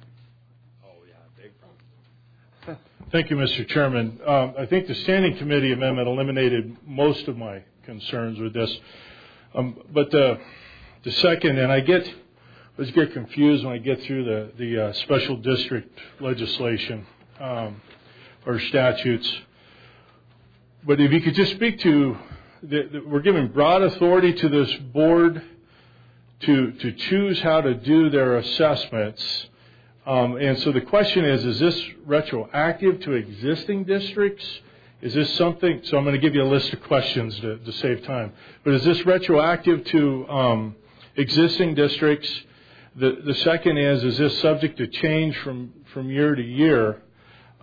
Thank you, Mr. Chairman. I think the Standing Committee amendment eliminated most of my concerns with this. But the second, and I always get confused when I get through the special district legislation or statutes. But if you could just speak to, we're giving broad authority to this board to choose how to do their assessments. And so the question is this retroactive to existing districts? Is this something, so I'm going to give you a list of questions to save time. But is this retroactive to existing districts? The second is this subject to change from year to year?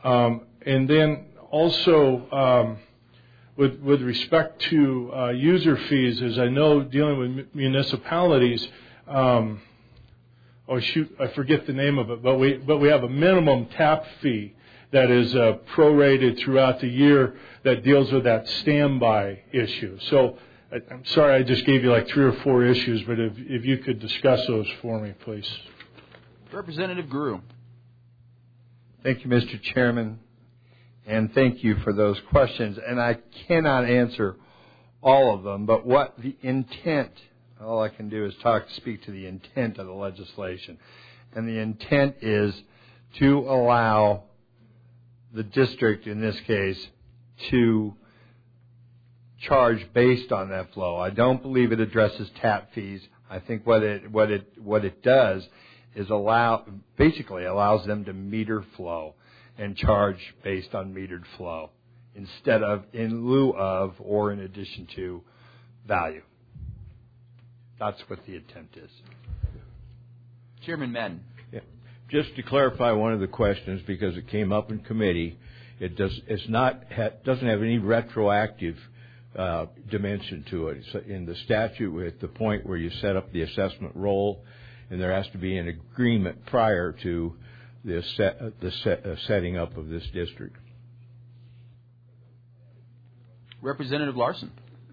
And then also with respect to user fees, as I know, dealing with municipalities, oh shoot, I forget the name of it, but we have a minimum tap fee that is prorated throughout the year that deals with that standby issue. So I'm sorry I just gave you like 3 or 4 issues, but if you could discuss those for me, please. Representative Grew. Thank you, Mr. Chairman, and thank you for those questions. And I cannot answer all of them, but what the intent, all I can do is speak to the intent of the legislation. And the intent is to allow the district, in this case, to charge based on that flow. I don't believe it addresses tap fees. I think what it does is basically allows them to meter flow and charge based on metered flow instead of in lieu of or in addition to value. That's what the intent is. Chairman Madden. Yeah. Just to clarify one of the questions, because it came up in committee, it doesn't have any retroactive dimension to it. It's in the statute at the point where you set up the assessment roll, and there has to be an agreement prior to the setting up of this district. Representative Larson.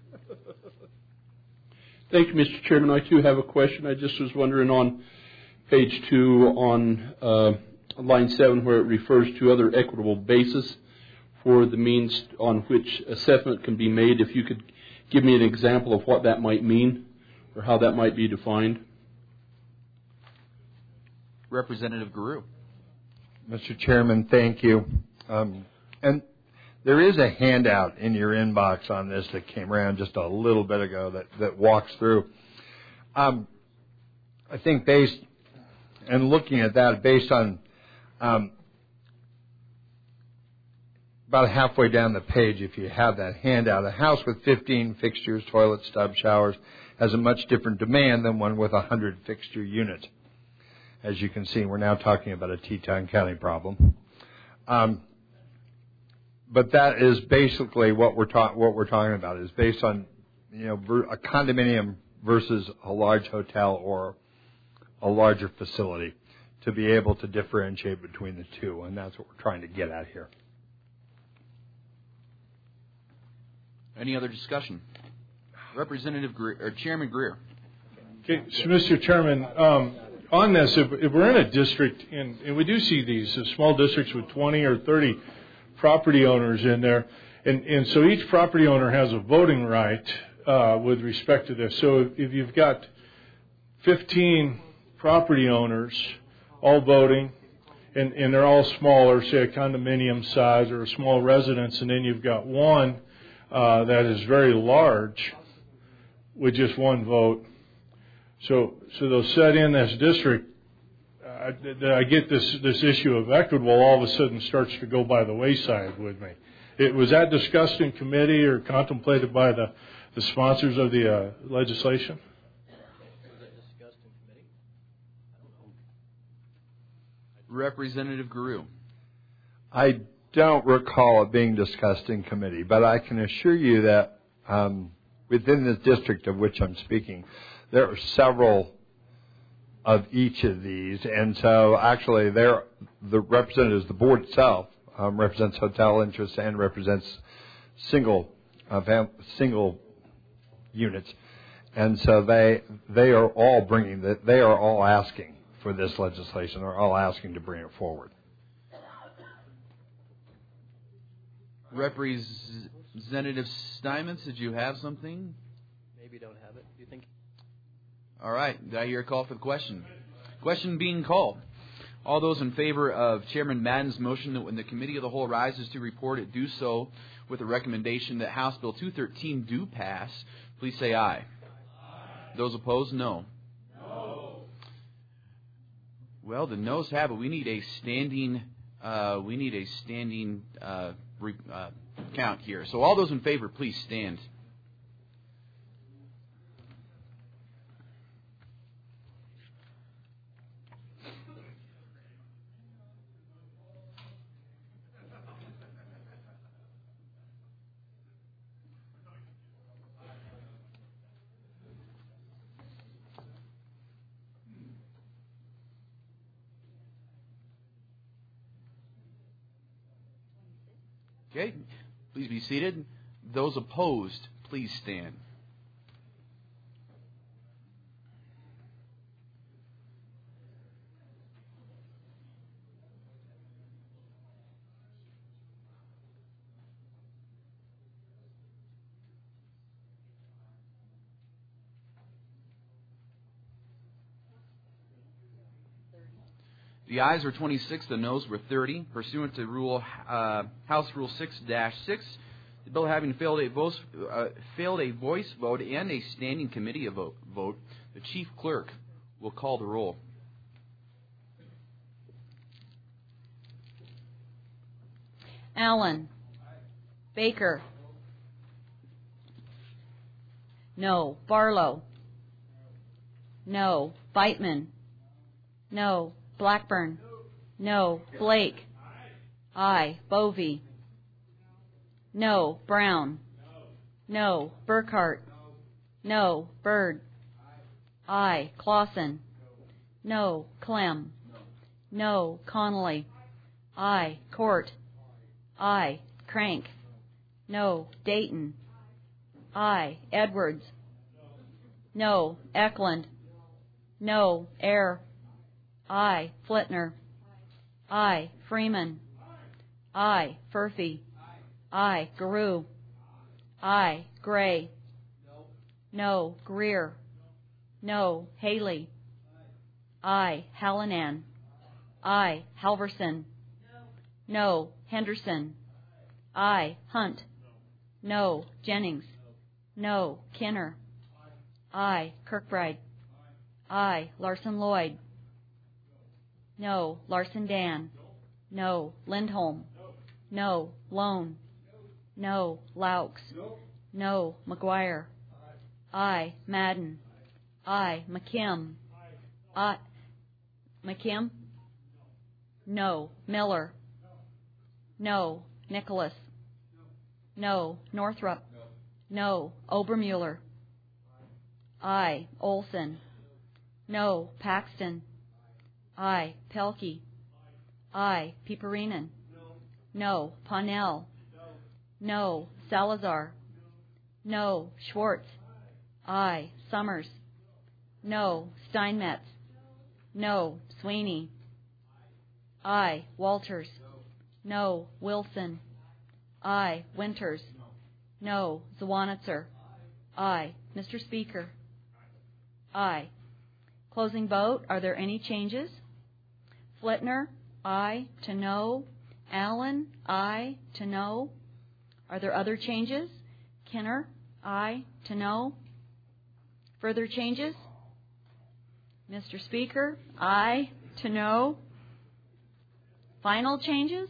Thank you, Mr. Chairman. I, too, have a question. I just was wondering on page 2 on line 7 where it refers to other equitable basis for the means on which assessment can be made, if you could give me an example of what that might mean or how that might be defined. Representative Guru. Mr. Chairman, thank you. And there is a handout in your inbox on this that came around just a little bit ago that walks through. I think looking at that, based on about halfway down the page, if you have that handout, a house with 15 fixtures, toilets, tub, showers, has a much different demand than one with 100 fixture units. As you can see, we're now talking about a Teton County problem. But that is basically what we're talking about, is based on a condominium versus a large hotel or a larger facility, to be able to differentiate between the two, and that's what we're trying to get at here. Any other discussion? Representative Greer, or Chairman Greer. Okay, so Mr. Chairman, on this, if we're in a district, and we do see these small districts with 20 or 30 property owners in there, and so each property owner has a voting right with respect to this. So if you've got 15 property owners all voting, and they're all smaller, say a condominium size or a small residence, and then you've got one that is very large with just one vote. So they'll set in this district. I get this issue of equitable all of a sudden starts to go by the wayside with me. Was that discussed in committee or contemplated by the sponsors of the legislation? Was that discussed in committee? Representative Guru. I don't recall it being discussed in committee, but I can assure you that within the district of which I'm speaking, there are several of each of these, and so actually the representatives, the board itself, represents hotel interests and represents single units, and so they are all bringing that. They are all asking for this legislation. They're all asking to bring it forward. Representative Steinmetz, did you have something? Maybe don't have it. Do you think? All right. Did I hear a call for the question? Question being called. All those in favor of Chairman Madden's motion that when the Committee of the Whole rises to report it, do so with the recommendation that House Bill 213 do pass, please say aye. Aye. Those opposed, no. No. Well, the noes have it. We need a standing count here. So all those in favor, please stand. Okay, please be seated. Those opposed, please stand. The ayes were 26, the noes were 30. Pursuant to House Rule 6-6, the bill having failed a voice vote and a standing committee vote, the chief clerk will call the roll. Allen. Baker. No. Barlow. No. Beitman. No. Blackburn. No. Blake. Aye. Bovee. No. Brown. No. Burkhart. No. Byrd. Aye. Clausen. No. Clem. No. Connolly. Aye. Court. Aye. Crank. No. Dayton. Aye. Edwards. No. Eklund. No. Eyre. Aye. Flitner. Aye. Freeman. Aye. Furphy. Aye. Garou. Aye. Gray. No. Greer. No. Haley. Aye. Hallinan. Aye. Halverson. No. Henderson. Aye. Hunt. No. Jennings. No. Kinner. Aye. Kirkbride. Aye. Larson Lloyd. No. Larson Dan. No. Lindholm. No. Lone. No. Laux. No. McGuire. Aye. Madden. Aye. McKim. Aye. McKim. No. Miller. No. Nicholas. No. Northrup. No. Obermuller. Aye. Olson. No. Paxton. Aye. Pelkey. Aye. Piperinen. No. Parnell. No. Salazar. No. Schwartz. Aye. Summers. No. Steinmetz. No. Sweeney. Aye. Walters. No. Wilson. Aye. Winters. No. Zwanitzer. Aye. Mr. Speaker. Aye. Closing vote. Are there any changes? Flitner. Aye to no. Allen. Aye to no. Are there other changes? Kinner. Aye to no. Further changes? Mr. Speaker. Aye to no. Final changes?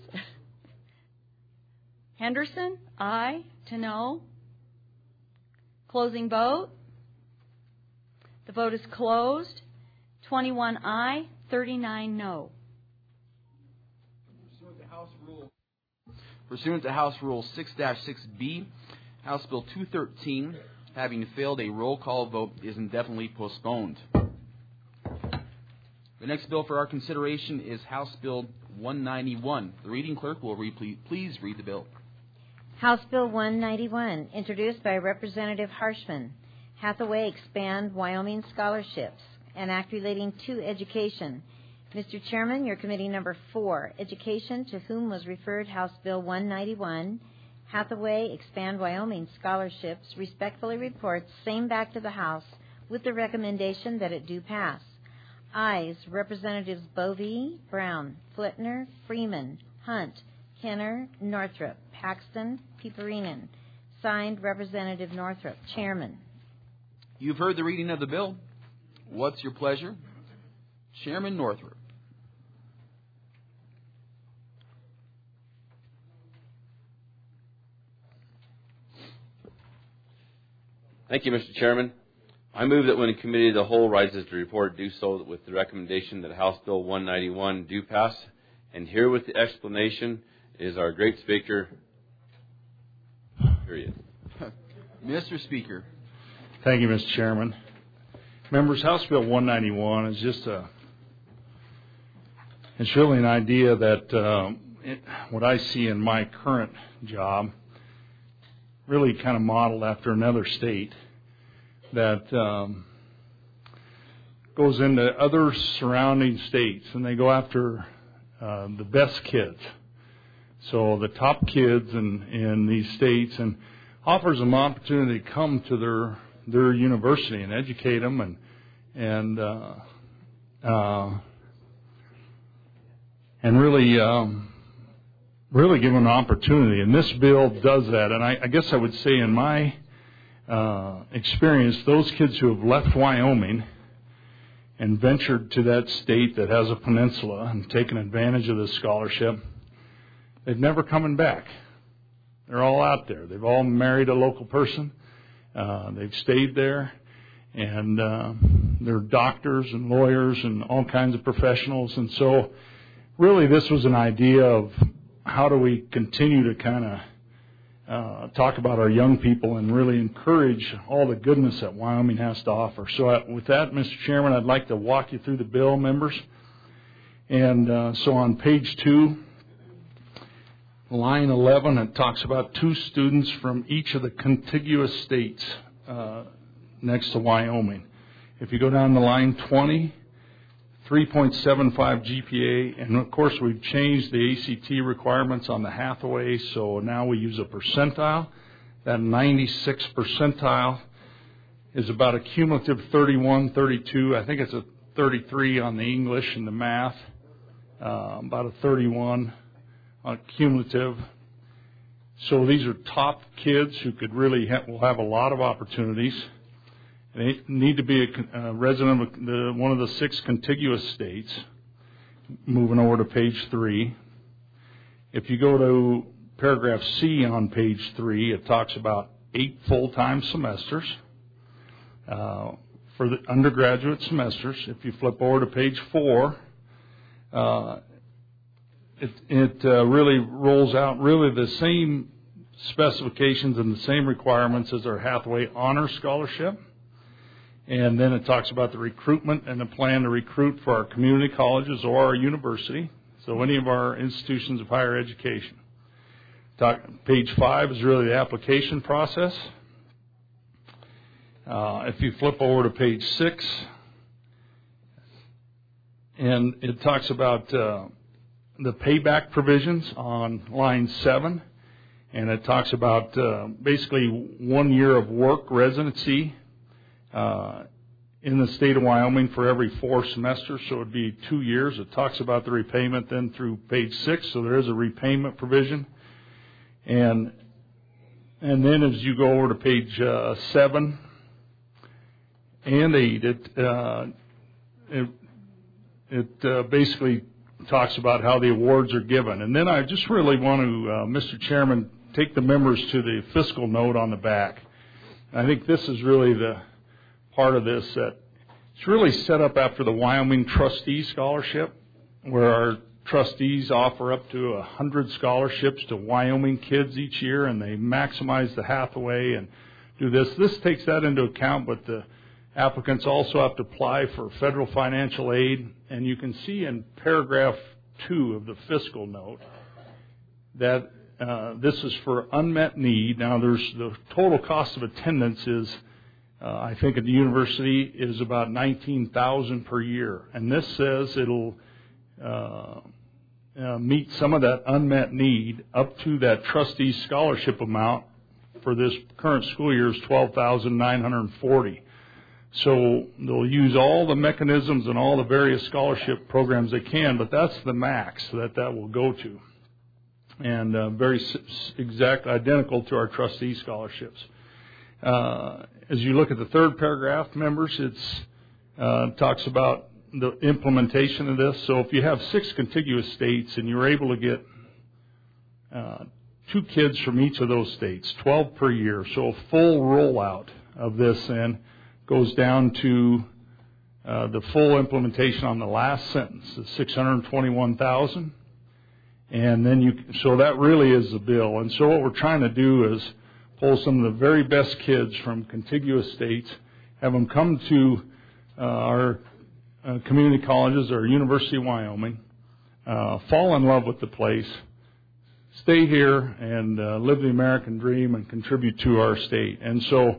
Henderson. Aye to no. Closing vote. The vote is closed. 21 aye, 39 no. Pursuant to House Rule 6-6B, House Bill 213, having failed a roll call vote, is indefinitely postponed. The next bill for our consideration is House Bill 191. The reading clerk will please read the bill. House Bill 191, introduced by Representative Harshman. Hathaway expand Wyoming scholarships. An act relating to education. Mr. Chairman, your committee number 4, Education, to whom was referred House Bill 191, Hathaway expand Wyoming scholarships, respectfully reports same back to the House with the recommendation that it do pass. Ayes, Representatives Bovee, Brown, Flitner, Freeman, Hunt, Kenner, Northrup, Paxton, Piperinen. Signed, Representative Northrup, Chairman. You've heard the reading of the bill. What's your pleasure? Chairman Northrup. Thank you, Mr. Chairman. I move that when a committee of the whole rises to report, do so with the recommendation that House Bill 191 do pass. And here with the explanation is our great speaker. Period. Mr. Speaker. Thank you, Mr. Chairman. Members, House Bill 191 is it's really an idea that what I see in my current job, really kind of modeled after another state that goes into other surrounding states, and they go after the best kids. So the top kids in these states, and offers them opportunity to come to their university and educate them and really give them an opportunity. And this bill does that. And I guess I would say in my experience, those kids who have left Wyoming and ventured to that state that has a peninsula and taken advantage of this scholarship, they've never coming back. They're all out there. They've all married a local person. They've stayed there. And they're doctors and lawyers and all kinds of professionals. And so really this was an idea of how do we continue to kind of talk about our young people and really encourage all the goodness that Wyoming has to offer. So with that, Mr. Chairman, I'd like to walk you through the bill, members. And so on page 2, line 11, it talks about 2 students from each of the contiguous states next to Wyoming. If you go down to line 20, 3.75 GPA, and of course we've changed the ACT requirements on the Hathaway, so now we use a percentile. That 96th percentile is about a cumulative 31, 32. I think it's a 33 on the English and the math, about a 31 on cumulative. So these are top kids who could really will have a lot of opportunities. They need to be a resident of one of the 6 contiguous states. Moving over to page 3. If you go to paragraph C on page 3, it talks about 8 full-time semesters for the undergraduate semesters. If you flip over to page 4, it really rolls out really the same specifications and the same requirements as our Hathaway Honor Scholarship. And then it talks about the recruitment and the plan to recruit for our community colleges or our university, so any of our institutions of higher education. Page 5 is really the application process. If you flip over to page 6, and it talks about the payback provisions on line 7, and it talks about basically 1 year of work residency in the state of Wyoming for every 4 semesters, so it would be 2 years. It talks about the repayment then through page 6, so there is a repayment provision. And then as you go over to page 7 and 8, it basically talks about how the awards are given. And then I just really want to, Mr. Chairman, take the members to the fiscal note on the back. I think this is really the part of this that it's really set up after the Wyoming Trustee Scholarship, where our trustees offer up to 100 scholarships to Wyoming kids each year, and they maximize the Hathaway and do this. This takes that into account, but the applicants also have to apply for federal financial aid. And you can see in paragraph 2 of the fiscal note that this is for unmet need. Now, there's the total cost of attendance is I think at the university is about $19,000 per year, and this says it'll meet some of that unmet need up to that trustee scholarship amount for this current school year is $12,940. So they'll use all the mechanisms and all the various scholarship programs they can, but that's the max that will go to, and very exact, identical to our trustee scholarships. As you look at the third paragraph, members, it talks about the implementation of this. So if you have 6 contiguous states and you're able to get 2 kids from each of those states, 12 per year, so a full rollout of this then goes down to the full implementation on the last sentence, the $621,000. And then so that really is the bill. And so what we're trying to do is pull some of the very best kids from contiguous states, have them come to our community colleges or University of Wyoming, fall in love with the place, stay here and live the American dream and contribute to our state. And so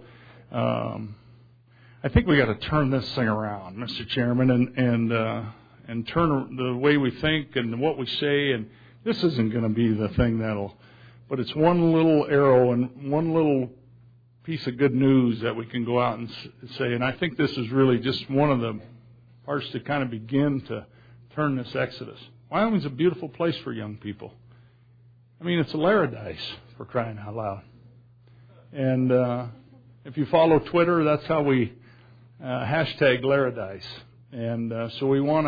I think we got to turn this thing around, Mr. Chairman, and turn the way we think and what we say. And this isn't going to be the thing but it's one little arrow and one little piece of good news that we can go out and say. And I think this is really just one of the parts to kind of begin to turn this exodus. Wyoming's a beautiful place for young people. I mean, it's a paradise, for crying out loud. And if you follow Twitter, that's how we hashtag Laradise. And so we want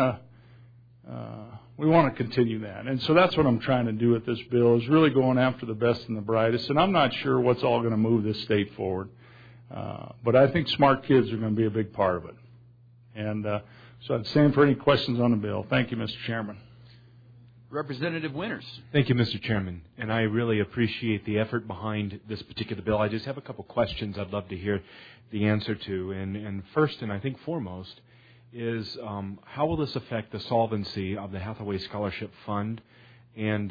to continue that. And so that's what I'm trying to do with this bill, is really going after the best and the brightest. And I'm not sure what's all going to move this state forward. But I think smart kids are going to be a big part of it. And so I'd stand for any questions on the bill. Thank you, Mr. Chairman. Representative Winters. Thank you, Mr. Chairman. And I really appreciate the effort behind this particular bill. I just have a couple questions I'd love to hear the answer to. And first, and I think foremost, is how will this affect the solvency of the Hathaway Scholarship Fund? And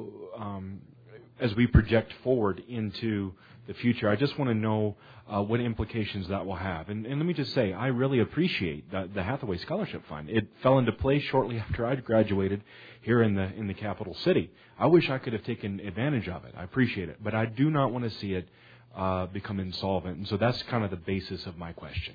as we project forward into the future, I just want to know what implications that will have. And let me just say, I really appreciate the Hathaway Scholarship Fund. It fell into place shortly after I'd graduated here in the capital city. I wish I could have taken advantage of it. I appreciate it. But I do not want to see it become insolvent. And so that's kind of the basis of my question.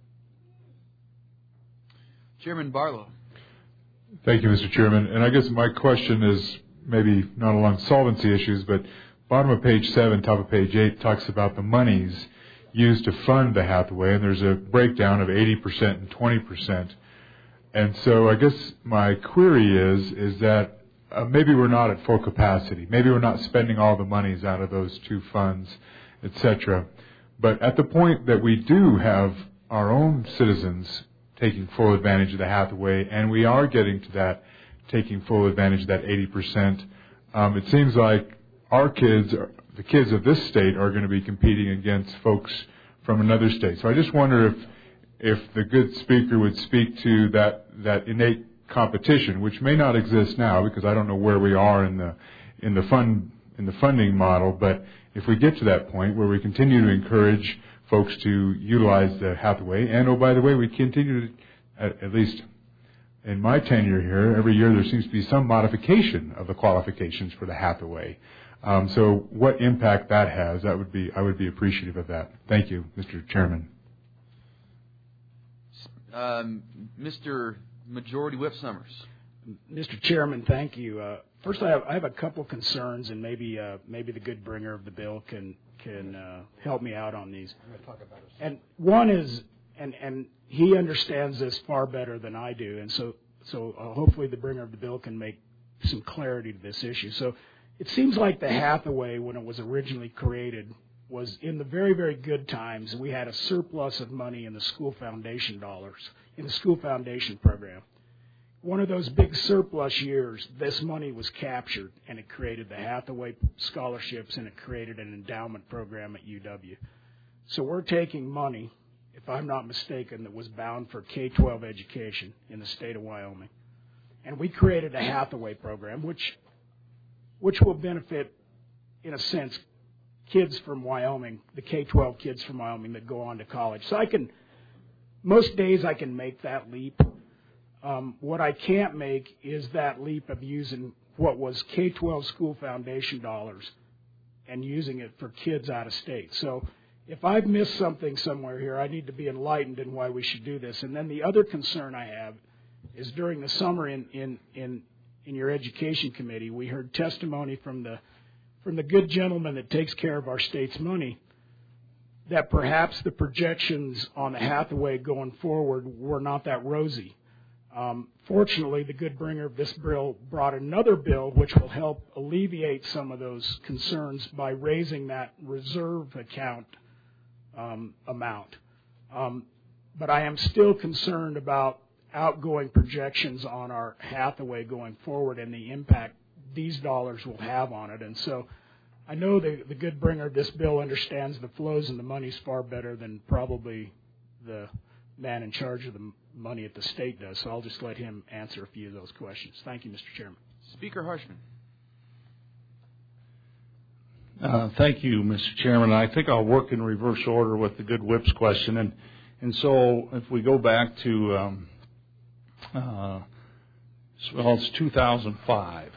Chairman Barlow. Thank you, Mr. Chairman. And I guess my question is maybe not along solvency issues, but bottom of page 7, top of page 8 talks about the monies used to fund the Hathaway, and there's a breakdown of 80% and 20%. And so I guess my query is that maybe we're not at full capacity. Maybe we're not spending all the monies out of those two funds, etc. But at the point that we do have our own citizens taking full advantage of the Hathaway, and we are getting to that, taking full advantage of that 80%, it seems like our kids, the kids of this state, are going to be competing against folks from another state. So I just wonder if the good speaker would speak to that innate competition, which may not exist now because I don't know where we are in the funding model. But if we get to that point where we continue to encourage folks to utilize the Hathaway, and oh, by the way, we continue to, at least in my tenure here, every year there seems to be some modification of the qualifications for the Hathaway. So what impact that has, I would be appreciative of that. Thank you, Mr. Chairman. Mr. Majority Whip Summers. Mr. Chairman, thank you. First, I have a couple concerns, and maybe the good bringer of the bill can help me out on these. I'm going to talk about it. And one is, and he understands this far better than I do, and so hopefully the bringer of the bill can make some clarity to this issue. So it seems like the Hathaway, when it was originally created, was in the very, very good times. We had a surplus of money in the school foundation dollars, in the school foundation program. One of those big surplus years, this money was captured, and it created the Hathaway scholarships, and it created an endowment program at UW. So we're taking money, if I'm not mistaken, that was bound for K-12 education in the state of Wyoming. And we created a Hathaway program, which will benefit, in a sense, kids from Wyoming, the K-12 kids from Wyoming that go on to college. So most days I can make that leap. What I can't make is that leap of using what was K-12 school foundation dollars and using it for kids out of state. So if I've missed something somewhere here, I need to be enlightened in why we should do this. And then the other concern I have is during the summer in your education committee, we heard testimony from the good gentleman that takes care of our state's money that perhaps the projections on the Hathaway going forward were not that rosy. Fortunately, the good bringer of this bill brought another bill which will help alleviate some of those concerns by raising that reserve account amount. But I am still concerned about outgoing projections on our Hathaway going forward and the impact these dollars will have on it. And so I know the good bringer of this bill understands the flows and the monies far better than probably the man in charge of the money at the state does. So I'll just let him answer a few of those questions. Thank you, Mr. Chairman. Speaker Harshman. Thank you, Mr. Chairman. I think I'll work in reverse order with the good whips question. And so if we go back to, it's 2005.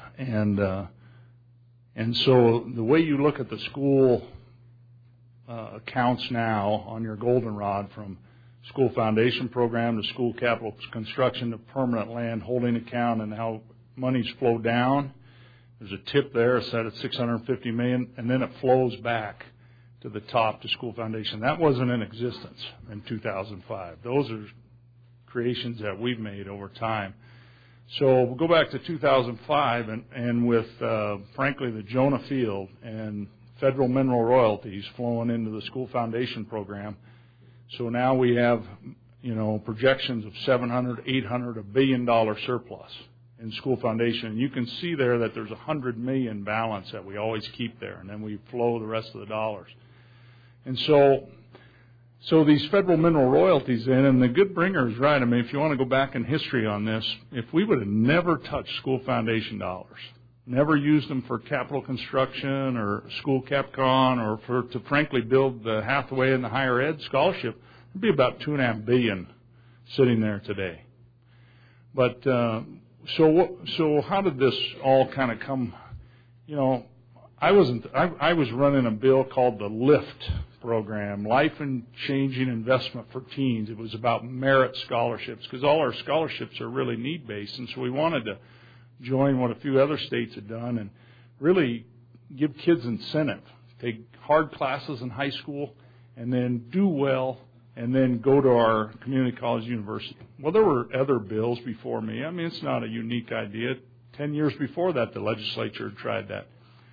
And so the way you look at the school accounts now on your goldenrod, from school foundation program to school capital construction to permanent land holding account, and how money's flow down, there's a tip there set at $650 million, and then it flows back to the top to school foundation. That wasn't in existence in 2005. Those are creations that we've made over time. So we'll go back to 2005, and with, frankly, the Jonah Field and federal mineral royalties flowing into the school foundation program. So now we have, projections of $700, $800, $1 billion surplus in school foundation. And you can see there that there's $100 million balance that we always keep there, and then we flow the rest of the dollars. And so these federal mineral royalties in, and the good bringer is right. I mean, if you want to go back in history on this, if we would have never touched school foundation dollars, never used them for capital construction or school CapCon, or to frankly build the Hathaway and the higher ed scholarship, there'd be about $2.5 billion sitting there today. But so how did this all kind of come? I was running a bill called the LIFT program, Life and Changing Investment for Teens. It was about merit scholarships, because all our scholarships are really need-based, and so we wanted to join what a few other states had done and really give kids incentive. Take hard classes in high school and then do well and then go to our community college university. Well, there were other bills before me. I mean, it's not a unique idea. 10 years before that, the legislature had tried that.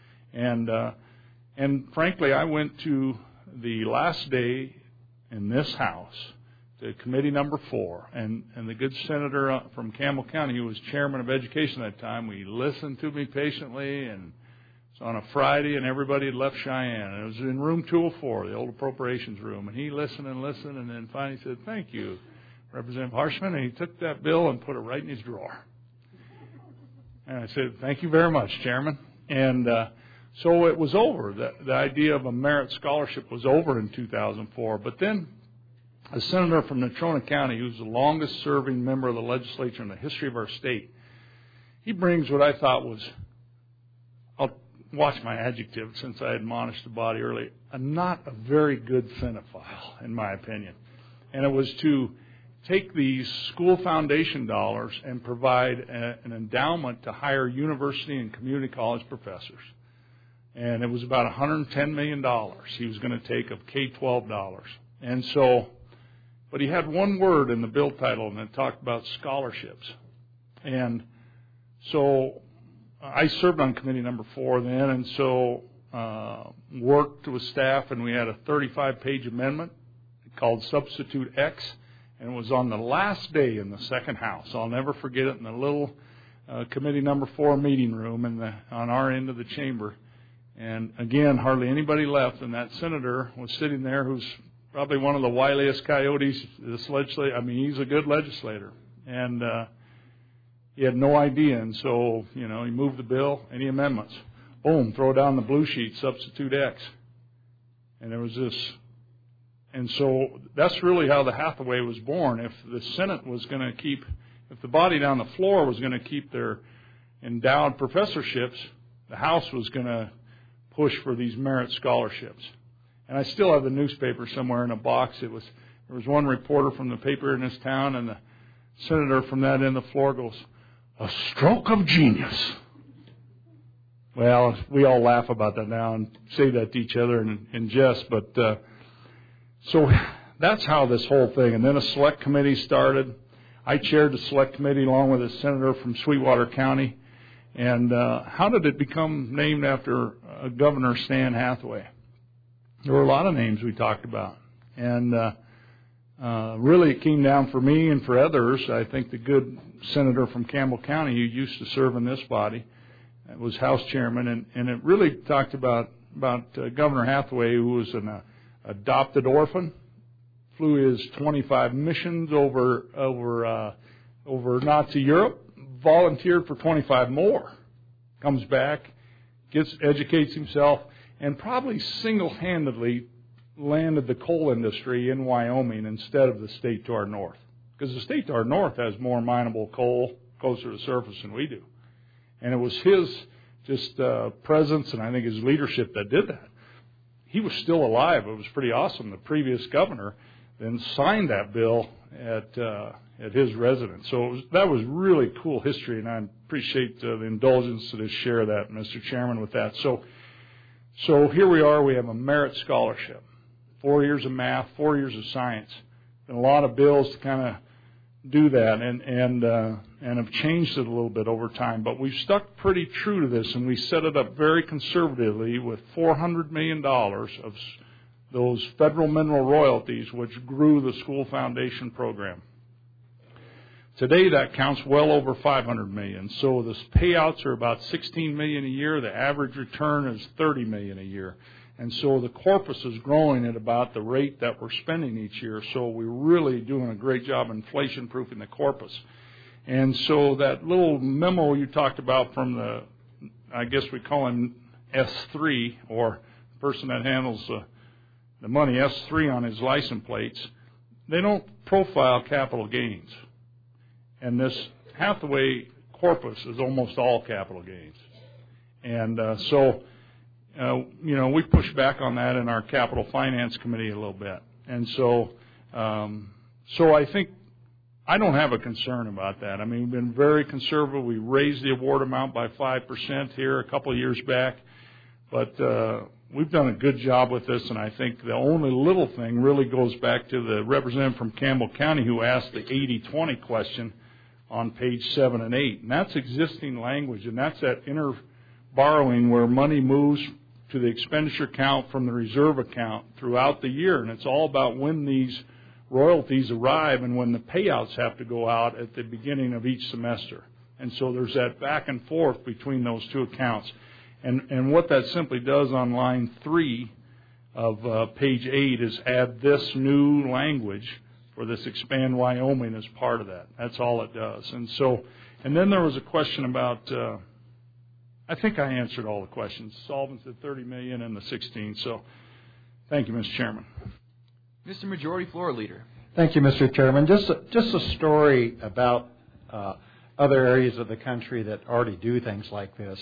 And frankly, I went to the last day in this House, to committee number 4, and the good senator from Campbell County, who was chairman of education at that time, he listened to me patiently, and it's on a Friday, and everybody had left Cheyenne. And it was in room 204, the old appropriations room, and he listened, and then finally said, "Thank you, Representative Harshman," and he took that bill and put it right in his drawer. And I said, "Thank you very much, Chairman." And so it was over. The idea of a merit scholarship was over in 2004. But then a senator from Natrona County, who's the longest-serving member of the legislature in the history of our state, he brings what I thought was, I'll watch my adjective since I admonished the body earlier, not a very good file, in my opinion. And it was to take these school foundation dollars and provide an endowment to hire university and community college professors. And it was about $110 million he was going to take of K-12 dollars. And so, but he had one word in the bill title, and it talked about scholarships. And so I served on committee number 4 then, and so worked with staff, and we had a 35-page amendment called Substitute X, and it was on the last day in the second House. I'll never forget it, in the little committee number 4 meeting room on our end of the chamber. And again, hardly anybody left, and that senator was sitting there, who's probably one of the wiliest coyotes this legislature. I mean, he's a good legislator. And he had no idea. And so, he moved the bill. Any amendments? Boom, throw down the blue sheet, Substitute X. And there was this. And so that's really how the Hathaway was born. If the Senate was going to if the body down the floor was going to keep their endowed professorships, the House was going to push for these merit scholarships. And I still have the newspaper somewhere in a box. There was one reporter from the paper in this town, and the senator from that end of the floor goes, "A stroke of genius." Well, we all laugh about that now and say that to each other in jest, but so that's how this whole thing. And then a select committee started. I chaired the select committee along with a senator from Sweetwater County. And how did it become named after Governor Stan Hathaway? There were a lot of names we talked about. And really it came down for me and for others. I think the good senator from Campbell County, who used to serve in this body, was House Chairman. And it really talked about Governor Hathaway, who was an adopted orphan, flew his 25 missions over Nazi Europe, volunteered for 25 more, comes back, educates himself, and probably single-handedly landed the coal industry in Wyoming instead of the state to our north. Because the state to our north has more mineable coal closer to the surface than we do. And it was his presence and I think his leadership that did that. He was still alive. It was pretty awesome. The previous governor then signed that bill at his residence. So that was really cool history, and I appreciate the indulgence to share that, Mr. Chairman, with that. So here we are. We have a merit scholarship, 4 years of math, 4 years of science, and a lot of bills to kind of do that, and have changed it a little bit over time. But we've stuck pretty true to this, and we set it up very conservatively with $400 million of those federal mineral royalties, which grew the school foundation program. Today, that counts well over $500 million. So the payouts are about $16 million a year. The average return is $30 million a year. And so the corpus is growing at about the rate that we're spending each year. So we're really doing a great job inflation-proofing the corpus. And so that little memo you talked about from the, I guess we call him S3, or the person that handles the money, S3 on his license plates, they don't profile capital gains. And this Hathaway corpus is almost all capital gains. And we push back on that in our capital finance committee a little bit. And so I think I don't have a concern about that. I mean, we've been very conservative. We raised the award amount by 5% here a couple of years back. But we've done a good job with this, and I think the only little thing really goes back to the representative from Campbell County who asked the 80-20 question on page 7 and 8. And that's existing language, and that's that inner borrowing where money moves to the expenditure account from the reserve account throughout the year. And it's all about when these royalties arrive and when the payouts have to go out at the beginning of each semester. And so there's that back and forth between those two accounts. And what that simply does on line 3 of page 8 is add this new language for this Expand Wyoming as part of that. That's all it does. And then there was a question about, I think I answered all the questions. Solvents at $30 million and the 16. So thank you, Mr. Chairman. Mr. Majority Floor Leader. Thank you, Mr. Chairman. Just a story about other areas of the country that already do things like this.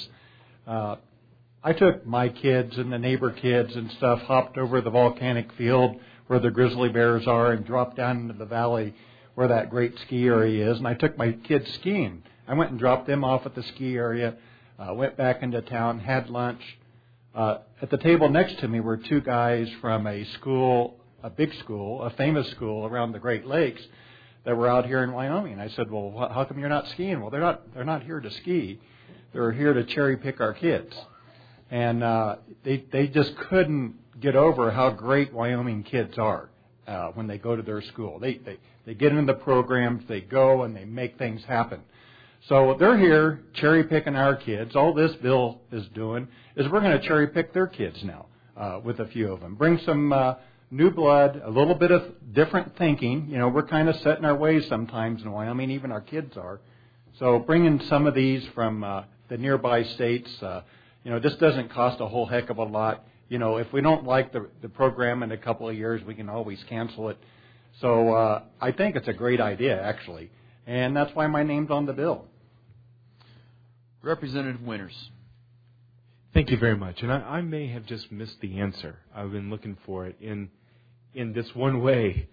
I took my kids and the neighbor kids and stuff, hopped over the volcanic field where the grizzly bears are and dropped down into the valley where that great ski area is. And I took my kids skiing. I went and dropped them off at the ski area, went back into town, had lunch. At the table next to me were two guys from a school, a big school, a famous school around the Great Lakes that were out here in Wyoming. I said, well, how come you're not skiing? Well, they're not here to ski. They're here to cherry pick our kids. And they just couldn't get over how great Wyoming kids are when they go to their school. They get into the programs, they go, and they make things happen. So they're here cherry picking our kids. All this bill is doing is we're going to cherry pick their kids now with a few of them. Bring some new blood, a little bit of different thinking. You know, we're kind of set in our ways sometimes in Wyoming, even our kids are. So bringing some of these from the nearby states, this doesn't cost a whole heck of a lot. You know, if we don't like the program in a couple of years, we can always cancel it. So I think it's a great idea, actually. And that's why my name's on the bill. Representative Winters. Thank you very much. And I may have just missed the answer. I've been looking for it in this one way.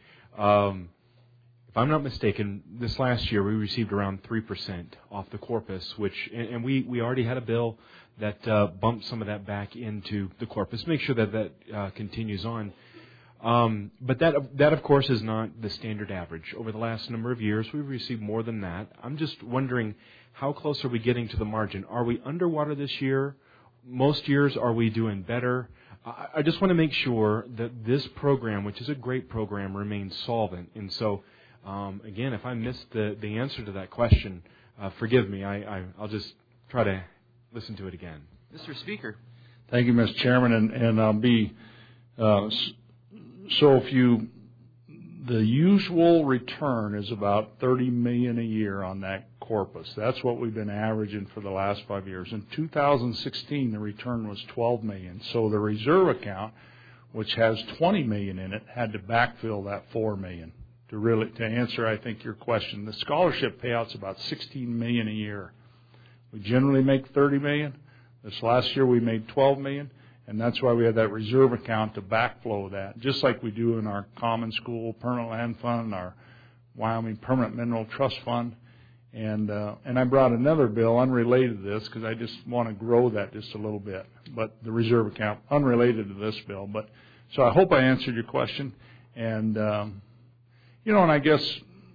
If I'm not mistaken, this last year we received around 3% off the corpus, and we already had a bill that bumped some of that back into the corpus. Make sure that continues on. But that, of course, is not the standard average. Over the last number of years, we've received more than that. I'm just wondering, how close are we getting to the margin? Are we underwater this year? Most years, are we doing better? I just want to make sure that this program, which is a great program, remains solvent. And so, again, if I missed the answer to that question, forgive me. I'll just try to listen to it again. Mr. Speaker. Thank you, Mr. Chairman. And I'll be... So if you the usual return is about $30 million a year on that corpus. That's what we've been averaging for the last 5 years. In 2016, the return was $12 million. So the reserve account, which has $20 million in it, had to backfill that $4 million to answer, I think, your question. The scholarship payout's about $16 million a year. We generally make $30 million. This last year we made $12 million. And that's why we have that reserve account to backflow that, just like we do in our Common School Permanent Land Fund, our Wyoming Permanent Mineral Trust Fund. And I brought another bill unrelated to this because I just want to grow that just a little bit. But the reserve account, unrelated to this bill. But so I hope I answered your question. And, and I guess,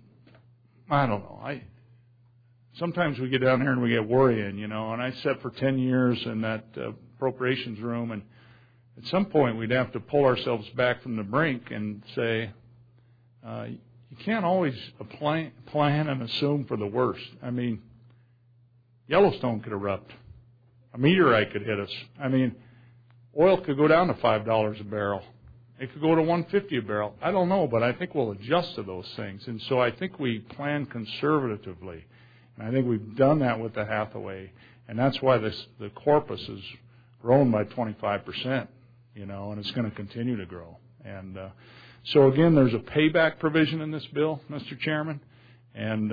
I don't know. Sometimes we get down here and we get worrying, and I sat for 10 years in that appropriations room, and at some point we'd have to pull ourselves back from the brink and say, you can't always plan and assume for the worst. I mean, Yellowstone could erupt. A meteorite could hit us. I mean, oil could go down to $5 a barrel. It could go to $1.50 a barrel. I don't know, but I think we'll adjust to those things. And so I think we plan conservatively. And I think we've done that with the Hathaway. And that's why the corpus has grown by 25%, and it's going to continue to grow. And so, again, there's a payback provision in this bill, Mr. Chairman. And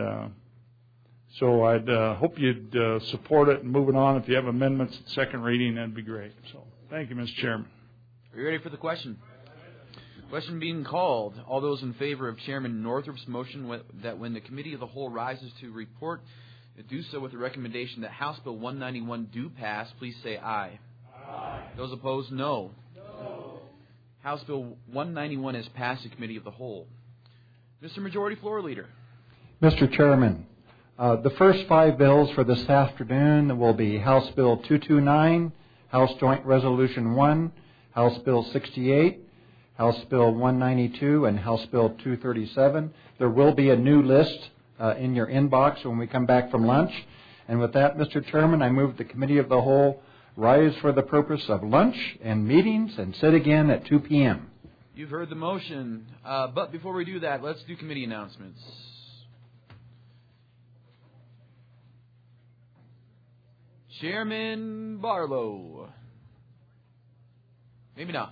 so I'd hope you'd support it and move it on. If you have amendments at second reading, that'd be great. So thank you, Mr. Chairman. Are you ready for the question? Question being called. All those in favor of Chairman Northrup's motion that when the Committee of the Whole rises to report, do so with the recommendation that House Bill 191 do pass, please say aye. Aye. Those opposed, no. No. House Bill 191 has passed the Committee of the Whole. Mr. Majority Floor Leader. Mr. Chairman, the first 5 bills for this afternoon will be House Bill 229, House Joint Resolution 1, House Bill 68, House Bill 192, and House Bill 237. There will be a new list in your inbox when we come back from lunch. And with that, Mr. Chairman, I move the Committee of the Whole rise for the purpose of lunch and meetings and sit again at 2 p.m. You've heard the motion. But before we do that, let's do committee announcements. Chairman Barlow. Maybe not.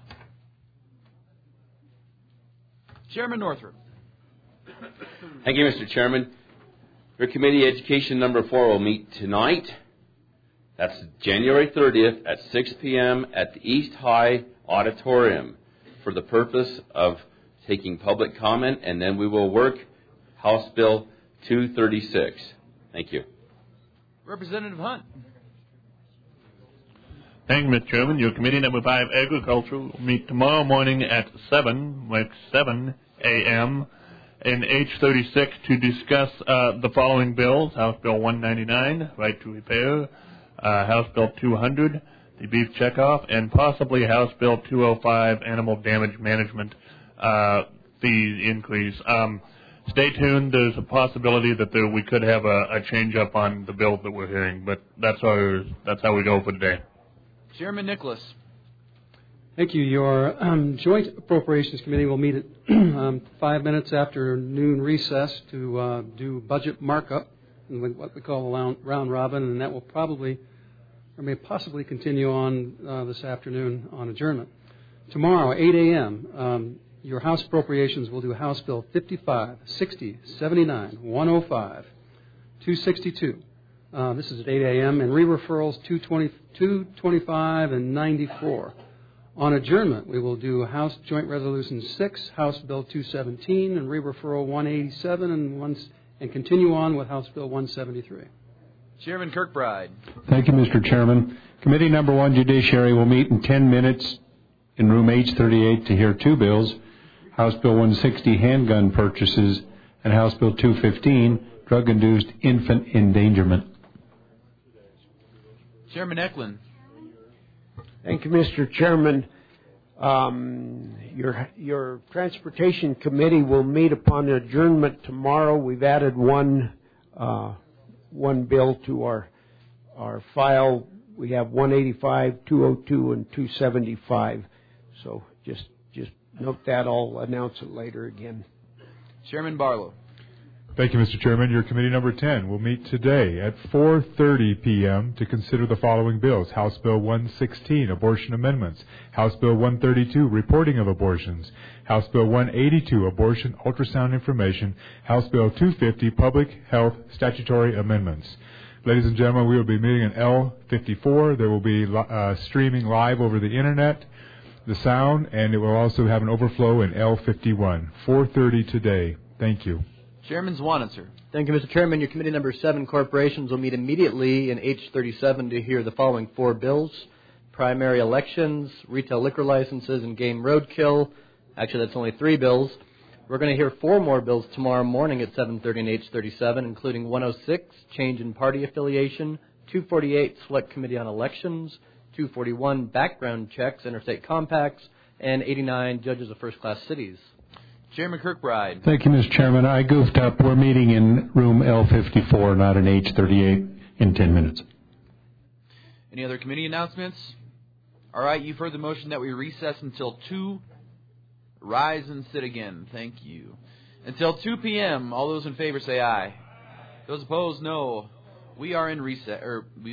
Chairman Northrup. Thank you, Mr. Chairman. Your committee, Education number 4, will meet tonight. That's January 30th at 6 p.m. at the East High Auditorium for the purpose of taking public comment, and then we will work House Bill 236. Thank you. Representative Hunt. Thank you, Mr. Chairman. Your committee number 5, Agriculture, will meet tomorrow morning at 7 a.m. in H36 to discuss the following bills: House Bill 199, Right to Repair, House Bill 200, the Beef Checkoff, and possibly House Bill 205, Animal Damage Management fee increase. Stay tuned. There's a possibility that we could have a change up on the bills that we're hearing, but that's how we go for today. Chairman Nicholas. Thank you. Your Joint Appropriations Committee will meet at 5 minutes after noon recess to do budget markup, and what we call a round robin, and that will probably or may possibly continue on this afternoon on adjournment. Tomorrow, 8 a.m., your House Appropriations will do House Bill 55, 60, 79, 105, 262. This is at 8 a.m., and re-referrals 225 and 94. On adjournment, we will do House Joint Resolution 6, House Bill 217, and re-referral 187, and continue on with House Bill 173. Chairman Kirkbride. Thank you, Mr. Chairman. Committee number 1, Judiciary, will meet in 10 minutes in room H38 to hear 2 bills, House Bill 160, handgun purchases, and House Bill 215, drug-induced infant endangerment. Chairman Eklund. Thank you, Mr. Chairman. Your Transportation Committee will meet upon adjournment tomorrow. We've added one bill to our file. We have 185, 202, and 275. So just note that. I'll announce it later again. Chairman Barlow. Thank you, Mr. Chairman. Your committee number 10 will meet today at 4:30 p.m. to consider the following bills: House Bill 116, abortion amendments; House Bill 132, reporting of abortions; House Bill 182, abortion ultrasound information; House Bill 250, public health statutory amendments. Ladies and gentlemen, we will be meeting in L54. There will be streaming live over the internet, the sound, and it will also have an overflow in L51. 4:30 today. Thank you. Chairman Zwanitzer. Thank you, Mr. Chairman. Your committee number 7, corporations, will meet immediately in H37 to hear the following 4 bills: primary elections, retail liquor licenses, and game roadkill. Actually, that's only 3 bills. We're going to hear 4 more bills tomorrow morning at 7:30 and H37, including 106, change in party affiliation; 248, select committee on elections; 241, background checks, interstate compacts; and 89, judges of first-class cities. Chairman Kirkbride. Thank you, Mr. Chairman. I goofed up. We're meeting in room L54, not in H38, in 10 minutes. Any other committee announcements? All right, you've heard the motion that we recess until 2. Rise and sit again. Thank you. Until 2 p.m., all those in favor say aye. Those opposed, no. We are in recess.